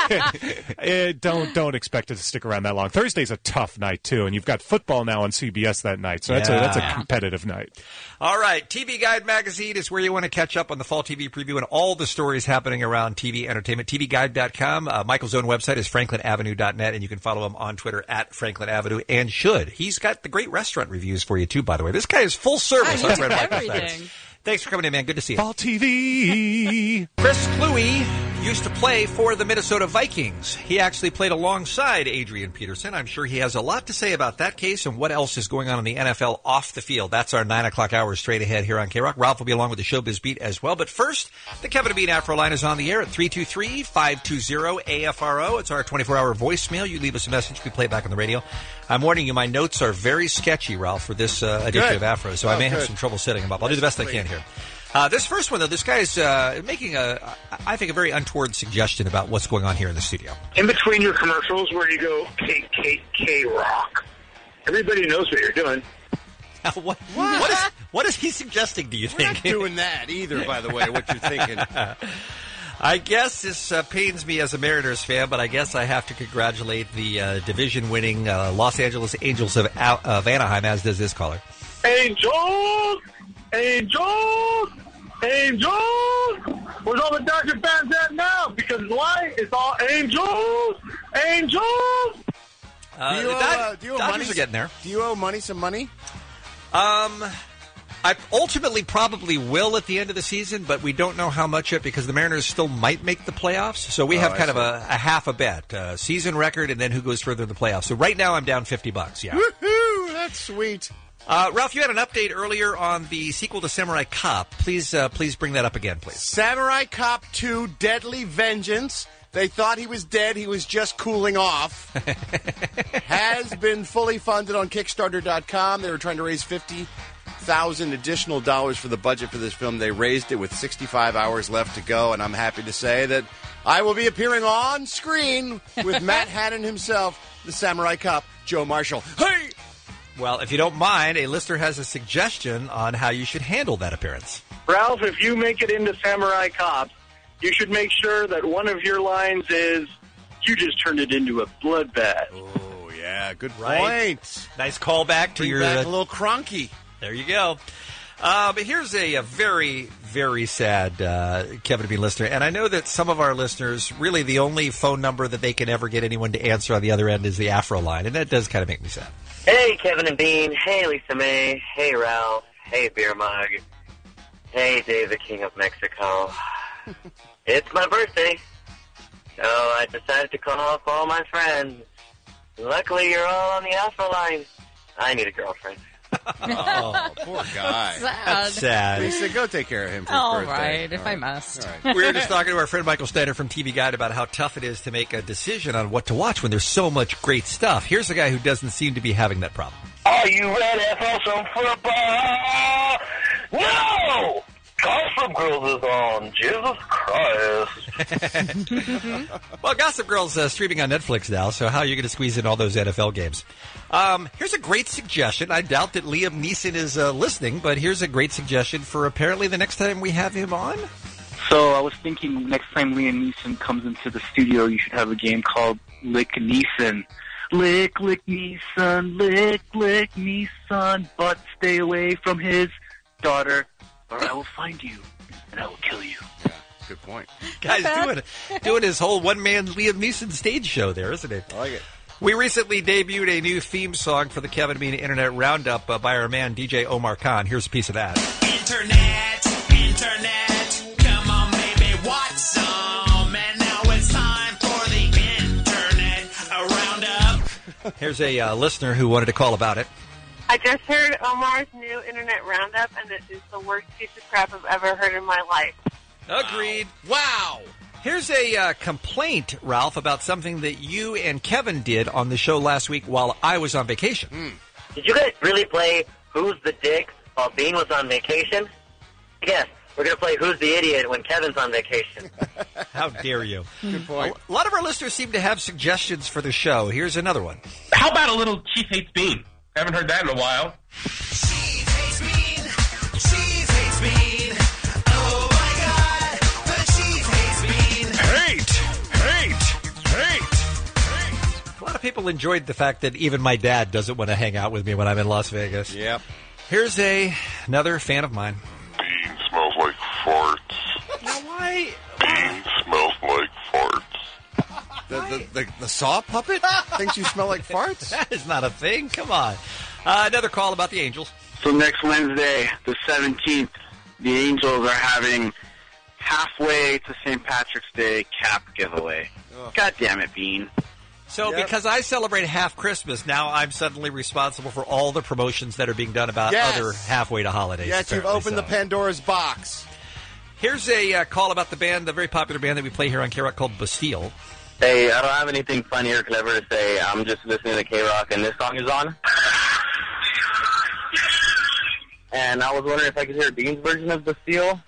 Speaker 1: Eh, don't don't expect it to stick around that long. Thursday's a tough night too, and you've got football now on C B S that night, so that's a that's a
Speaker 7: Yeah.
Speaker 1: competitive night.
Speaker 7: All right, T V Guide Magazine is where you want to catch up on the fall T V preview and all the stories happening around T V entertainment. T V guide dot com. Uh, Michael's own website is franklin avenue dot net, and you can follow him on Twitter at Franklin Avenue, and should. He's got the great restaurant reviews for you, too, by the way. This guy is full service.
Speaker 12: I
Speaker 7: on
Speaker 12: do
Speaker 7: Red Michael
Speaker 12: everything.
Speaker 7: Thanks. Thanks for coming in, man. Good to see you.
Speaker 1: Fall T V.
Speaker 7: Chris Kluwe used to play for the Minnesota Vikings. He actually played alongside Adrian Peterson. I'm sure he has a lot to say about that case and what else is going on in the N F L off the field. That's our nine o'clock hour straight ahead here on K-Rock. Ralph will be along with the Showbiz Beat as well. But first, the Kevin and Bean Afro line is on the air at three two three, five two zero, A F R O. It's our twenty-four hour voicemail. You leave us a message. We play it back on the radio. I'm warning you, my notes are very sketchy, Ralph, for this uh, edition
Speaker 15: Good.
Speaker 7: of Afro, so
Speaker 15: Oh,
Speaker 7: I may have
Speaker 15: good.
Speaker 7: some trouble setting them up. I'll do the best I can here. Uh, this first one, though, this guy is uh, making, a, I think, a very untoward suggestion about what's going on here in the studio.
Speaker 2: In between your commercials where you go K K K rock, everybody knows what you're doing.
Speaker 7: what, what, is, what is he suggesting, do you
Speaker 15: We're
Speaker 7: think?
Speaker 15: not doing that either, by the way, what you're thinking.
Speaker 7: I guess this uh, pains me as a Mariners fan, but I guess I have to congratulate the uh, division-winning uh, Los Angeles Angels of, of Anaheim, as does this caller.
Speaker 2: Angels! Angels! Angels! Where's all the Dodger fans at now? Because why? It's all Angels! Angels!
Speaker 7: Uh,
Speaker 15: do you
Speaker 7: the
Speaker 15: owe,
Speaker 7: Dod-
Speaker 15: uh, do you owe
Speaker 7: Dodgers
Speaker 15: money?
Speaker 7: are getting there.
Speaker 15: Do you owe money some money?
Speaker 7: Um, I ultimately probably will at the end of the season, but we don't know how much yet because the Mariners still might make the playoffs. So we
Speaker 15: Oh,
Speaker 7: have
Speaker 15: I
Speaker 7: kind of
Speaker 15: see.
Speaker 7: a, a half a bet, uh, season record, and then who goes further in the playoffs. So right now I'm down fifty bucks. Yeah.
Speaker 15: Woohoo! That's sweet.
Speaker 7: Uh, Ralph, you had an update earlier on the sequel to Samurai Cop. Please, uh, please bring that up again, please.
Speaker 15: Samurai Cop two Deadly Vengeance. They thought he was dead. He was just cooling off. Has been fully funded on Kickstarter dot com. They were trying to raise fifty thousand additional dollars for the budget for this film. They raised it with sixty-five hours left to go, and I'm happy to say that I will be appearing on screen with Matt Hannon himself, the Samurai Cop, Joe Marshall. Hey!
Speaker 7: Well, if you don't mind, a listener has a suggestion on how you should handle that appearance.
Speaker 2: Ralph, if you make it into Samurai Cop, you should make sure that one of your lines is, you just turned it into a bloodbath.
Speaker 15: Oh, yeah, good
Speaker 7: Right.
Speaker 15: point.
Speaker 7: Nice callback to
Speaker 15: Bring
Speaker 7: your
Speaker 15: back
Speaker 7: uh,
Speaker 15: a little cronky.
Speaker 7: There you go. Uh, but here's a, a very, very sad uh, Kevin to be listener. And I know that some of our listeners, really the only phone number that they can ever get anyone to answer on the other end is the Afro line. And that does kind of make me sad.
Speaker 3: Hey, Kevin and Bean. Hey, Lisa May. Hey, Ralph. Hey, Beer Mug. Hey, Dave, the King of Mexico. It's my birthday, so I decided to call up all my friends. Luckily, you're all on the Alpha line. I need a girlfriend.
Speaker 15: Oh, poor guy.
Speaker 12: Sad.
Speaker 7: That's sad.
Speaker 15: Lisa, go take care of him for his
Speaker 12: All
Speaker 15: birthday.
Speaker 12: right, if
Speaker 15: All
Speaker 12: I must.
Speaker 15: All right.
Speaker 7: We were just talking to our friend Michael Steiner from T V Guide about how tough it is to make a decision on what to watch when there's so much great stuff. Here's a guy who doesn't seem to be having that problem.
Speaker 2: Are you ready for some football? No! Gossip Girls is on. Jesus Christ.
Speaker 7: Well, Gossip Girl's uh, streaming on Netflix now, so how are you going to squeeze in all those N F L games? Um, here's a great suggestion. I doubt that Liam Neeson is uh, listening, but here's a great suggestion for apparently the next time we have him on.
Speaker 20: So I was thinking next time Liam Neeson comes into the studio, you should have a game called Lick Neeson. Lick, lick me, son, lick, lick me, son, but stay away from his daughter, or I will find you, and I will kill you.
Speaker 15: Yeah, good point.
Speaker 7: Guy's doing doing his whole one-man Liam Neeson stage show there, isn't it?
Speaker 15: I like it.
Speaker 7: We recently debuted a new theme song for the Kevin and Bean Internet Roundup uh, by our man D J Omar Khan. Here's a piece of that.
Speaker 10: Internet, internet, come on, baby, watch some. And now it's time for the Internet Roundup.
Speaker 7: Here's a uh, listener who wanted to call about it.
Speaker 4: I just heard Omar's new Internet Roundup, and it is the worst piece of crap I've ever heard in my life.
Speaker 7: Agreed. Wow. Here's a uh, complaint, Ralph, about something that you and Kevin did on the show last week while I was on vacation.
Speaker 3: Mm. Did you guys really play Who's the Dick while Bean was on vacation? Yes, we're going to play Who's the Idiot when Kevin's on vacation.
Speaker 7: How dare you?
Speaker 15: Good point.
Speaker 7: A lot of our listeners seem to have suggestions for the show. Here's another one.
Speaker 8: How about a little Chief Hates Bean? Haven't heard that in a while.
Speaker 10: Chief hates Bean. Chief hates Bean. Oh, my God. The Chief hates Bean.
Speaker 1: Hate! Hate! Hate!
Speaker 7: A lot of people enjoyed the fact that even my dad doesn't want to hang out with me when I'm in Las Vegas.
Speaker 15: Yep.
Speaker 7: Here's a another fan of mine.
Speaker 9: Bean smells like farts.
Speaker 7: Now, why?
Speaker 9: Bean smells like farts.
Speaker 15: The, the, the, the saw puppet thinks you smell like farts?
Speaker 7: That is not a thing. Come on. Uh, another call about the Angels.
Speaker 22: So next Wednesday, the seventeenth, the Angels are having halfway to Saint Patrick's Day cap giveaway.
Speaker 15: Ugh.
Speaker 22: God damn it, Bean.
Speaker 7: So
Speaker 15: Yep.
Speaker 7: because I celebrate half Christmas, now I'm suddenly responsible for all the promotions that are being done about
Speaker 15: Yes.
Speaker 7: other halfway to holidays.
Speaker 15: Yes, you've
Speaker 7: apparently,
Speaker 15: opened
Speaker 7: so.
Speaker 15: the Pandora's box.
Speaker 7: Here's a uh, call about the band, the very popular band that we play here on K-Rock called Bastille.
Speaker 3: Hey, I don't have anything funny or clever to say. I'm just listening to K-Rock, and this song is on. And I was wondering if I could hear Bean's version of Bastille.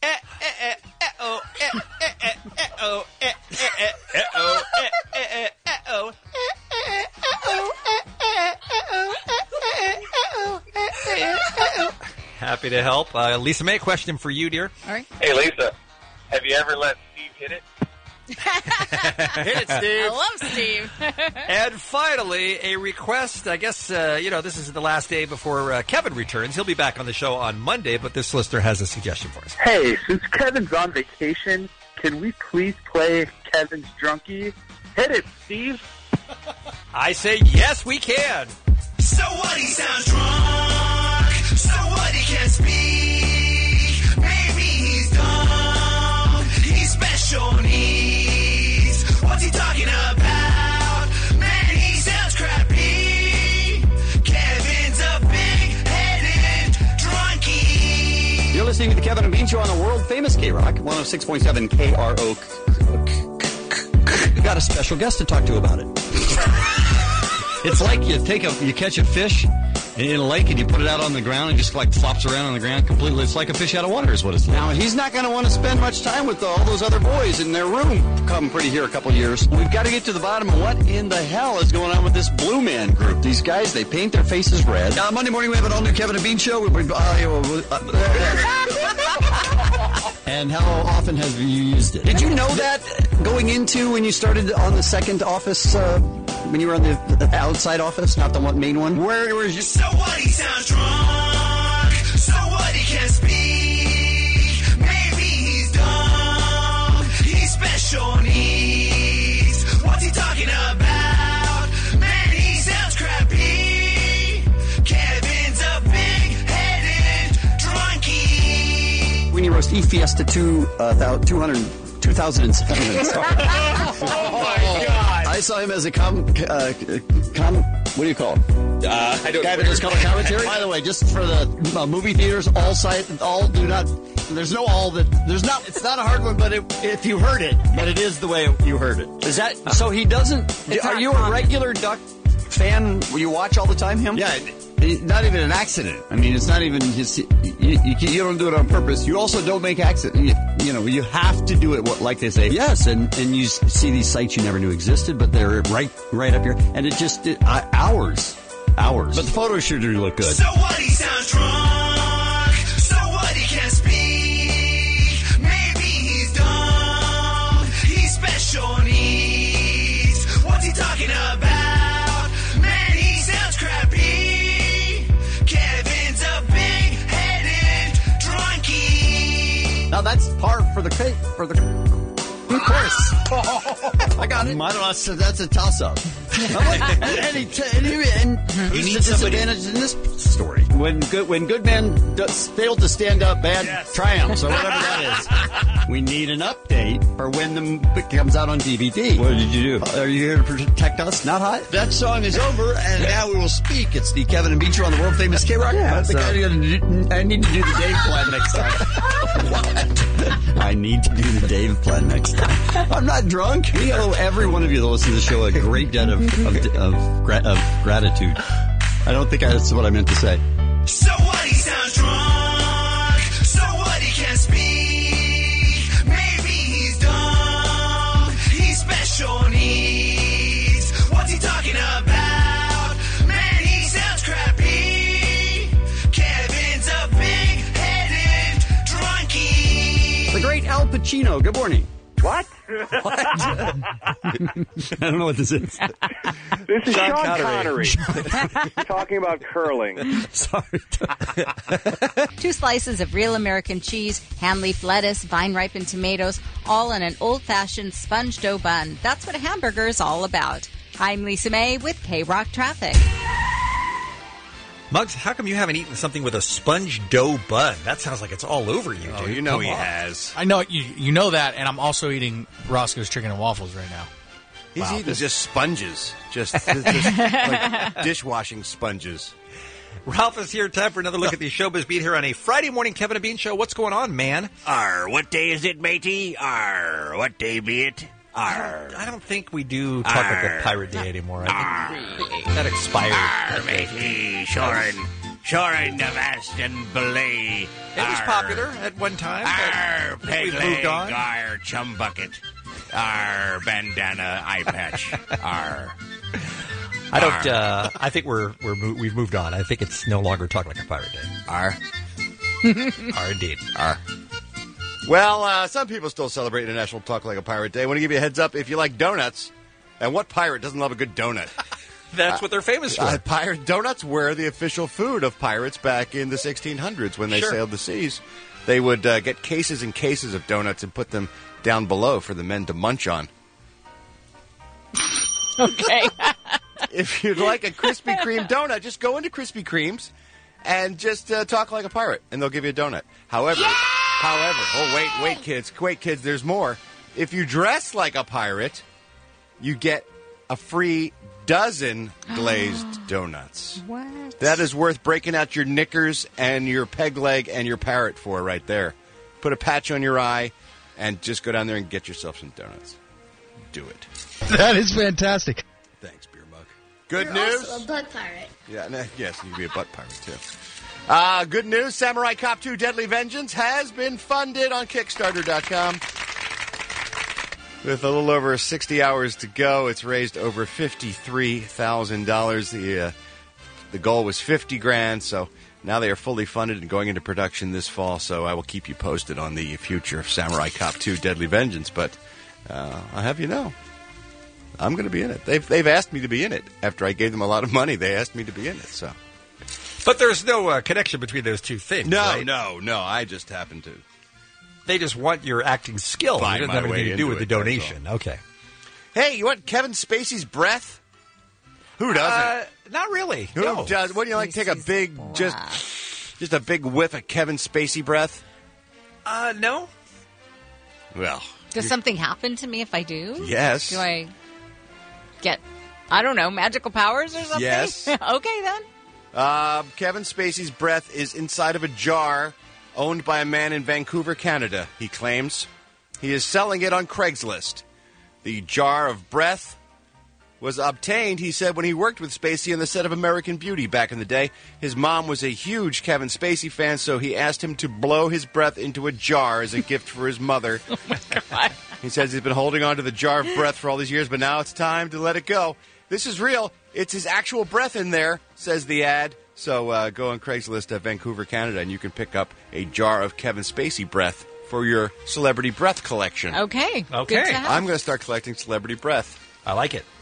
Speaker 7: Happy to help. Uh, Lisa May, question for you, dear.
Speaker 12: All right.
Speaker 8: Hey, Lisa, have you ever let Steve hit it?
Speaker 7: Hit it, Steve.
Speaker 12: I love Steve.
Speaker 7: And finally, a request. I guess, uh, you know, this is the last day before uh, Kevin returns. He'll be back on the show on Monday, but this listener has a suggestion for us.
Speaker 22: Hey, since Kevin's on vacation, can we please play Kevin's Drunkie? Hit it, Steve.
Speaker 7: I say yes, we can.
Speaker 10: So what, he sounds drunk. So what, he can't speak. Maybe he's dumb. He's special needs. What's he talking about? Man, he sounds crappy. Kevin's a big-headed drunkie.
Speaker 23: You're listening to the Kevin and Bean Show on the world-famous K-Rock, one oh six point seven K R O. We've got a special guest to talk to about it. It's like you take a, you catch a fish in a lake and you put it out on the ground and just like flops around on the ground completely. It's like a fish out of water is what it's like. Now, he's not going to want to spend much time with all those other boys in their room come pretty here a couple years. We've got to get to the bottom of what in the hell is going on with this Blue Man group. These guys, they paint their faces red. Uh, Monday morning, we have an all-new Kevin and Bean show. We- uh, uh, and how often have you used it? Did you know that going into when you started on the second office, uh, when you were on the, the outside office, not the one, main one? Where was you?
Speaker 10: So what, he sounds drunk. So what, he can't speak. Maybe he's dumb. He's special needs. What's he talking about? Man, he sounds crappy. Kevin's a big-headed drunkie.
Speaker 23: When you roast E Fiesta two, uh, two hundred, two thousand seven. Sorry.
Speaker 10: Oh, my God.
Speaker 23: I saw him as a com, uh, com what do you call it?
Speaker 8: Uh, I don't
Speaker 23: Guy that does color commentary. By the way, just for the uh, movie theaters, all site, all do not. There's no all that. There's not. It's not a hard one, but it, if you heard it, but it is the way you heard it. Is that so? He doesn't.
Speaker 12: It's
Speaker 23: Are
Speaker 12: not
Speaker 23: you
Speaker 12: common.
Speaker 23: a regular Duck fan? Will you watch all the time? Him?
Speaker 25: Yeah. Not even an accident. I mean, it's not even his. You, you, you don't do it on purpose. You also don't make accident. You, you know, you have to do it what, like they say.
Speaker 23: Yes, and, and you see these sites you never knew existed, but they're right right up here, and it just it, uh, hours, hours.
Speaker 25: But the photos sure do look good.
Speaker 10: So what, he sounds drunk. So what, he can't speak. Maybe he's dumb. He's special needs. What's he talking about? Man, he sounds crappy. Kevin's a big-headed drunkie.
Speaker 23: Now that's par for the for the. Of course, I got it.
Speaker 25: I don't know. That's a, that's a toss-up. and he, t- and he, and
Speaker 23: You
Speaker 25: here's
Speaker 23: need
Speaker 25: the
Speaker 23: somebody-
Speaker 25: disadvantage in this story. When good when good men does, fail to stand up, bad triumphs or whatever that is. We need an update for when the book comes out on D V D. What did you do? Are you here to protect us? Not hot.
Speaker 23: That song is over, and now we will speak. It's the Kevin and Beach Show on the world famous K Rock.
Speaker 25: Yeah, I, think
Speaker 23: so-
Speaker 25: I, gotta do- I need to do the Dave plan next time. What? I need to do the Dave plan next time. I'm not drunk. We owe every one of you that listen to the show a great debt of of, of, gra- of gratitude. I don't think that's what I meant to say.
Speaker 10: So what, he sounds drunk. So what, he can't speak. Maybe he's dumb. He's special needs. What's he talking about? Man, he sounds crappy. Kevin's a big-headed drunkie.
Speaker 25: The great Al Pacino. Good morning.
Speaker 5: What?
Speaker 25: I don't know what this is.
Speaker 5: This is
Speaker 25: Sean
Speaker 5: Sean,
Speaker 25: Connery.
Speaker 5: Connery talking about curling.
Speaker 25: Sorry.
Speaker 12: Two slices of real American cheese, hand-leaf lettuce, vine-ripened tomatoes, all in an old-fashioned sponge dough bun. That's what a hamburger is all about. I'm Lisa May with K-Rock Traffic.
Speaker 7: Muggs, how come you haven't eaten something with a sponge dough bun? That sounds like it's all over you,
Speaker 15: Oh,
Speaker 7: dude.
Speaker 15: you know
Speaker 7: Come
Speaker 15: he
Speaker 7: on.
Speaker 15: has.
Speaker 11: I know you. You know that, and I'm also eating Roscoe's chicken and waffles right now.
Speaker 15: He's
Speaker 11: Wow.
Speaker 15: eating just sponges. Just, just like dishwashing sponges.
Speaker 7: Ralph is here. Time for another look at the Showbiz Beat here on a Friday morning Kevin and Bean show. What's going on, man?
Speaker 14: Arr, what day is it, matey? Arr, what day be it? Arr.
Speaker 7: I don't think we do talk about the Pirate Day anymore. I think that expired.
Speaker 14: Arr, matey, shoring, shoring the vast and belay.
Speaker 7: It was popular at one time.
Speaker 14: Arr,
Speaker 7: but
Speaker 14: peg
Speaker 7: we've
Speaker 14: leg,
Speaker 7: moved on.
Speaker 14: arr, chum bucket. Arr, bandana, eye patch. Arr.
Speaker 7: I don't. Uh, I think we're we're mo- we've moved on. I think it's no longer Talk Like a Pirate Day.
Speaker 15: R.
Speaker 7: R indeed.
Speaker 15: R. Well, uh, some people still celebrate International Talk Like a Pirate Day. I want to give you a heads up if you like donuts. And what pirate doesn't love a good donut?
Speaker 7: That's what they're famous for.
Speaker 15: Uh, pirate donuts were the official food of pirates back in the sixteen hundreds when they
Speaker 7: Sure.
Speaker 15: sailed the seas. They would uh, get cases and cases of donuts and put them down below for the men to munch on.
Speaker 12: Okay.
Speaker 15: If you'd like a Krispy Kreme donut, just go into Krispy Kreme's and just uh, talk like a pirate, and they'll give you a donut. However, however, oh wait, wait, kids, wait, kids, there's more. If you dress like a pirate, you get a free dozen glazed donuts.
Speaker 12: What?
Speaker 15: That is worth breaking out your knickers and your peg leg and your parrot for right there. Put a patch on your eye and just go down there and get yourself some donuts. Do it.
Speaker 11: That is fantastic.
Speaker 15: Thanks, Beer Mug. Good
Speaker 6: You're
Speaker 15: news.
Speaker 6: also a butt pirate.
Speaker 15: Yeah, no, yes, you can be a butt pirate, too. Uh, good news, Samurai Cop two Deadly Vengeance has been funded on Kickstarter dot com. With a little over sixty hours to go, it's raised over fifty-three thousand dollars. The uh, the goal was fifty grand, so now they are fully funded and going into production this fall, so I will keep you posted on the future of Samurai Cop two Deadly Vengeance, but uh, I'll have you know, I'm going to be in it. They've, they've asked me to be in it. After I gave them a lot of money, they asked me to be in it, so...
Speaker 7: But there's no uh, connection between those two things.
Speaker 15: No,
Speaker 7: right?
Speaker 15: no, no. I just happen to.
Speaker 7: They just want your acting skill.
Speaker 15: Find
Speaker 7: It doesn't
Speaker 15: my
Speaker 7: have anything
Speaker 15: way
Speaker 7: to do
Speaker 15: into
Speaker 7: with the
Speaker 15: it, that's
Speaker 7: donation. Okay.
Speaker 15: Hey, you want Kevin Spacey's breath? Who doesn't?
Speaker 7: Uh, not really.
Speaker 15: Who
Speaker 7: no.
Speaker 15: does? Wouldn't you like to take a big, just, just a big whiff of Kevin Spacey breath?
Speaker 7: Uh, no.
Speaker 15: Well,
Speaker 12: Does something happen to me if I do?
Speaker 15: Yes.
Speaker 12: Do I get, I don't know, magical powers or something?
Speaker 15: Yes.
Speaker 12: Okay, then.
Speaker 15: uh, Kevin Spacey's breath is inside of a jar owned by a man in Vancouver, Canada, he claims. He is selling it on Craigslist. The jar of breath was obtained, he said, when he worked with Spacey on the set of American Beauty back in the day. His mom was a huge Kevin Spacey fan, so he asked him to blow his breath into a jar as a gift for his mother. Oh my God. He says he's been holding on to the jar of breath for all these years, but now it's time to let it go. This is real. It's his actual breath in there, says the ad. So uh, go on Craigslist at Vancouver, Canada, and you can pick up a jar of Kevin Spacey breath for your celebrity breath collection.
Speaker 12: Okay.
Speaker 7: Okay.
Speaker 12: Good to have.
Speaker 15: I'm going to start collecting celebrity breath.
Speaker 7: I like it.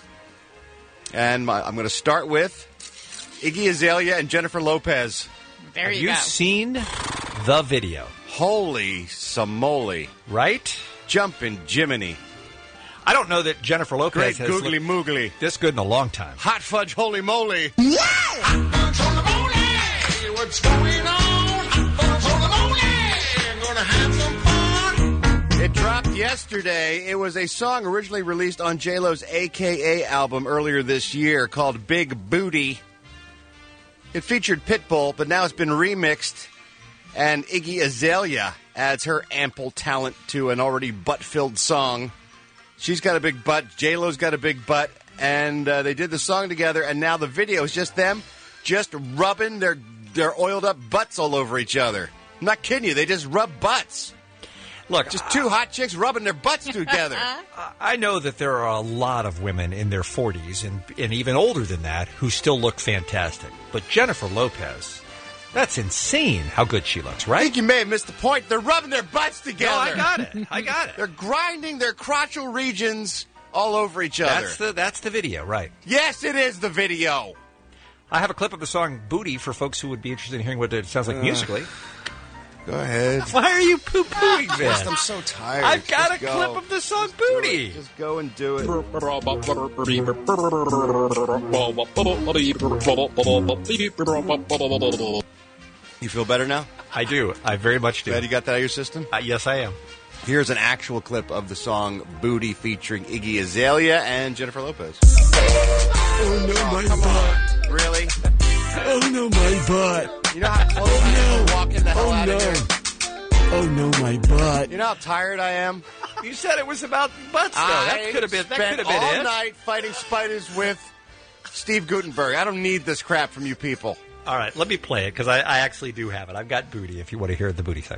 Speaker 15: And my, I'm going to start with Iggy Azalea and Jennifer Lopez.
Speaker 12: There
Speaker 7: Have
Speaker 12: you
Speaker 7: you
Speaker 12: go.
Speaker 7: seen the video?
Speaker 15: Holy samoli.
Speaker 7: Right?
Speaker 15: Jumpin' Jiminy.
Speaker 7: I don't know that Jennifer Lopez
Speaker 15: Great
Speaker 7: has
Speaker 15: googly
Speaker 7: looked
Speaker 15: moogly.
Speaker 7: this good in a long time.
Speaker 15: Hot fudge, holy moly.
Speaker 10: What's going on? Gonna have some fun.
Speaker 15: It dropped yesterday. It was a song originally released on J-Lo's A K A album earlier this year called Big Booty. It featured Pitbull, but now it's been remixed, and Iggy Azalea adds her ample talent to an already butt-filled song. She's got a big butt, J-Lo's got a big butt, and uh, they did the song together, and now the video is just them just rubbing their, their oiled-up butts all over each other. I'm not kidding you, they just rub butts.
Speaker 7: Look,
Speaker 15: just two hot chicks rubbing their butts together.
Speaker 7: I know that there are a lot of women in their forties and, and even older than that who still look fantastic. But Jennifer Lopez, that's insane how good she looks, right?
Speaker 15: I think you may have missed the point. They're rubbing their butts together.
Speaker 7: No, I got it. I got it.
Speaker 15: They're grinding their crotchal regions all over each other.
Speaker 7: That's the that's the video, right?
Speaker 15: Yes, it is the video.
Speaker 7: I have a clip of the song Booty for folks who would be interested in hearing what it sounds like
Speaker 15: Uh,
Speaker 7: musically.
Speaker 15: Go ahead.
Speaker 7: Why are you poo-pooing
Speaker 15: Just,
Speaker 7: this?
Speaker 15: I'm so tired.
Speaker 7: I've got
Speaker 15: Just
Speaker 7: a
Speaker 15: go.
Speaker 7: clip of the song
Speaker 15: Just do
Speaker 7: Booty.
Speaker 15: it. Just go and do it. You feel better now?
Speaker 7: I do. I very much do.
Speaker 15: Glad you got that out of your system?
Speaker 7: Uh, yes, I am.
Speaker 15: Here's an actual clip of the song Booty featuring Iggy Azalea and Jennifer Lopez.
Speaker 10: Oh, no, my
Speaker 15: come on. Really?
Speaker 10: Oh, no, my butt.
Speaker 15: You know how close I am to walking the hell
Speaker 10: Oh,
Speaker 15: out
Speaker 10: no.
Speaker 15: of here?
Speaker 10: Oh, no, my butt.
Speaker 15: You know how tired I am?
Speaker 7: You said it was about butts, though.
Speaker 15: I
Speaker 7: that could have been. That
Speaker 15: spent
Speaker 7: could have been
Speaker 15: all
Speaker 7: it.
Speaker 15: night fighting spiders with Steve Guttenberg. I don't need this crap from you people.
Speaker 7: All right, let me play it because I, I actually do have it. I've got Booty. If you want to hear the Booty thing.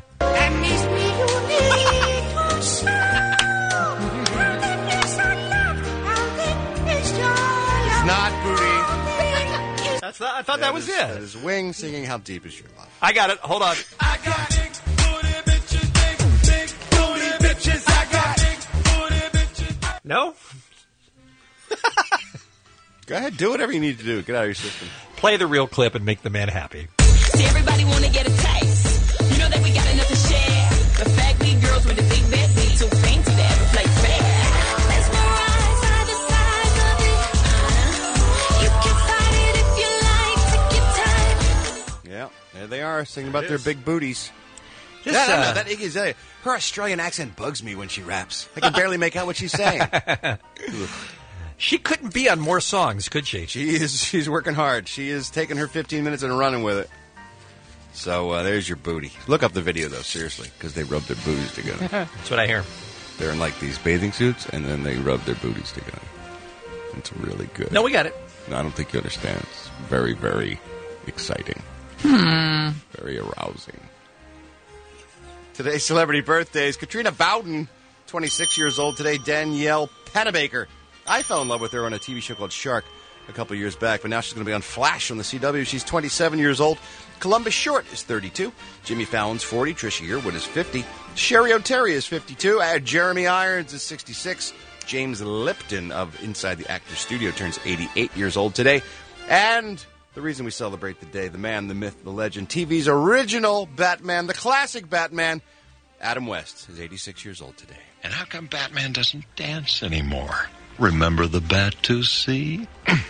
Speaker 15: It's not Booty.
Speaker 7: That's not, I thought that, was
Speaker 15: is,
Speaker 7: it.
Speaker 15: That is Wing singing How Deep Is Your Love.
Speaker 7: I got it. Hold on.
Speaker 10: I got big booty bitches, big, big booty bitches. I got big booty bitches.
Speaker 7: No?
Speaker 15: Go ahead, do whatever you need to do. Get out of your system.
Speaker 7: Play the real clip and make the man happy.
Speaker 10: See, everybody wanna get a taste. You know that we got enough to share. The fact we girls with the big bed be too fancy to ever play fair. Let's rise side to side of it. You can fight it if you like. Take your time.
Speaker 15: Yeah, there they are, singing about
Speaker 7: It
Speaker 15: their
Speaker 7: is.
Speaker 15: big booties.
Speaker 7: This,
Speaker 15: no, no,
Speaker 7: uh,
Speaker 15: no, that Iggy Azalea, her Australian accent bugs me when she raps. I can barely make out what she's saying.
Speaker 7: She couldn't be on more songs, could she?
Speaker 15: She is. She's working hard. She is taking her fifteen minutes and running with it. So uh, there's your booty. Look up the video, though, seriously, because they rub their booties together.
Speaker 7: That's what I hear.
Speaker 15: They're in, like, these bathing suits, and then they rub their booties together. It's really good.
Speaker 7: No, we got it.
Speaker 15: No, I don't think you understand. It's very, very exciting.
Speaker 12: Hmm.
Speaker 15: Very arousing. Today's celebrity birthdays. Katrina Bowden, twenty-six years old today. Danielle Panabaker. I fell in love with her on a T V show called Shark a couple years back, but now she's going to be on Flash on the C W. She's twenty-seven years old. Columbus Short is thirty-two. Jimmy Fallon's forty. Trisha Yearwood is fifty. Sherry O'Terry is fifty-two. Uh, Jeremy Irons is sixty-six. James Lipton of Inside the Actors Studio turns eighty-eight years old today. And the reason we celebrate the day, the man, the myth, the legend, T V's original Batman, the classic Batman, Adam West is eighty-six years old today.
Speaker 13: And how come Batman doesn't dance anymore? Remember the bat to see?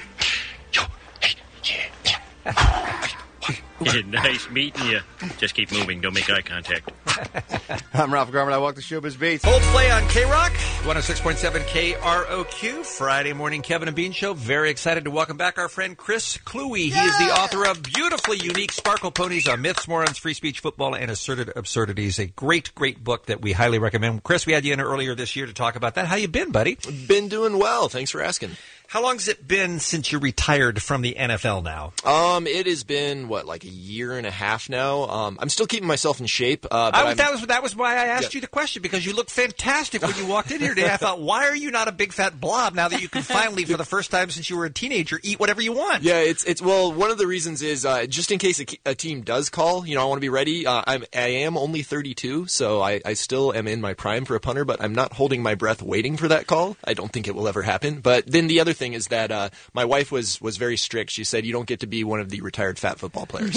Speaker 16: Nice meeting you. Just keep moving. Don't make eye contact.
Speaker 15: I'm Ralph Garman. I walk the showbiz beats.
Speaker 7: Coldplay on K-Rock, one oh six point seven K R O Q, Friday morning Kevin and Bean Show. Very excited to welcome back our friend Chris Cluey. He is the author of Beautifully Unique Sparkle Ponies on Myths, Morons, Free Speech, Football, and Asserted Absurdities. A great, great book that we highly recommend. Chris, we had you in earlier this year to talk about that. How you been, buddy?
Speaker 17: Been doing well. Thanks for asking.
Speaker 7: How long has it been since you retired from the N F L now?
Speaker 17: Um, it has been, what, like a year and a half now. Um, I'm still keeping myself in shape. Uh, but
Speaker 7: I,
Speaker 17: I'm,
Speaker 7: that was that was why I asked
Speaker 17: Yeah.
Speaker 7: you the question, because you look fantastic when you walked in here today. I thought, why are you not a big fat blob now that you can finally, for the first time since you were a teenager, eat whatever you want?
Speaker 17: Yeah, it's it's well. One of the reasons is uh, just in case a, a team does call, you know, I want to be ready. Uh, I'm I am only thirty-two, so I, I still am in my prime for a punter, but I'm not holding my breath waiting for that call. I don't think it will ever happen. But then the other thing thing is that uh, my wife was was very strict. She said, you don't get to be one of the retired fat football players.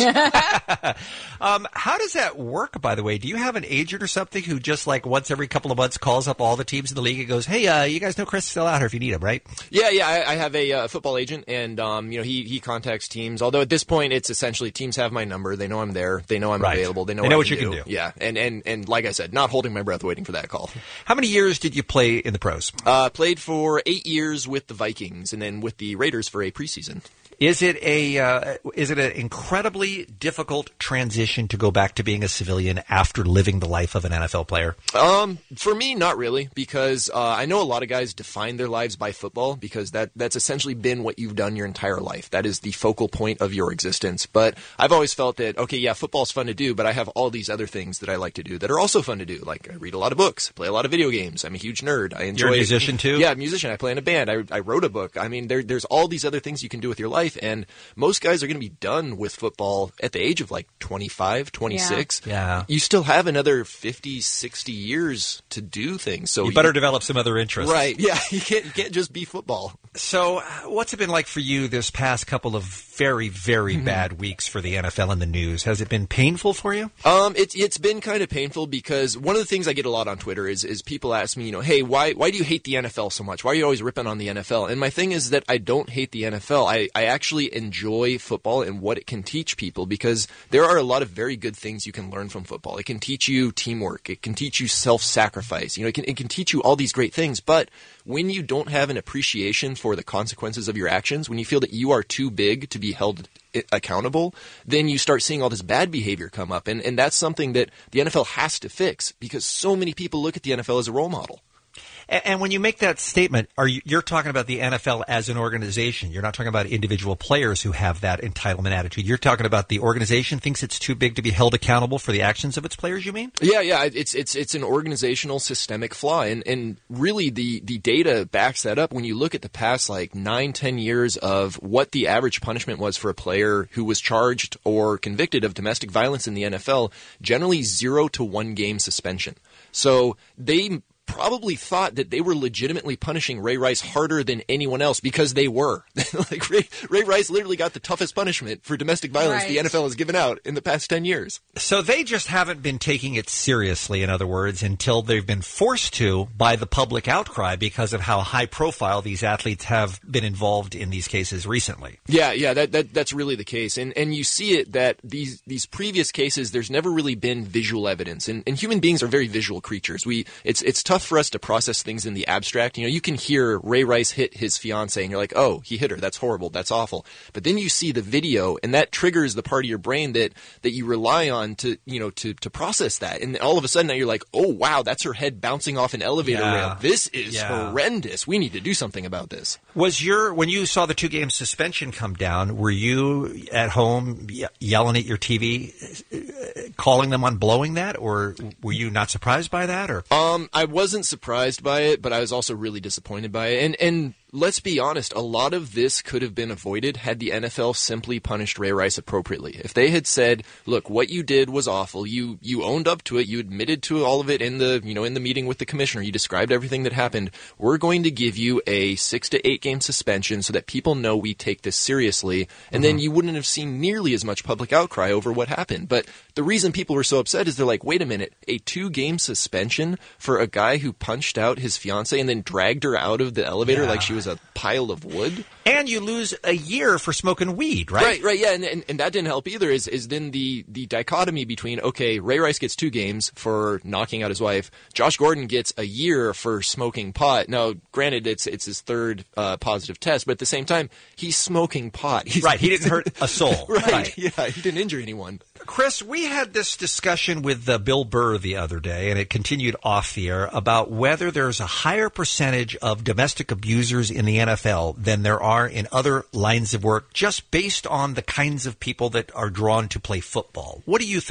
Speaker 7: um, how does that work, by the way? Do you have an agent or something who just like once every couple of months calls up all the teams in the league and goes, hey, uh, you guys know Chris is still out here if you need him, right?
Speaker 17: Yeah, yeah. I, I have a uh, football agent, and um, you know he he contacts teams. Although at this point, it's essentially teams have my number. They know I'm there. They know I'm
Speaker 7: Right.
Speaker 17: available. They know,
Speaker 7: They know
Speaker 17: what,
Speaker 7: what
Speaker 17: I
Speaker 7: you
Speaker 17: do.
Speaker 7: can do.
Speaker 17: Yeah, and, and and like I said, not holding my breath waiting for that call.
Speaker 7: How many years did you play in the pros?
Speaker 17: Uh, played for eight years with the Vikings, and then with the Raiders for a preseason.
Speaker 7: Is it a uh, is it an incredibly difficult transition to go back to being a civilian after living the life of an N F L player?
Speaker 17: Um, for me, not really, because uh, I know a lot of guys define their lives by football because that that's essentially been what you've done your entire life. That is the focal point of your existence. But I've always felt that, okay, yeah, football's fun to do, but I have all these other things that I like to do that are also fun to do. Like I read a lot of books, play a lot of video games. I'm a huge nerd. I enjoy.
Speaker 7: You're a musician too?
Speaker 17: Yeah, I'm a musician. I play in a band. I, I wrote a book. I mean, there, there's all these other things you can do with your life. And most guys are going to be done with football at the age of like twenty-five, twenty-six.
Speaker 7: Yeah. Yeah.
Speaker 17: You still have another fifty, sixty years to do things. So
Speaker 7: you better develop some other interests.
Speaker 17: Right. Yeah. You can't, you can't just be football.
Speaker 7: So uh, what's it been like for you this past couple of very, very bad weeks for the N F L in the news? Has it been painful for you?
Speaker 17: Um, it's it's been kind of painful because one of the things I get a lot on Twitter is is people ask me, you know, hey, why why do you hate the N F L so much? Why are you always ripping on the N F L? And my thing is that I don't hate the N F L. I, I actually enjoy football and what it can teach people because there are a lot of very good things you can learn from football. It can teach you teamwork. It can teach you self-sacrifice. You know, it can it can teach you all these great things. But when you don't have an appreciation for the consequences of your actions, when you feel that you are too big to be held accountable, then you start seeing all this bad behavior come up. And, and that's something that the N F L has to fix because so many people look at the N F L as a role model.
Speaker 7: And, and when you make that statement, are you, you're talking about the N F L as an organization. You're not talking about individual players who have that entitlement attitude. You're talking about the organization thinks it's too big to be held accountable for the actions of its players, you mean?
Speaker 17: Yeah, yeah. It's it's it's an organizational systemic flaw. And and really the, the data backs that up when you look at the past like nine, ten years of what the average punishment was for a player who was charged or convicted of domestic violence in the N F L, generally zero to one game suspension. So they probably thought that they were legitimately punishing Ray Rice harder than anyone else because they were. like Ray, Ray Rice literally got the toughest punishment for domestic violence
Speaker 7: Right.
Speaker 17: the N F L has given out in the past ten years.
Speaker 7: So they just haven't been taking it seriously, in other words, until they've been forced to by the public outcry because of how high profile these athletes have been involved in these cases recently.
Speaker 17: Yeah, yeah, that, that that's really the case. And and you see it that these these previous cases, there's never really been visual evidence. And, and human beings are very visual creatures. We it's it's tough for us to process things in the abstract. You know, you can hear Ray Rice hit his fiance and you're like, oh, he hit her. That's horrible. That's awful. But then you see the video and that triggers the part of your brain that, that you rely on to, you know, to, to process that. And all of a sudden now you're like, oh, wow, that's her head bouncing off an elevator
Speaker 7: Yeah.
Speaker 17: rail. This is
Speaker 7: Yeah.
Speaker 17: horrendous. We need to do something about this.
Speaker 7: Was your when you saw the two game suspension come down, were you at home ye- yelling at your T V, uh, calling them on blowing that, or were you not surprised by that? Or
Speaker 17: Um, I wasn't surprised by it, but I was also really disappointed by it. And and let's be honest, a lot of this could have been avoided had the N F L simply punished Ray Rice appropriately. If they had said, "Look, what you did was awful. You you owned up to it. You admitted to all of it in the you know in the meeting with the commissioner. You described everything that happened. We're going to give you a six to eight game suspension so that people know we take this seriously." And then you wouldn't have seen nearly as much public outcry over what happened. But the reason people were so upset is they're like, "Wait a minute, a two game suspension for a guy who punched out his fiance and then dragged her out of the elevator
Speaker 7: Yeah.
Speaker 17: like she was a pile of wood?"
Speaker 7: And you lose a year for smoking weed, right?
Speaker 17: Right, right, yeah, and, and, and that didn't help either. Is is then the the dichotomy between, okay, Ray Rice gets two games for knocking out his wife, Josh Gordon gets a year for smoking pot. Now, granted, it's it's his third uh, positive test, but at the same time, he's smoking pot. He's,
Speaker 7: Right, he didn't hurt a soul.
Speaker 17: right,
Speaker 7: Right.
Speaker 17: yeah, he didn't injure anyone.
Speaker 7: Chris, we had this discussion with uh, Bill Burr the other day, and it continued off the air, about whether there's a higher percentage of domestic abusers in the N F L than there are in other lines of work, just based on the kinds of people that are drawn to play football. What do you think?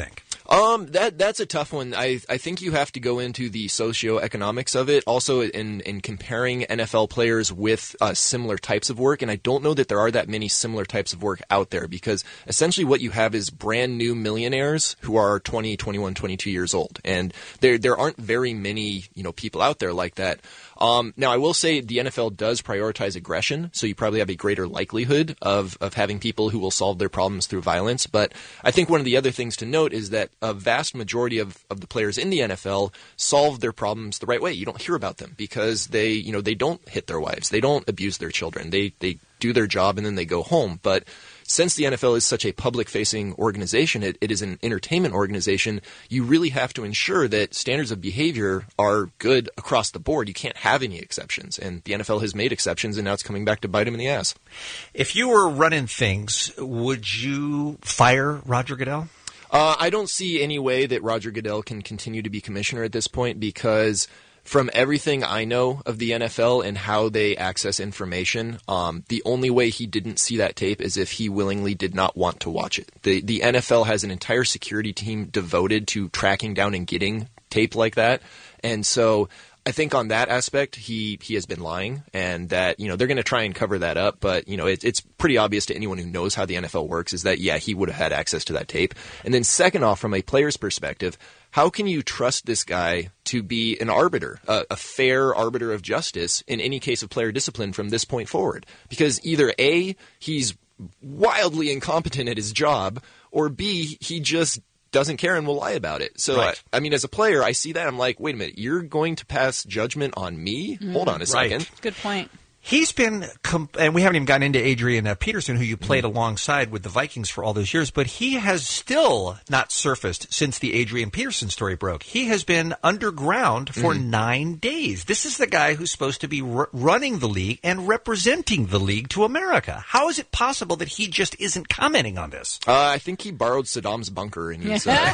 Speaker 17: Um, that that's a tough one. I I think you have to go into the socioeconomics of it. Also, in in comparing N F L players with uh, similar types of work, and I don't know that there are that many similar types of work out there because essentially what you have is brand new millionaires who are twenty, twenty-one, twenty-two years old, and there there aren't very many you know people out there like that. Um, now, I will say the N F L does prioritize aggression, so you probably have a greater likelihood of, of having people who will solve their problems through violence. But I think one of the other things to note is that a vast majority of, of the players in the N F L solve their problems the right way. You don't hear about them because they, you know, they don't hit their wives. They don't abuse their children. They, they do their job and then they go home. But since the N F L is such a public-facing organization, it, it is an entertainment organization, you really have to ensure that standards of behavior are good across the board. You can't have any exceptions. And the N F L has made exceptions, and now it's coming back to bite them in the ass.
Speaker 7: If you were running things, would you fire Roger Goodell?
Speaker 17: Uh, I don't see any way that Roger Goodell can continue to be commissioner at this point because from everything I know of the N F L and how they access information, um, the only way he didn't see that tape is if he willingly did not want to watch it. The the N F L has an entire security team devoted to tracking down and getting tape like that. And so I think on that aspect, he, he has been lying, and that, you know, they're going to try and cover that up. But, you know, it, it's pretty obvious to anyone who knows how the N F L works is that, yeah, he would have had access to that tape. And then second off, from a player's perspective, how can you trust this guy to be an arbiter, a, a fair arbiter of justice in any case of player discipline from this point forward? Because either A, he's wildly incompetent at his job, or B, he just doesn't care and will lie about it. So,
Speaker 7: Right.
Speaker 17: I, I mean, as a player, I see that. I'm like, wait a minute, you're going to pass judgment on me?
Speaker 12: Mm.
Speaker 17: Hold on a
Speaker 7: Right.
Speaker 17: second.
Speaker 12: Good point.
Speaker 7: He's been, comp- and we haven't even gotten into Adrian uh, Peterson, who you played alongside with the Vikings for all those years, but he has still not surfaced since the Adrian Peterson story broke. He has been underground for
Speaker 17: Mhm.
Speaker 7: nine days. This is the guy who's supposed to be r- running the league and representing the league to America. How is it possible that he just isn't commenting on this?
Speaker 17: Uh, I think he borrowed Saddam's bunker and he's, uh,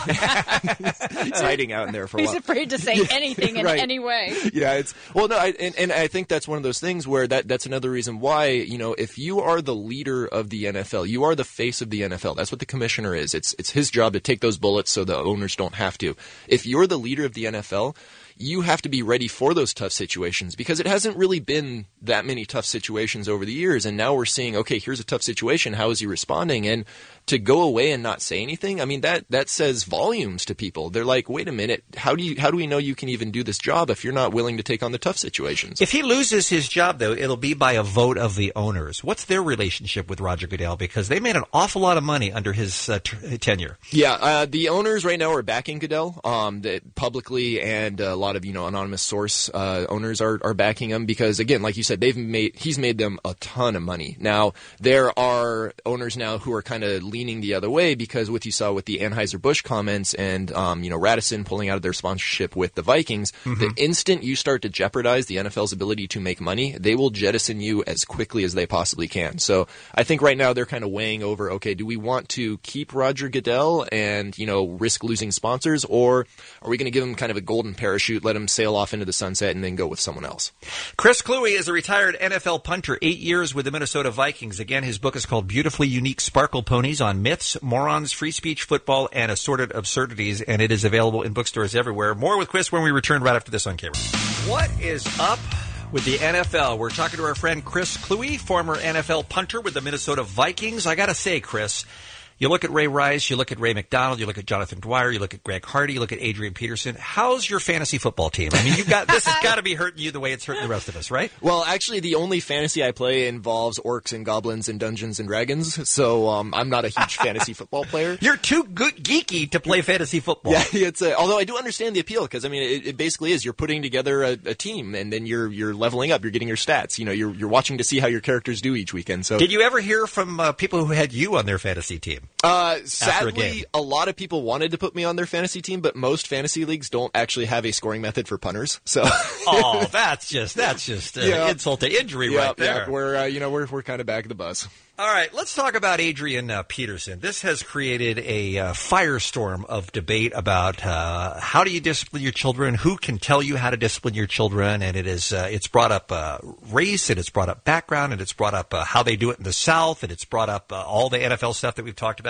Speaker 17: he's hiding out in there for a
Speaker 12: He's
Speaker 17: while.
Speaker 12: afraid to say anything in
Speaker 17: Right.
Speaker 12: any way.
Speaker 17: Yeah, it's well, no, I, and, and I think that's one of those things where that that's another reason why, you know, if you are the leader of the N F L, you are the face of the N F L. That's what the commissioner is. It's it's his job to take those bullets so the owners don't have to. If you're the leader of the N F L, you have to be ready for those tough situations because it hasn't really been that many tough situations over the years. And now we're seeing, okay, here's a tough situation. How is he responding? And to go away and not say anything, I mean, that, that says volumes to people. They're like, wait a minute, how do you, how do we know you can even do this job if you're not willing to take on the tough situations?
Speaker 7: If he loses his job, though, it'll be by a vote of the owners. What's their relationship with Roger Goodell? Because they made an awful lot of money under his uh, t- tenure.
Speaker 17: Yeah, uh, the owners right now are backing Goodell, um, that publicly, and a lot of, you know, anonymous source uh, owners are, are backing him because, again, like you said, they've made he's made them a ton of money. Now there are owners now who are kind of leaning the other way because what you saw with the Anheuser-Busch comments and um, you know, Radisson pulling out of their sponsorship with the Vikings,
Speaker 7: Mhm.
Speaker 17: the instant you start to jeopardize the N F L's ability to make money, they will jettison you as quickly as they possibly can. So I think right now they're kind of weighing over, okay, do we want to keep Roger Goodell and, you know, risk losing sponsors, or are we going to give him kind of a golden parachute, let him sail off into the sunset and then go with someone else?
Speaker 7: Chris Kluwe is a retired N F L punter, eight years with the Minnesota Vikings. Again, his book is called Beautifully Unique Sparkle Ponies on Myths, Morons, Free Speech, Football, and Assorted Absurdities, and it is available in bookstores everywhere. More with Chris when we return right after this on K-Rock. What is up with the N F L? We're talking to our friend Chris Kluwe, former N F L punter with the Minnesota Vikings. I got to say, Chris, you look at Ray Rice, you look at Ray McDonald, you look at Jonathan Dwyer, you look at Greg Hardy, you look at Adrian Peterson. How's your fantasy football team? I mean, you've got this has got to be hurting you the way it's hurting the rest of us, right?
Speaker 17: Well, actually, the only fantasy I play involves orcs and goblins and Dungeons and Dragons, so um, I'm not a huge fantasy football player.
Speaker 7: You're too good geeky to play fantasy football.
Speaker 17: Yeah, it's a, although I do understand the appeal because I mean, it, it basically is you're putting together a, a team and then you're you're leveling up, you're getting your stats. You know, you're you're watching to see how your characters do each weekend. So,
Speaker 7: did you ever hear from uh, people who had you on their fantasy team?
Speaker 17: Uh,
Speaker 7: After a
Speaker 17: sadly,
Speaker 7: game.
Speaker 17: a, lot of people wanted to put me on their fantasy team, but most fantasy leagues don't actually have a scoring method for punters. So,
Speaker 7: oh, that's just that's just uh,
Speaker 17: Yeah.
Speaker 7: insult to injury
Speaker 17: yeah,
Speaker 7: right there.
Speaker 17: yeah, we're uh, you know we're we're kind of back of the bus.
Speaker 7: All right, let's talk about Adrian uh, Peterson. This has created a uh, firestorm of debate about uh, how do you discipline your children, who can tell you how to discipline your children, and it is uh, it's brought up uh, race, and it's brought up background, and it's brought up uh, how they do it in the South, and it's brought up uh, all the N F L stuff that we've talked about.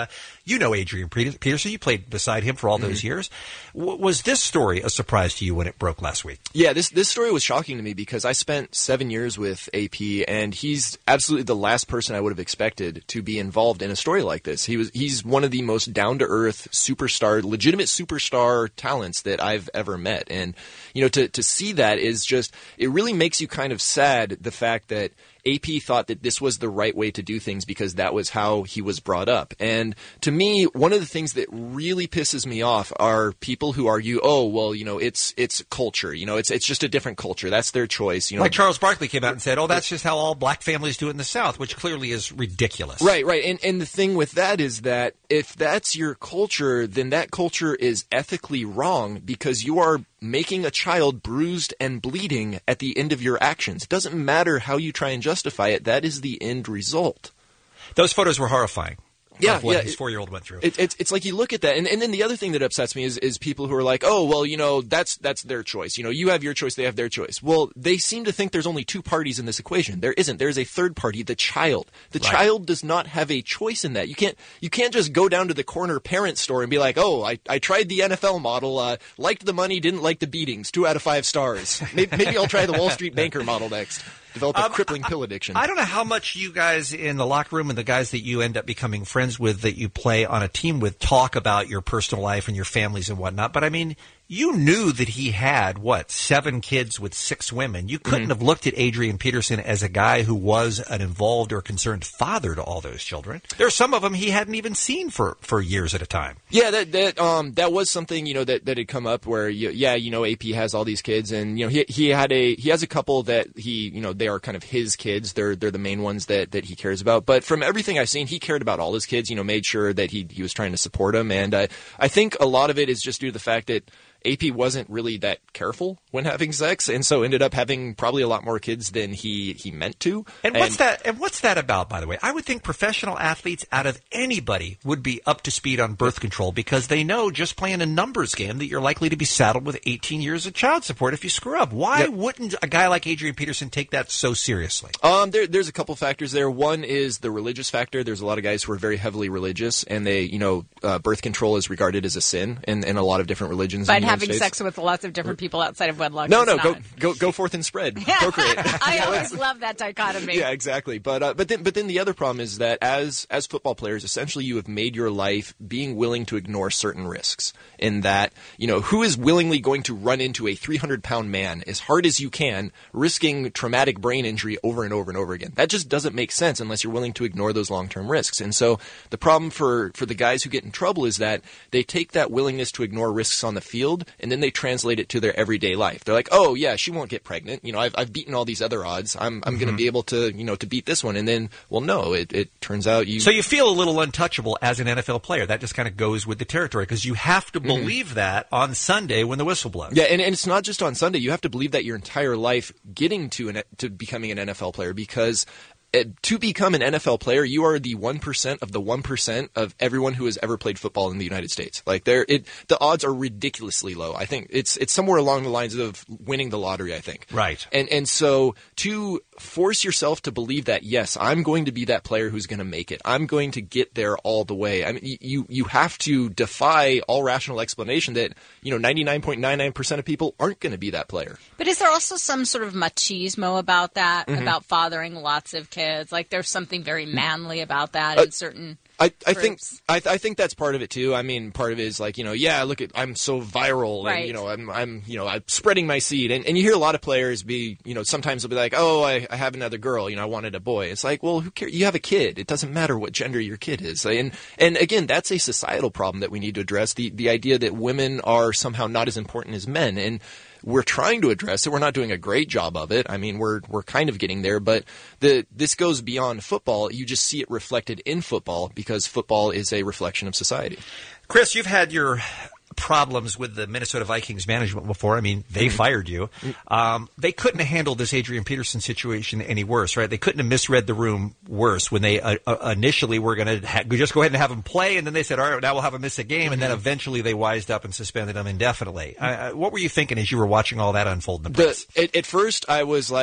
Speaker 7: uh, you know Adrian Peterson. You played beside him for all those
Speaker 17: Mm-hmm.
Speaker 7: years. W- was this story a surprise to you when it broke last week?
Speaker 17: Yeah, this this story was shocking to me because I spent seven years with A P, and he's absolutely the last person I would have expected to be involved in a story like this. He was he's one of the most down to earth superstar, legitimate superstar talents that I've ever met, and you know to to see that is just it really makes you kind of sad. The fact that A P thought that this was the right way to do things because that was how he was brought up. And to me, one of the things that really pisses me off are people who argue, oh, well, you know, it's it's culture. You know, it's it's just a different culture. That's their choice. You know,
Speaker 7: Like Charles Barkley came out and said, oh, that's just how all black families do it in the South, which clearly is ridiculous.
Speaker 17: Right, right. And and the thing with that is that if that's your culture, then that culture is ethically wrong because you are making a child bruised and bleeding at the end of your actions. It doesn't matter how you try and justify it. That is the end result.
Speaker 7: Those photos were horrifying.
Speaker 17: Yeah,
Speaker 7: of what
Speaker 17: yeah.
Speaker 7: his four-year-old went through.
Speaker 17: It, it's it's like you look at that, and, and then the other thing that upsets me is is people who are like, oh, well, you know, that's that's their choice. You know, you have your choice, they have their choice. Well, they seem to think there's only two parties in this equation. There isn't. There's a third party, the child. The
Speaker 7: Right.
Speaker 17: child does not have a choice in that. You can't you can't just go down to the corner parent store and be like, oh, I, I tried the N F L model, uh, liked the money, didn't like the beatings, two out of five stars. Maybe, maybe I'll try the Wall Street banker model next. Develop a
Speaker 7: Um,
Speaker 17: crippling pill addiction.
Speaker 7: I don't know how much you guys in the locker room and the guys that you end up becoming friends with that you play on a team with talk about your personal life and your families and whatnot, but I mean, you knew that he had, what, seven kids with six women. You couldn't
Speaker 17: Mhm.
Speaker 7: have looked at Adrian Peterson as a guy who was an involved or concerned father to all those children. There are some of them he hadn't even seen for, for years at a time.
Speaker 17: Yeah, that that um that was something, you know, that, that had come up where you, yeah, you know, A P has all these kids, and you know he he had a he has a couple that he you know they are kind of his kids. They're they're the main ones that, that he cares about. But from everything I've seen, he cared about all his kids. You know, made sure that he he was trying to support them, and uh, I think a lot of it is just due to the fact that A P wasn't really that careful when having sex, and so ended up having probably a lot more kids than he, he meant to.
Speaker 7: And what's that? And what's that about, by the way? I would think professional athletes, out of anybody, would be up to speed on birth control because they know just playing a numbers game that you're likely to be saddled with eighteen years of child support if you screw up. Why
Speaker 17: Yep.
Speaker 7: wouldn't a guy like Adrian Peterson take that so seriously?
Speaker 17: Um, there, there's a couple factors there. One is the religious factor. There's a lot of guys who are very heavily religious, and they, you know, uh, birth control is regarded as a sin in, in a lot of different religions. in
Speaker 12: But
Speaker 17: the United
Speaker 12: having
Speaker 17: States.
Speaker 12: sex with lots of different people outside of wedlock
Speaker 17: No,
Speaker 12: is
Speaker 17: no,
Speaker 12: not.
Speaker 17: go go go forth and spread, procreate.
Speaker 12: I always love that dichotomy.
Speaker 17: Yeah, exactly. But uh, but then but then the other problem is that as as football players, essentially you have made your life being willing to ignore certain risks. In that, you know, who is willingly going to run into a three hundred pound man as hard as you can, risking traumatic brain injury over and over and over again? That just doesn't make sense unless you're willing to ignore those long term risks. And so the problem for for the guys who get in trouble is that they take that willingness to ignore risks on the field and then they translate it to their everyday life. They're like, oh yeah, she won't get pregnant. You know, I've I've beaten all these other odds. I'm I'm going to
Speaker 7: Mhm.
Speaker 17: be able to you know to beat this one. And then, well, no, it it turns out you.
Speaker 7: So you feel a little untouchable as an N F L player. That just kind of goes with the territory because you have to believe that on Sunday when the whistle blows.
Speaker 17: Yeah, and, and it's not just on Sunday. You have to believe that your entire life getting to an to becoming an N F L player because. Uh, to become an N F L player, you are the one percent of the one percent of everyone who has ever played football in the United States. Like, there, it the odds are ridiculously low. I think it's it's somewhere along the lines of winning the lottery, I think.
Speaker 7: Right.
Speaker 17: And and so to force yourself to believe that, yes, I'm going to be that player who's going to make it. I'm going to get there all the way. I mean, you you have to defy all rational explanation that, you know, ninety-nine point nine nine percent of people aren't going to be that player.
Speaker 12: But is there also some sort of machismo about that,
Speaker 17: Mhm.
Speaker 12: about fathering lots of kids? Like there's something very manly about that
Speaker 17: Uh,
Speaker 12: in certain
Speaker 17: I, I think
Speaker 12: groups.
Speaker 17: I, I think that's part of it too. I mean, part of it is like, you know, yeah, look at I'm so viral,
Speaker 12: Right.
Speaker 17: and you know, I'm I'm you know I'm spreading my seed, and, and you hear a lot of players be, you know, sometimes they'll be like, oh, I, I have another girl, you know, I wanted a boy. It's like, well, who cares? You have a kid. It doesn't matter what gender your kid is, and and again, that's a societal problem that we need to address. The the idea that women are somehow not as important as men, and we're trying to address it. We're not doing a great job of it. I mean, we're we're kind of getting there, but the this goes beyond football. You just see it reflected in football because football is a reflection of society.
Speaker 7: Chris, you've had your problems with the Minnesota Vikings management before. I mean, they
Speaker 17: Mm-hmm.
Speaker 7: fired you. Um, they couldn't have handled this Adrian Peterson situation any worse, right? They couldn't have misread the room worse when they uh, uh, initially were going to ha- just go ahead and have him play, and then they said, all right, now we'll have him miss a game, and then
Speaker 17: Mhm.
Speaker 7: eventually they wised up and suspended him indefinitely. Uh, uh, what were you thinking as you were watching all that unfold in the
Speaker 17: The,
Speaker 7: press?
Speaker 17: at, at first, I was like,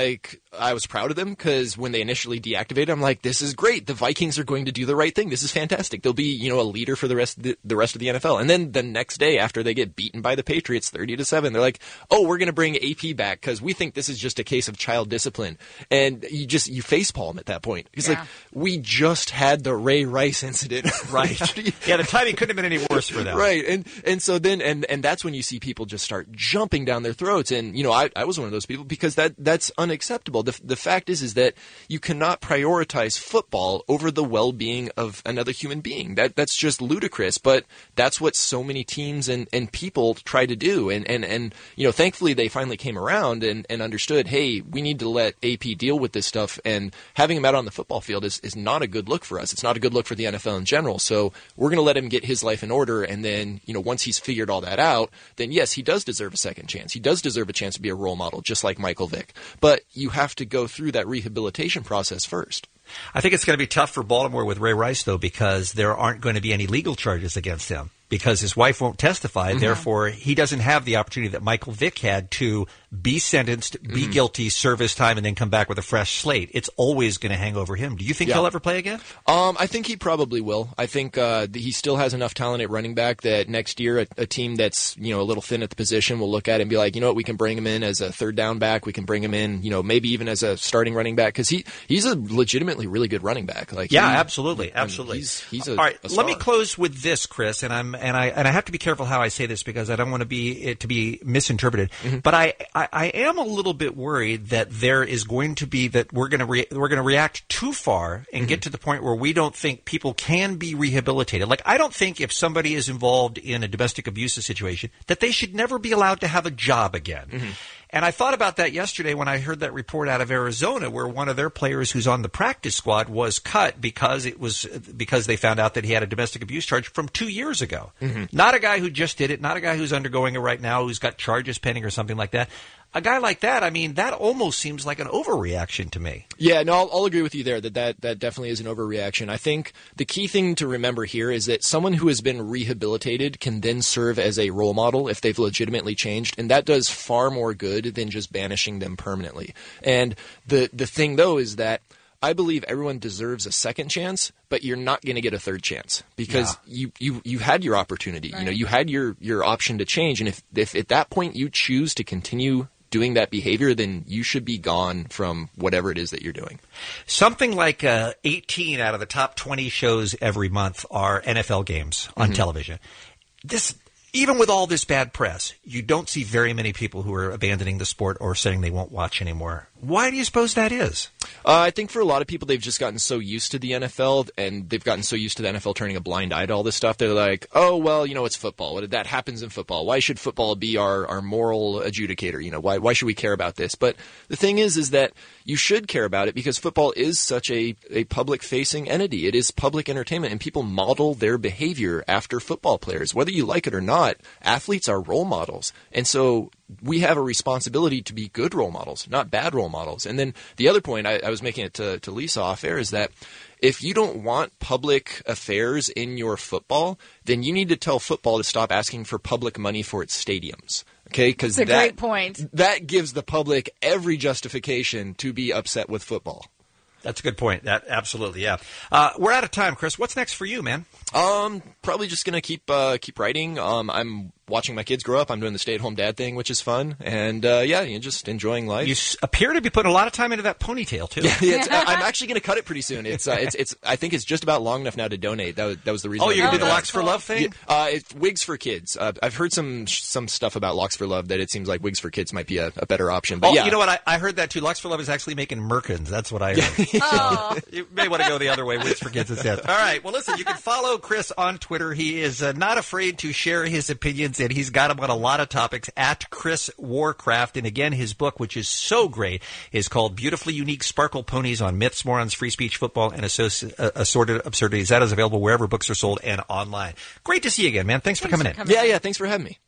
Speaker 17: I was proud of them because when they initially deactivated, I'm like, this is great. The Vikings are going to do the right thing. This is fantastic. They'll be, you know, a leader for the rest of the, the rest of the N F L. And then the next day after they get beaten by the Patriots thirty to seven, they're like, oh, we're going to bring A P back because we think this is just a case of child discipline. And you just, you facepalm at that point. It's
Speaker 7: Yeah.
Speaker 17: like, we just had the Ray Rice incident.
Speaker 7: Right. Yeah, the timing couldn't have been any worse for them.
Speaker 17: Right. And and so then and, and that's when you see people just start jumping down their throats. And, you know, I, I was one of those people because that that's unacceptable. The, the fact is is that you cannot prioritize football over the well-being of another human being. That that's just ludicrous, but that's what so many teams and, and people try to do. And, and, and you know, thankfully they finally came around and, and understood, hey, we need to let A P deal with this stuff, and having him out on the football field is, is not a good look for us. It's not a good look for the N F L in general. So we're going to let him get his life in order, and then, you know, once he's figured all that out, then yes, he does deserve a second chance. He does deserve a chance to be a role model, just like Michael Vick. But you have to go through that rehabilitation process first.
Speaker 7: I think it's going to be tough for Baltimore with Ray Rice, though, because there aren't going to be any legal charges against him because his wife won't testify.
Speaker 17: Mm-hmm.
Speaker 7: Therefore, he doesn't have the opportunity that Michael Vick had to be sentenced, be
Speaker 17: Mm-hmm.
Speaker 7: guilty, serve his time, and then come back with a fresh slate. It's always going to hang over him. Do you think
Speaker 17: Yeah.
Speaker 7: he'll ever play again?
Speaker 17: Um, I think he probably will. I think uh, th- he still has enough talent at running back that next year a, a team that's, you know, a little thin at the position will look at it and be like, you know what, we can bring him in as a third down back. We can bring him in, you know, maybe even as a starting running back because he, he's a legitimately really good running back. Like,
Speaker 7: Yeah,
Speaker 17: he-
Speaker 7: absolutely,
Speaker 17: I mean,
Speaker 7: absolutely.
Speaker 17: he's he's a,
Speaker 7: All right,
Speaker 17: a
Speaker 7: let me
Speaker 17: star.
Speaker 7: close with this, Chris, and I'm and I and I have to be careful how I say this because I don't want to be it to be misinterpreted.
Speaker 17: Mm-hmm.
Speaker 7: But I, I, I am a little bit worried that there is going to be that we're going to re, we're going to react too far and
Speaker 17: Mm-hmm.
Speaker 7: get to the point where we don't think people can be rehabilitated. Like I don't think if somebody is involved in a domestic abuse situation that they should never be allowed to have a job again.
Speaker 17: Mm-hmm.
Speaker 7: And I thought about that yesterday when I heard that report out of Arizona where one of their players who's on the practice squad was cut because it was because they found out that he had a domestic abuse charge from two years ago.
Speaker 17: Mm-hmm.
Speaker 7: Not a guy who just did it, not a guy who's undergoing it right now, who's got charges pending or something like that. A guy like that, I mean, that almost seems like an overreaction to me.
Speaker 17: Yeah, no, I'll, I'll agree with you there that, that that definitely is an overreaction. I think the key thing to remember here is that someone who has been rehabilitated can then serve as a role model if they've legitimately changed, and that does far more good than just banishing them permanently. And the the thing, though, is that I believe everyone deserves a second chance, but you're not going to get a third chance because you, you, you had your opportunity. You know, you had your, your option to change, and if if at that point you choose to continue doing that behavior, then you should be gone from whatever it is that you're doing.
Speaker 7: Something like uh, eighteen out of the top twenty shows every month are N F L games on
Speaker 17: Mhm.
Speaker 7: television. This, even with all this bad press, you don't see very many people who are abandoning the sport or saying they won't watch anymore. Why do you suppose that is?
Speaker 17: Uh, I think for a lot of people, they've just gotten so used to the N F L, and they've gotten so used to the N F L turning a blind eye to all this stuff. They're like, oh, well, you know, it's football. That happens in football. Why should football be our, our moral adjudicator? You know, why why should we care about this? But the thing is, is that you should care about it because football is such a, a public-facing entity. It is public entertainment, and people model their behavior after football players. Whether you like it or not, athletes are role models. And so we have a responsibility to be good role models, not bad role models. And then the other point I, I was making it to, to Lisa off air is that if you don't want public affairs in your football, then you need to tell football to stop asking for public money for its stadiums. Okay, because
Speaker 12: That's a
Speaker 17: that,
Speaker 12: great point.
Speaker 17: that gives the public every justification to be upset with football.
Speaker 7: That's a good point. That absolutely, yeah. Uh, we're out of time, Chris. What's next for you, man?
Speaker 17: Um, probably just gonna keep uh, keep writing. Um, I'm watching my kids grow up. I'm doing the stay-at-home dad thing, which is fun, and uh, yeah, you know, just enjoying life.
Speaker 7: You s- appear to be putting a lot of time into that ponytail too.
Speaker 17: Yeah, yeah, it's, I'm actually going to cut it pretty soon. It's, uh, it's, it's. I think it's just about long enough now to donate. That was, that was the reason.
Speaker 7: Oh,
Speaker 17: I
Speaker 7: you're gonna
Speaker 17: did
Speaker 7: do the
Speaker 17: that.
Speaker 7: Locks for Love thing?
Speaker 17: Yeah, uh, it's Wigs for Kids. Uh, I've heard some some stuff about Locks for Love that it seems like Wigs for Kids might be a, a better option. But
Speaker 7: oh,
Speaker 17: yeah,
Speaker 7: you know what? I, I heard that too. Lux for Love is actually making merkins. That's what I heard. You may want to go the other way. Wigs for Kids instead. All right. Well, listen, you can follow Chris on Twitter. He is uh, not afraid to share his opinions, and he's got them on a lot of topics at Chris Warcraft. And again, his book, which is so great, is called Beautifully Unique Sparkle Ponies on Myths, Morons, Free Speech, Football, and associ- uh, Assorted Absurdities. That is available wherever books are sold and online. Great to see you again, man. Thanks, for coming in.
Speaker 17: yeah, yeah. Thanks for having me.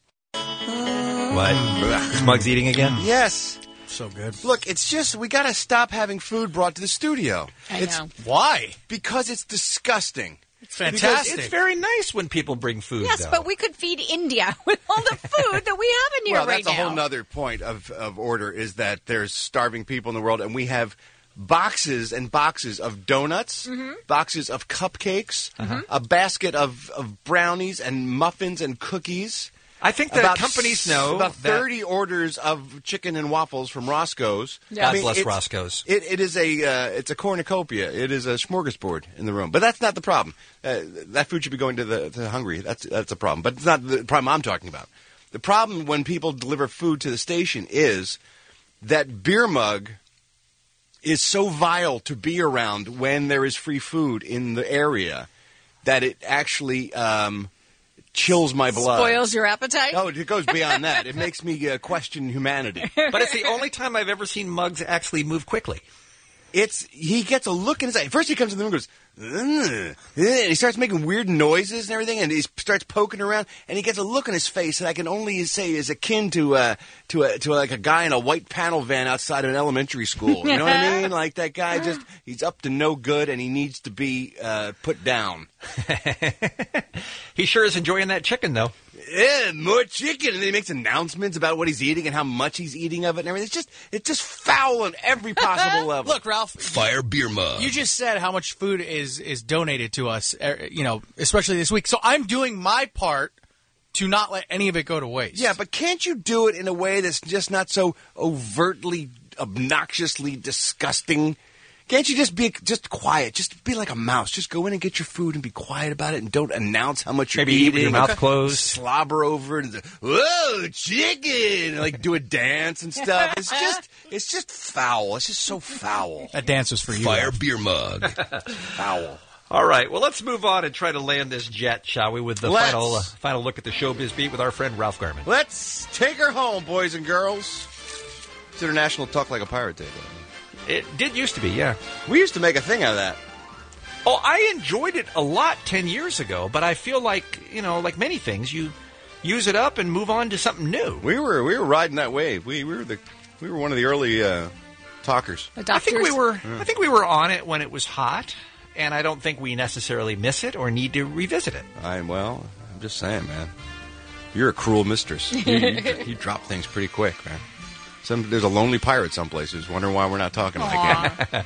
Speaker 7: What? Is Muggs eating again?
Speaker 2: Yes.
Speaker 11: So good.
Speaker 2: Look, it's just we got to stop having food brought to the studio.
Speaker 12: I
Speaker 2: it's,
Speaker 12: know.
Speaker 11: Why?
Speaker 2: Because it's disgusting.
Speaker 7: It's
Speaker 11: fantastic.
Speaker 7: It's very nice when people bring food.
Speaker 12: Yes,
Speaker 7: though.
Speaker 12: but we could feed India with all the food that we have in here
Speaker 15: well,
Speaker 12: right
Speaker 15: that's
Speaker 12: now.
Speaker 15: a whole nother point of, of order is that there's starving people in the world, and we have boxes and boxes of donuts,
Speaker 12: Mhm.
Speaker 15: boxes of cupcakes,
Speaker 7: Uh-huh.
Speaker 15: a basket of, of brownies and muffins and cookies.
Speaker 7: I think that
Speaker 15: About
Speaker 7: companies
Speaker 15: s-
Speaker 7: know
Speaker 15: about
Speaker 7: that-
Speaker 15: thirty orders of chicken and waffles from Roscoe's.
Speaker 7: God bless
Speaker 15: it's-
Speaker 7: Roscoe's.
Speaker 15: It, it is a uh, it's a cornucopia. It is a smorgasbord in the room. But that's not the problem. Uh, that food should be going to the to Hungry. That's that's a problem. But it's not the problem I'm talking about. The problem when people deliver food to the station is that Beer Mug is so vile to be around when there is free food in the area that it actually um, chills my blood.
Speaker 12: Spoils your appetite?
Speaker 15: Oh, it goes beyond that. It makes me uh, question humanity.
Speaker 7: But it's the only time I've ever seen Muggs actually move quickly.
Speaker 15: It's he gets a look in his eye. First, he comes in the room and goes, "Ugh, ugh," and he starts making weird noises and everything, and he starts poking around, and he gets a look in his face that I can only say is akin to uh, to a, to like a guy in a white panel van outside of an elementary school. You know what I mean? Like that guy just he's up to no good, and he needs to be uh, put down.
Speaker 7: He sure is enjoying that chicken, though.
Speaker 15: Yeah, more chicken, and then he makes announcements about what he's eating and how much he's eating of it and everything. It's just it's just foul on every possible level.
Speaker 11: Look, Ralph.
Speaker 2: Fire Beer Mug.
Speaker 11: You just said how much food is is donated to us, er, you know, especially this week. So I'm doing my part to not let any of it go to waste.
Speaker 15: Yeah, but can't you do it in a way that's just not so overtly, obnoxiously disgusting? Can't you just be just quiet? Just be like a mouse. Just go in and get your food and be quiet about it, and don't announce how much you're
Speaker 7: Maybe eat
Speaker 15: eating.
Speaker 7: with your mouth
Speaker 15: Okay.
Speaker 7: closed.
Speaker 15: Slobber over it and say, whoa, chicken! And, like do a dance and stuff. It's just, it's just foul. It's just so foul.
Speaker 11: That dance was for you.
Speaker 2: Fire
Speaker 11: Ralph.
Speaker 2: Beer Mug.
Speaker 15: Foul.
Speaker 7: All right, well, let's move on and try to land this jet, shall we, with the
Speaker 15: Let's.
Speaker 7: final uh, final look at the Showbiz Beat with our friend Ralph Garman.
Speaker 15: Let's take her home, boys and girls. It's International Talk Like a Pirate Day.
Speaker 7: It did used to be, yeah.
Speaker 15: We used to make a thing out of that.
Speaker 7: Oh, I enjoyed it a lot ten years ago, but I feel like, you know, like many things, you use it up and move on to something new.
Speaker 15: We were we were riding that wave. We, we were the we were one of the early uh, talkers.
Speaker 7: I think we were I think we were on it when it was hot, and I don't think we necessarily miss it or need to revisit it.
Speaker 15: I well, I'm just saying, man. You're a cruel mistress. You, you, you drop things pretty quick, man. Some, there's a lonely pirate someplace who's wondering why we're not talking like it.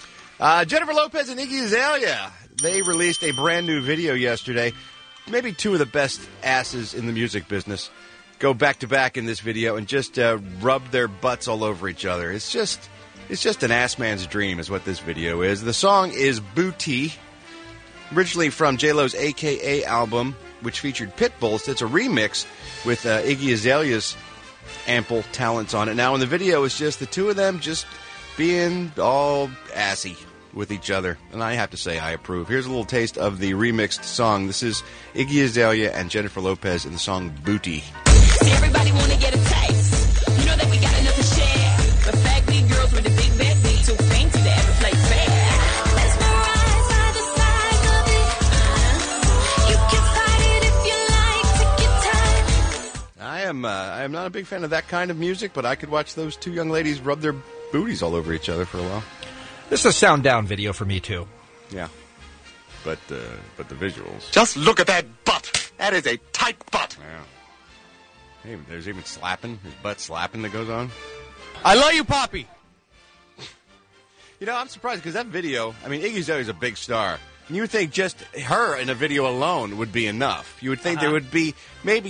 Speaker 15: uh, Jennifer Lopez and Iggy Azalea, they released a brand new video yesterday. Maybe two of the best asses in the music business go back to back in this video and just uh, rub their butts all over each other. It's just, it's just an ass man's dream, is what this video is. The song is Booty, originally from J-Lo's A K A album, which featured Pitbull. It's a remix with uh, Iggy Azalea's ample talents on it. Now, in the video, it's just the two of them just being all assy with each other. And I have to say, I approve. Here's a little taste of the remixed song. This is Iggy Azalea and Jennifer Lopez in the song Booty.
Speaker 10: See, everybody wanna get a taste. You know that we got enough to share. But fagly girls with the big bed be too fainty to ever play fair. Mesmerized by the size of it. Uh, you can fight it if you like. Take your time.
Speaker 15: I am uh, I am not a big fan of that kind of music, but I could watch those two young ladies rub their booties all over each other for a while.
Speaker 7: This is a sound down video for me, too.
Speaker 15: Yeah. But, uh, but the visuals.
Speaker 18: Just look at that butt. That is a tight butt.
Speaker 15: Yeah. Hey, there's even slapping. There's butt slapping that goes on.
Speaker 11: I love you, Poppy.
Speaker 15: You know, I'm surprised because that video, I mean, Iggy Azalea's a big star. And you would think just her in a video alone would be enough. You would think
Speaker 11: Uh-huh.
Speaker 15: there would be maybe...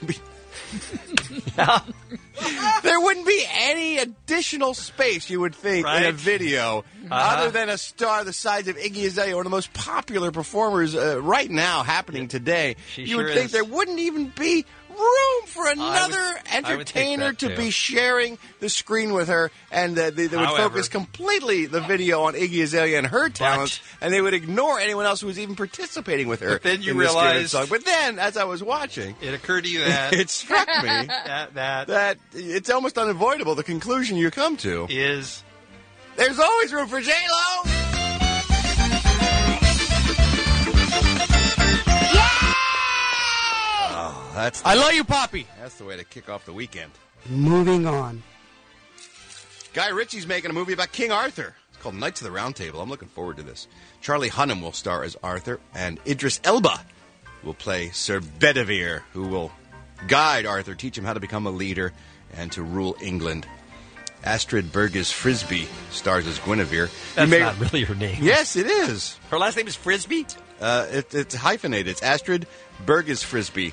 Speaker 15: there wouldn't be any additional space, you would think, in a
Speaker 7: Right.
Speaker 15: video
Speaker 7: Uh-huh.
Speaker 15: other than a star the size of Iggy Azalea, one of the most popular performers uh, right now happening today.
Speaker 7: She
Speaker 15: you
Speaker 7: sure
Speaker 15: would think
Speaker 7: is.
Speaker 15: there wouldn't even be room for another
Speaker 7: I would think
Speaker 15: entertainer
Speaker 7: that,
Speaker 15: to
Speaker 7: too.
Speaker 15: be sharing the screen with her, and uh, they, they would
Speaker 7: However.
Speaker 15: focus completely the video on Iggy Azalea and her talents, and they would ignore anyone else who was even participating with her.
Speaker 7: But then you
Speaker 15: in this given
Speaker 7: realize-
Speaker 15: song. But then, as I was watching,
Speaker 7: It occurred to you that
Speaker 15: it struck me
Speaker 7: that, that
Speaker 15: that it's almost unavoidable. The conclusion you come to
Speaker 7: is
Speaker 15: there's always room for J Lo. Oh, that's the,
Speaker 11: I love you, Poppy.
Speaker 15: that's the way to kick off the weekend.
Speaker 19: Moving on.
Speaker 15: Guy Ritchie's making a movie about King Arthur. It's called Knights of the Round Table. I'm looking forward to this. Charlie Hunnam will star as Arthur, and Idris Elba will play Sir Bedivere, who will guide Arthur, teach him how to become a leader and to rule England. Astrid Burgess Frisbee stars as Guinevere.
Speaker 7: That's
Speaker 15: You may-
Speaker 7: not really her name.
Speaker 15: Yes, it is.
Speaker 7: Her last name is Frisbee?
Speaker 15: Uh, it, it's hyphenated. It's Astrid Burgess Frisbee.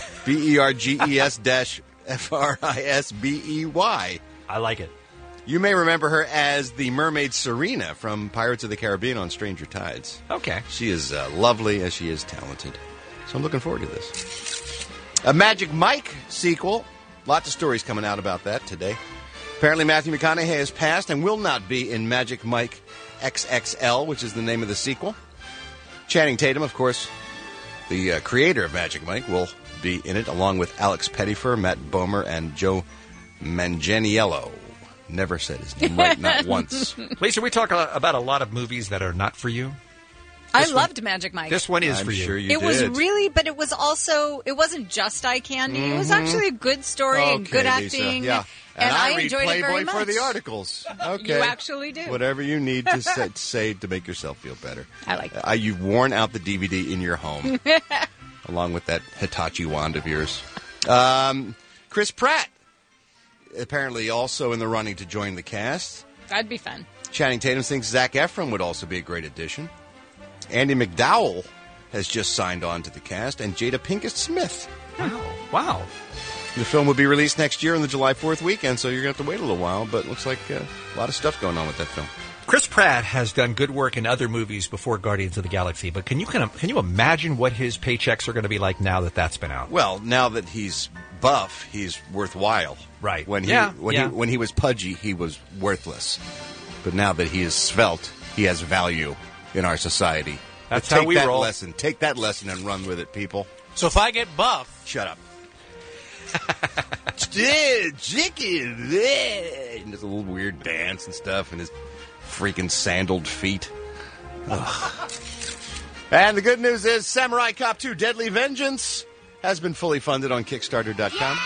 Speaker 15: B E R G E S dash F R I S B E Y.
Speaker 7: I like it.
Speaker 15: You may remember her as the mermaid Serena from Pirates of the Caribbean on Stranger Tides.
Speaker 7: Okay.
Speaker 15: She is uh, lovely as she is talented. So I'm looking forward to this. A Magic Mike sequel. Lots of stories coming out about that today. Apparently Matthew McConaughey has passed and will not be in Magic Mike X X L, which is the name of the sequel. Channing Tatum, of course, the uh, creator of Magic Mike, will be in it, along with Alex Pettyfer, Matt Bomer, and Joe Manganiello. Never said his name right, not once.
Speaker 7: Lisa, we talk a- about a lot of movies that are not for you.
Speaker 12: I
Speaker 7: This one-
Speaker 12: loved Magic Mike.
Speaker 7: This one is
Speaker 15: I'm
Speaker 7: for you.
Speaker 15: sure you
Speaker 12: it was
Speaker 15: did.
Speaker 12: really, but it was also, it wasn't just eye candy. It was
Speaker 15: Mhm.
Speaker 12: actually a good story and good
Speaker 15: Okay, Lisa,
Speaker 12: acting.
Speaker 15: yeah.
Speaker 12: And,
Speaker 15: I,
Speaker 12: I,
Speaker 15: read
Speaker 12: enjoyed
Speaker 15: Playboy
Speaker 12: it very much.
Speaker 15: for the articles. Okay.
Speaker 12: You actually do.
Speaker 15: Whatever you need to say, say to make yourself feel better.
Speaker 12: I like
Speaker 15: Uh, you've worn out the D V D in your home, along with that Hitachi wand of yours. Um, Chris Pratt, apparently also in the running to join the cast.
Speaker 12: That'd be fun.
Speaker 15: Channing Tatum thinks Zac Efron would also be a great addition. Andy McDowell has just signed on to the cast, and Jada Pinkett Smith.
Speaker 7: Wow. Wow.
Speaker 15: The film will be released next year on the July fourth weekend, so you're going to have to wait a little while, but it looks like uh, a lot of stuff going on with that film.
Speaker 7: Chris Pratt has done good work in other movies before Guardians of the Galaxy, but can you kind of can you imagine what his paychecks are going to be like now that that's been out?
Speaker 15: Well, now that he's buff, he's worthwhile.
Speaker 7: Right.
Speaker 15: When he
Speaker 7: Yeah,
Speaker 15: when
Speaker 7: yeah.
Speaker 15: he when he was pudgy, he was worthless. But now that he is svelte, he has value in our society.
Speaker 7: That's
Speaker 15: Take
Speaker 7: how we
Speaker 15: that
Speaker 7: roll.
Speaker 15: lesson. Take that lesson and run with it, people.
Speaker 11: So if I get buff,
Speaker 15: shut up. Yeah, chicken. Yeah. And there's a little weird dance and stuff, and his freaking sandaled feet. Ugh. And the good news is Samurai Cop two Deadly Vengeance has been fully funded on Kickstarter dot com.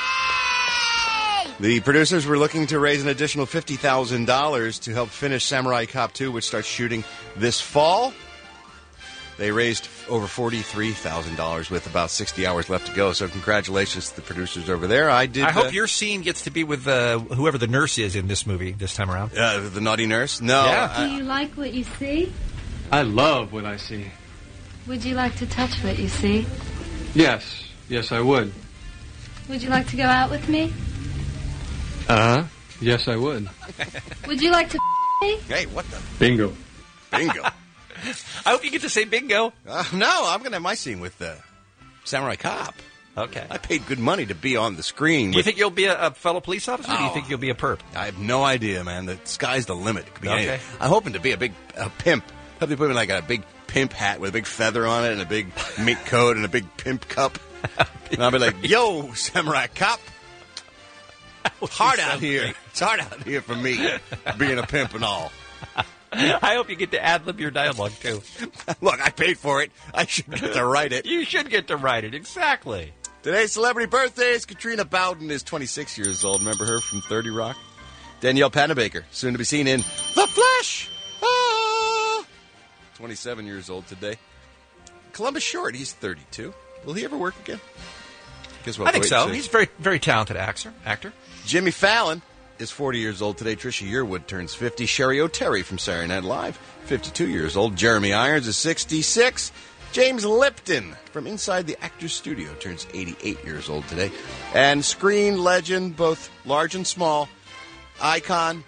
Speaker 15: The producers were looking to raise an additional fifty thousand dollars to help finish Samurai Cop two, which starts shooting this fall. They raised over forty-three thousand dollars with about sixty hours left to go. So congratulations to the producers over there. I did.
Speaker 7: I hope
Speaker 15: uh,
Speaker 7: your scene gets to be with uh, whoever the nurse is in this movie this time around.
Speaker 15: Uh, the naughty nurse? No.
Speaker 7: Yeah.
Speaker 15: I-
Speaker 2: Do you like what you see?
Speaker 19: I love what I see.
Speaker 2: Would you like to touch what you see?
Speaker 19: Yes, yes, I would.
Speaker 2: Would you like to go out with me?
Speaker 19: Uh huh. Yes, I would.
Speaker 2: Would you like to me?
Speaker 15: Hey, what the?
Speaker 19: Bingo.
Speaker 15: Bingo.
Speaker 7: I hope you get to say bingo.
Speaker 15: Uh, no, I'm going to have my scene with uh, Samurai Cop.
Speaker 7: Okay.
Speaker 15: I paid good money to be on the screen.
Speaker 7: Do you
Speaker 15: with-
Speaker 7: think you'll be a, a fellow police officer, or do you
Speaker 15: Oh.
Speaker 7: think you'll be a perp?
Speaker 15: I have no idea, man. The sky's the limit. It could be
Speaker 7: Okay.
Speaker 15: anything. I'm hoping to be a big a pimp. Hope they put me like a big pimp hat with a big feather on it and a big mink coat and a big pimp cup. And I'll be like, yo, Samurai Cop. It's hard out here. It's hard out here for me, being a pimp and all.
Speaker 7: I hope you get to ad-lib your dialogue, too.
Speaker 15: Look, I paid for it. I should get to write it.
Speaker 7: You should get to write it, exactly.
Speaker 15: Today's celebrity birthdays. Katrina Bowden is twenty-six years old. Remember her from thirty Rock? Danielle Panabaker, soon to be seen in The Flash. Ah! twenty-seven years old today. Columbus Short, he's thirty-two. Will he ever work again? Guess we'll
Speaker 7: I think
Speaker 15: have to wait
Speaker 7: so.
Speaker 15: and see.
Speaker 7: He's a very, very talented actor. Actor.
Speaker 15: Jimmy Fallon is forty years old today. Trisha Yearwood turns fifty. Sherry O'Terry from Saturday Night Live, fifty-two years old. Jeremy Irons is sixty-six. James Lipton from Inside the Actors Studio turns eighty-eight years old today. And screen legend, both large and small, icon,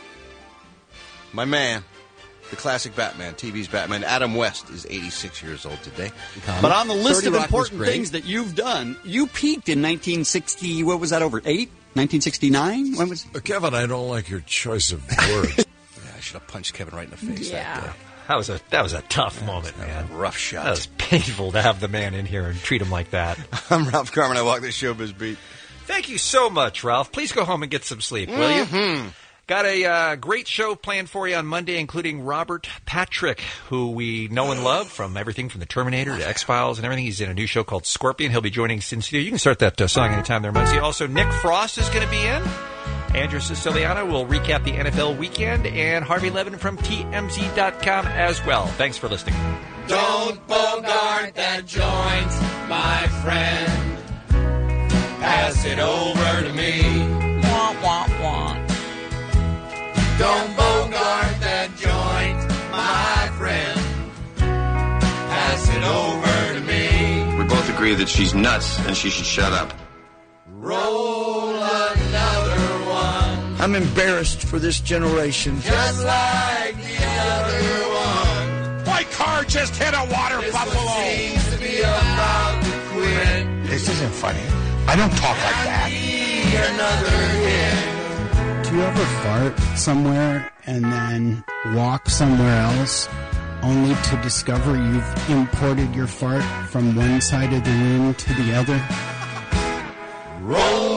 Speaker 15: my man, the classic Batman, T V's Batman, Adam West is eighty-six years old today.
Speaker 25: But on the list
Speaker 15: thirty
Speaker 25: of
Speaker 15: Rock was
Speaker 25: important
Speaker 15: great.
Speaker 25: things that you've done, you peaked in nineteen sixty. What was that? Over eight? nineteen sixty-nine? When was?
Speaker 13: Kevin, I don't like your choice of words.
Speaker 15: Yeah, I should have punched Kevin right in the face that day.
Speaker 7: That was a that was a tough moment, man.
Speaker 15: Rough shot.
Speaker 7: That was painful to have the man in here and treat him like that.
Speaker 15: I'm Ralph Carmen. I walk the showbiz beat.
Speaker 7: Thank you so much, Ralph. Please go home and get some sleep, will you?
Speaker 15: Mhm.
Speaker 7: Got a uh, great show planned for you on Monday, including Robert Patrick, who we know and love from everything from the Terminator to X-Files and everything. He's in a new show called Scorpion. He'll be joining Sin Studio. You can start that uh, song anytime there, Muzzy. Also, Nick Frost is going to be in. Andrew Siciliano will recap the N F L weekend, and Harvey Levin from T M Z dot com as well. Thanks for listening.
Speaker 10: Don't bogart that joint, my friend. Pass it over to me.
Speaker 12: Wah, wah, wah.
Speaker 10: Don't bogart that joint, my friend. Pass it over to me.
Speaker 1: We both agree that she's nuts and she should shut up.
Speaker 10: Roll another one.
Speaker 4: I'm embarrassed for this generation.
Speaker 10: Just like the other one.
Speaker 18: My car just hit a water
Speaker 10: This
Speaker 18: buffalo.
Speaker 10: one seems to be about to quit.
Speaker 18: This isn't funny. I don't talk like that.
Speaker 10: Another hit.
Speaker 20: Do you ever fart somewhere and then walk somewhere else only to discover you've imported your fart from one side of the room to the other?
Speaker 10: Roll,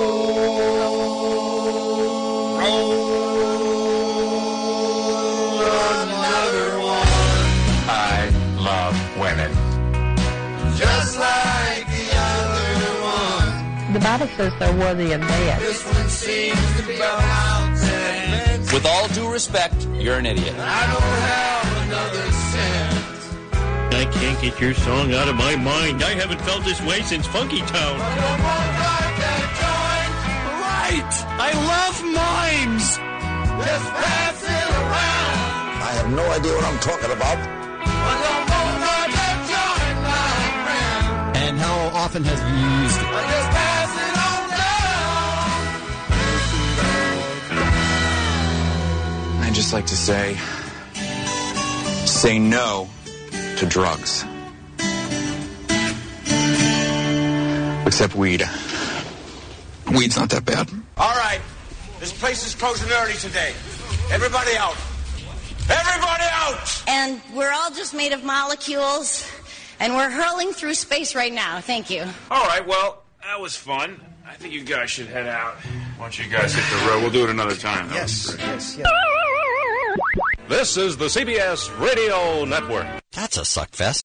Speaker 10: roll another one.
Speaker 18: I love women.
Speaker 10: Just like the other one.
Speaker 21: The Bible says they're worthy of death.
Speaker 10: This one seems to be about ten.
Speaker 24: With all due respect, you're an idiot.
Speaker 10: I don't have another cent.
Speaker 16: I can't get your song out of my mind. I haven't felt this way since Funky Town.
Speaker 10: Right! I love mimes! Just pass it around.
Speaker 4: I have no idea what I'm talking about.
Speaker 21: And how often have you used it?
Speaker 10: Just pass it on down.
Speaker 1: I'd just like to say, say no to drugs. Except weed. Weed's not that bad.
Speaker 18: All right. This place is closing early today. Everybody out. Everybody out!
Speaker 6: And we're all just made of molecules, and we're hurling through space right now. Thank you.
Speaker 26: All right, well, that was fun. I think you guys should head out. Why don't you guys hit the road? We'll do it another time. That
Speaker 18: Yes,
Speaker 26: was great.
Speaker 18: yes, yes.
Speaker 27: This is the C B S Radio Network.
Speaker 25: That's a suckfest.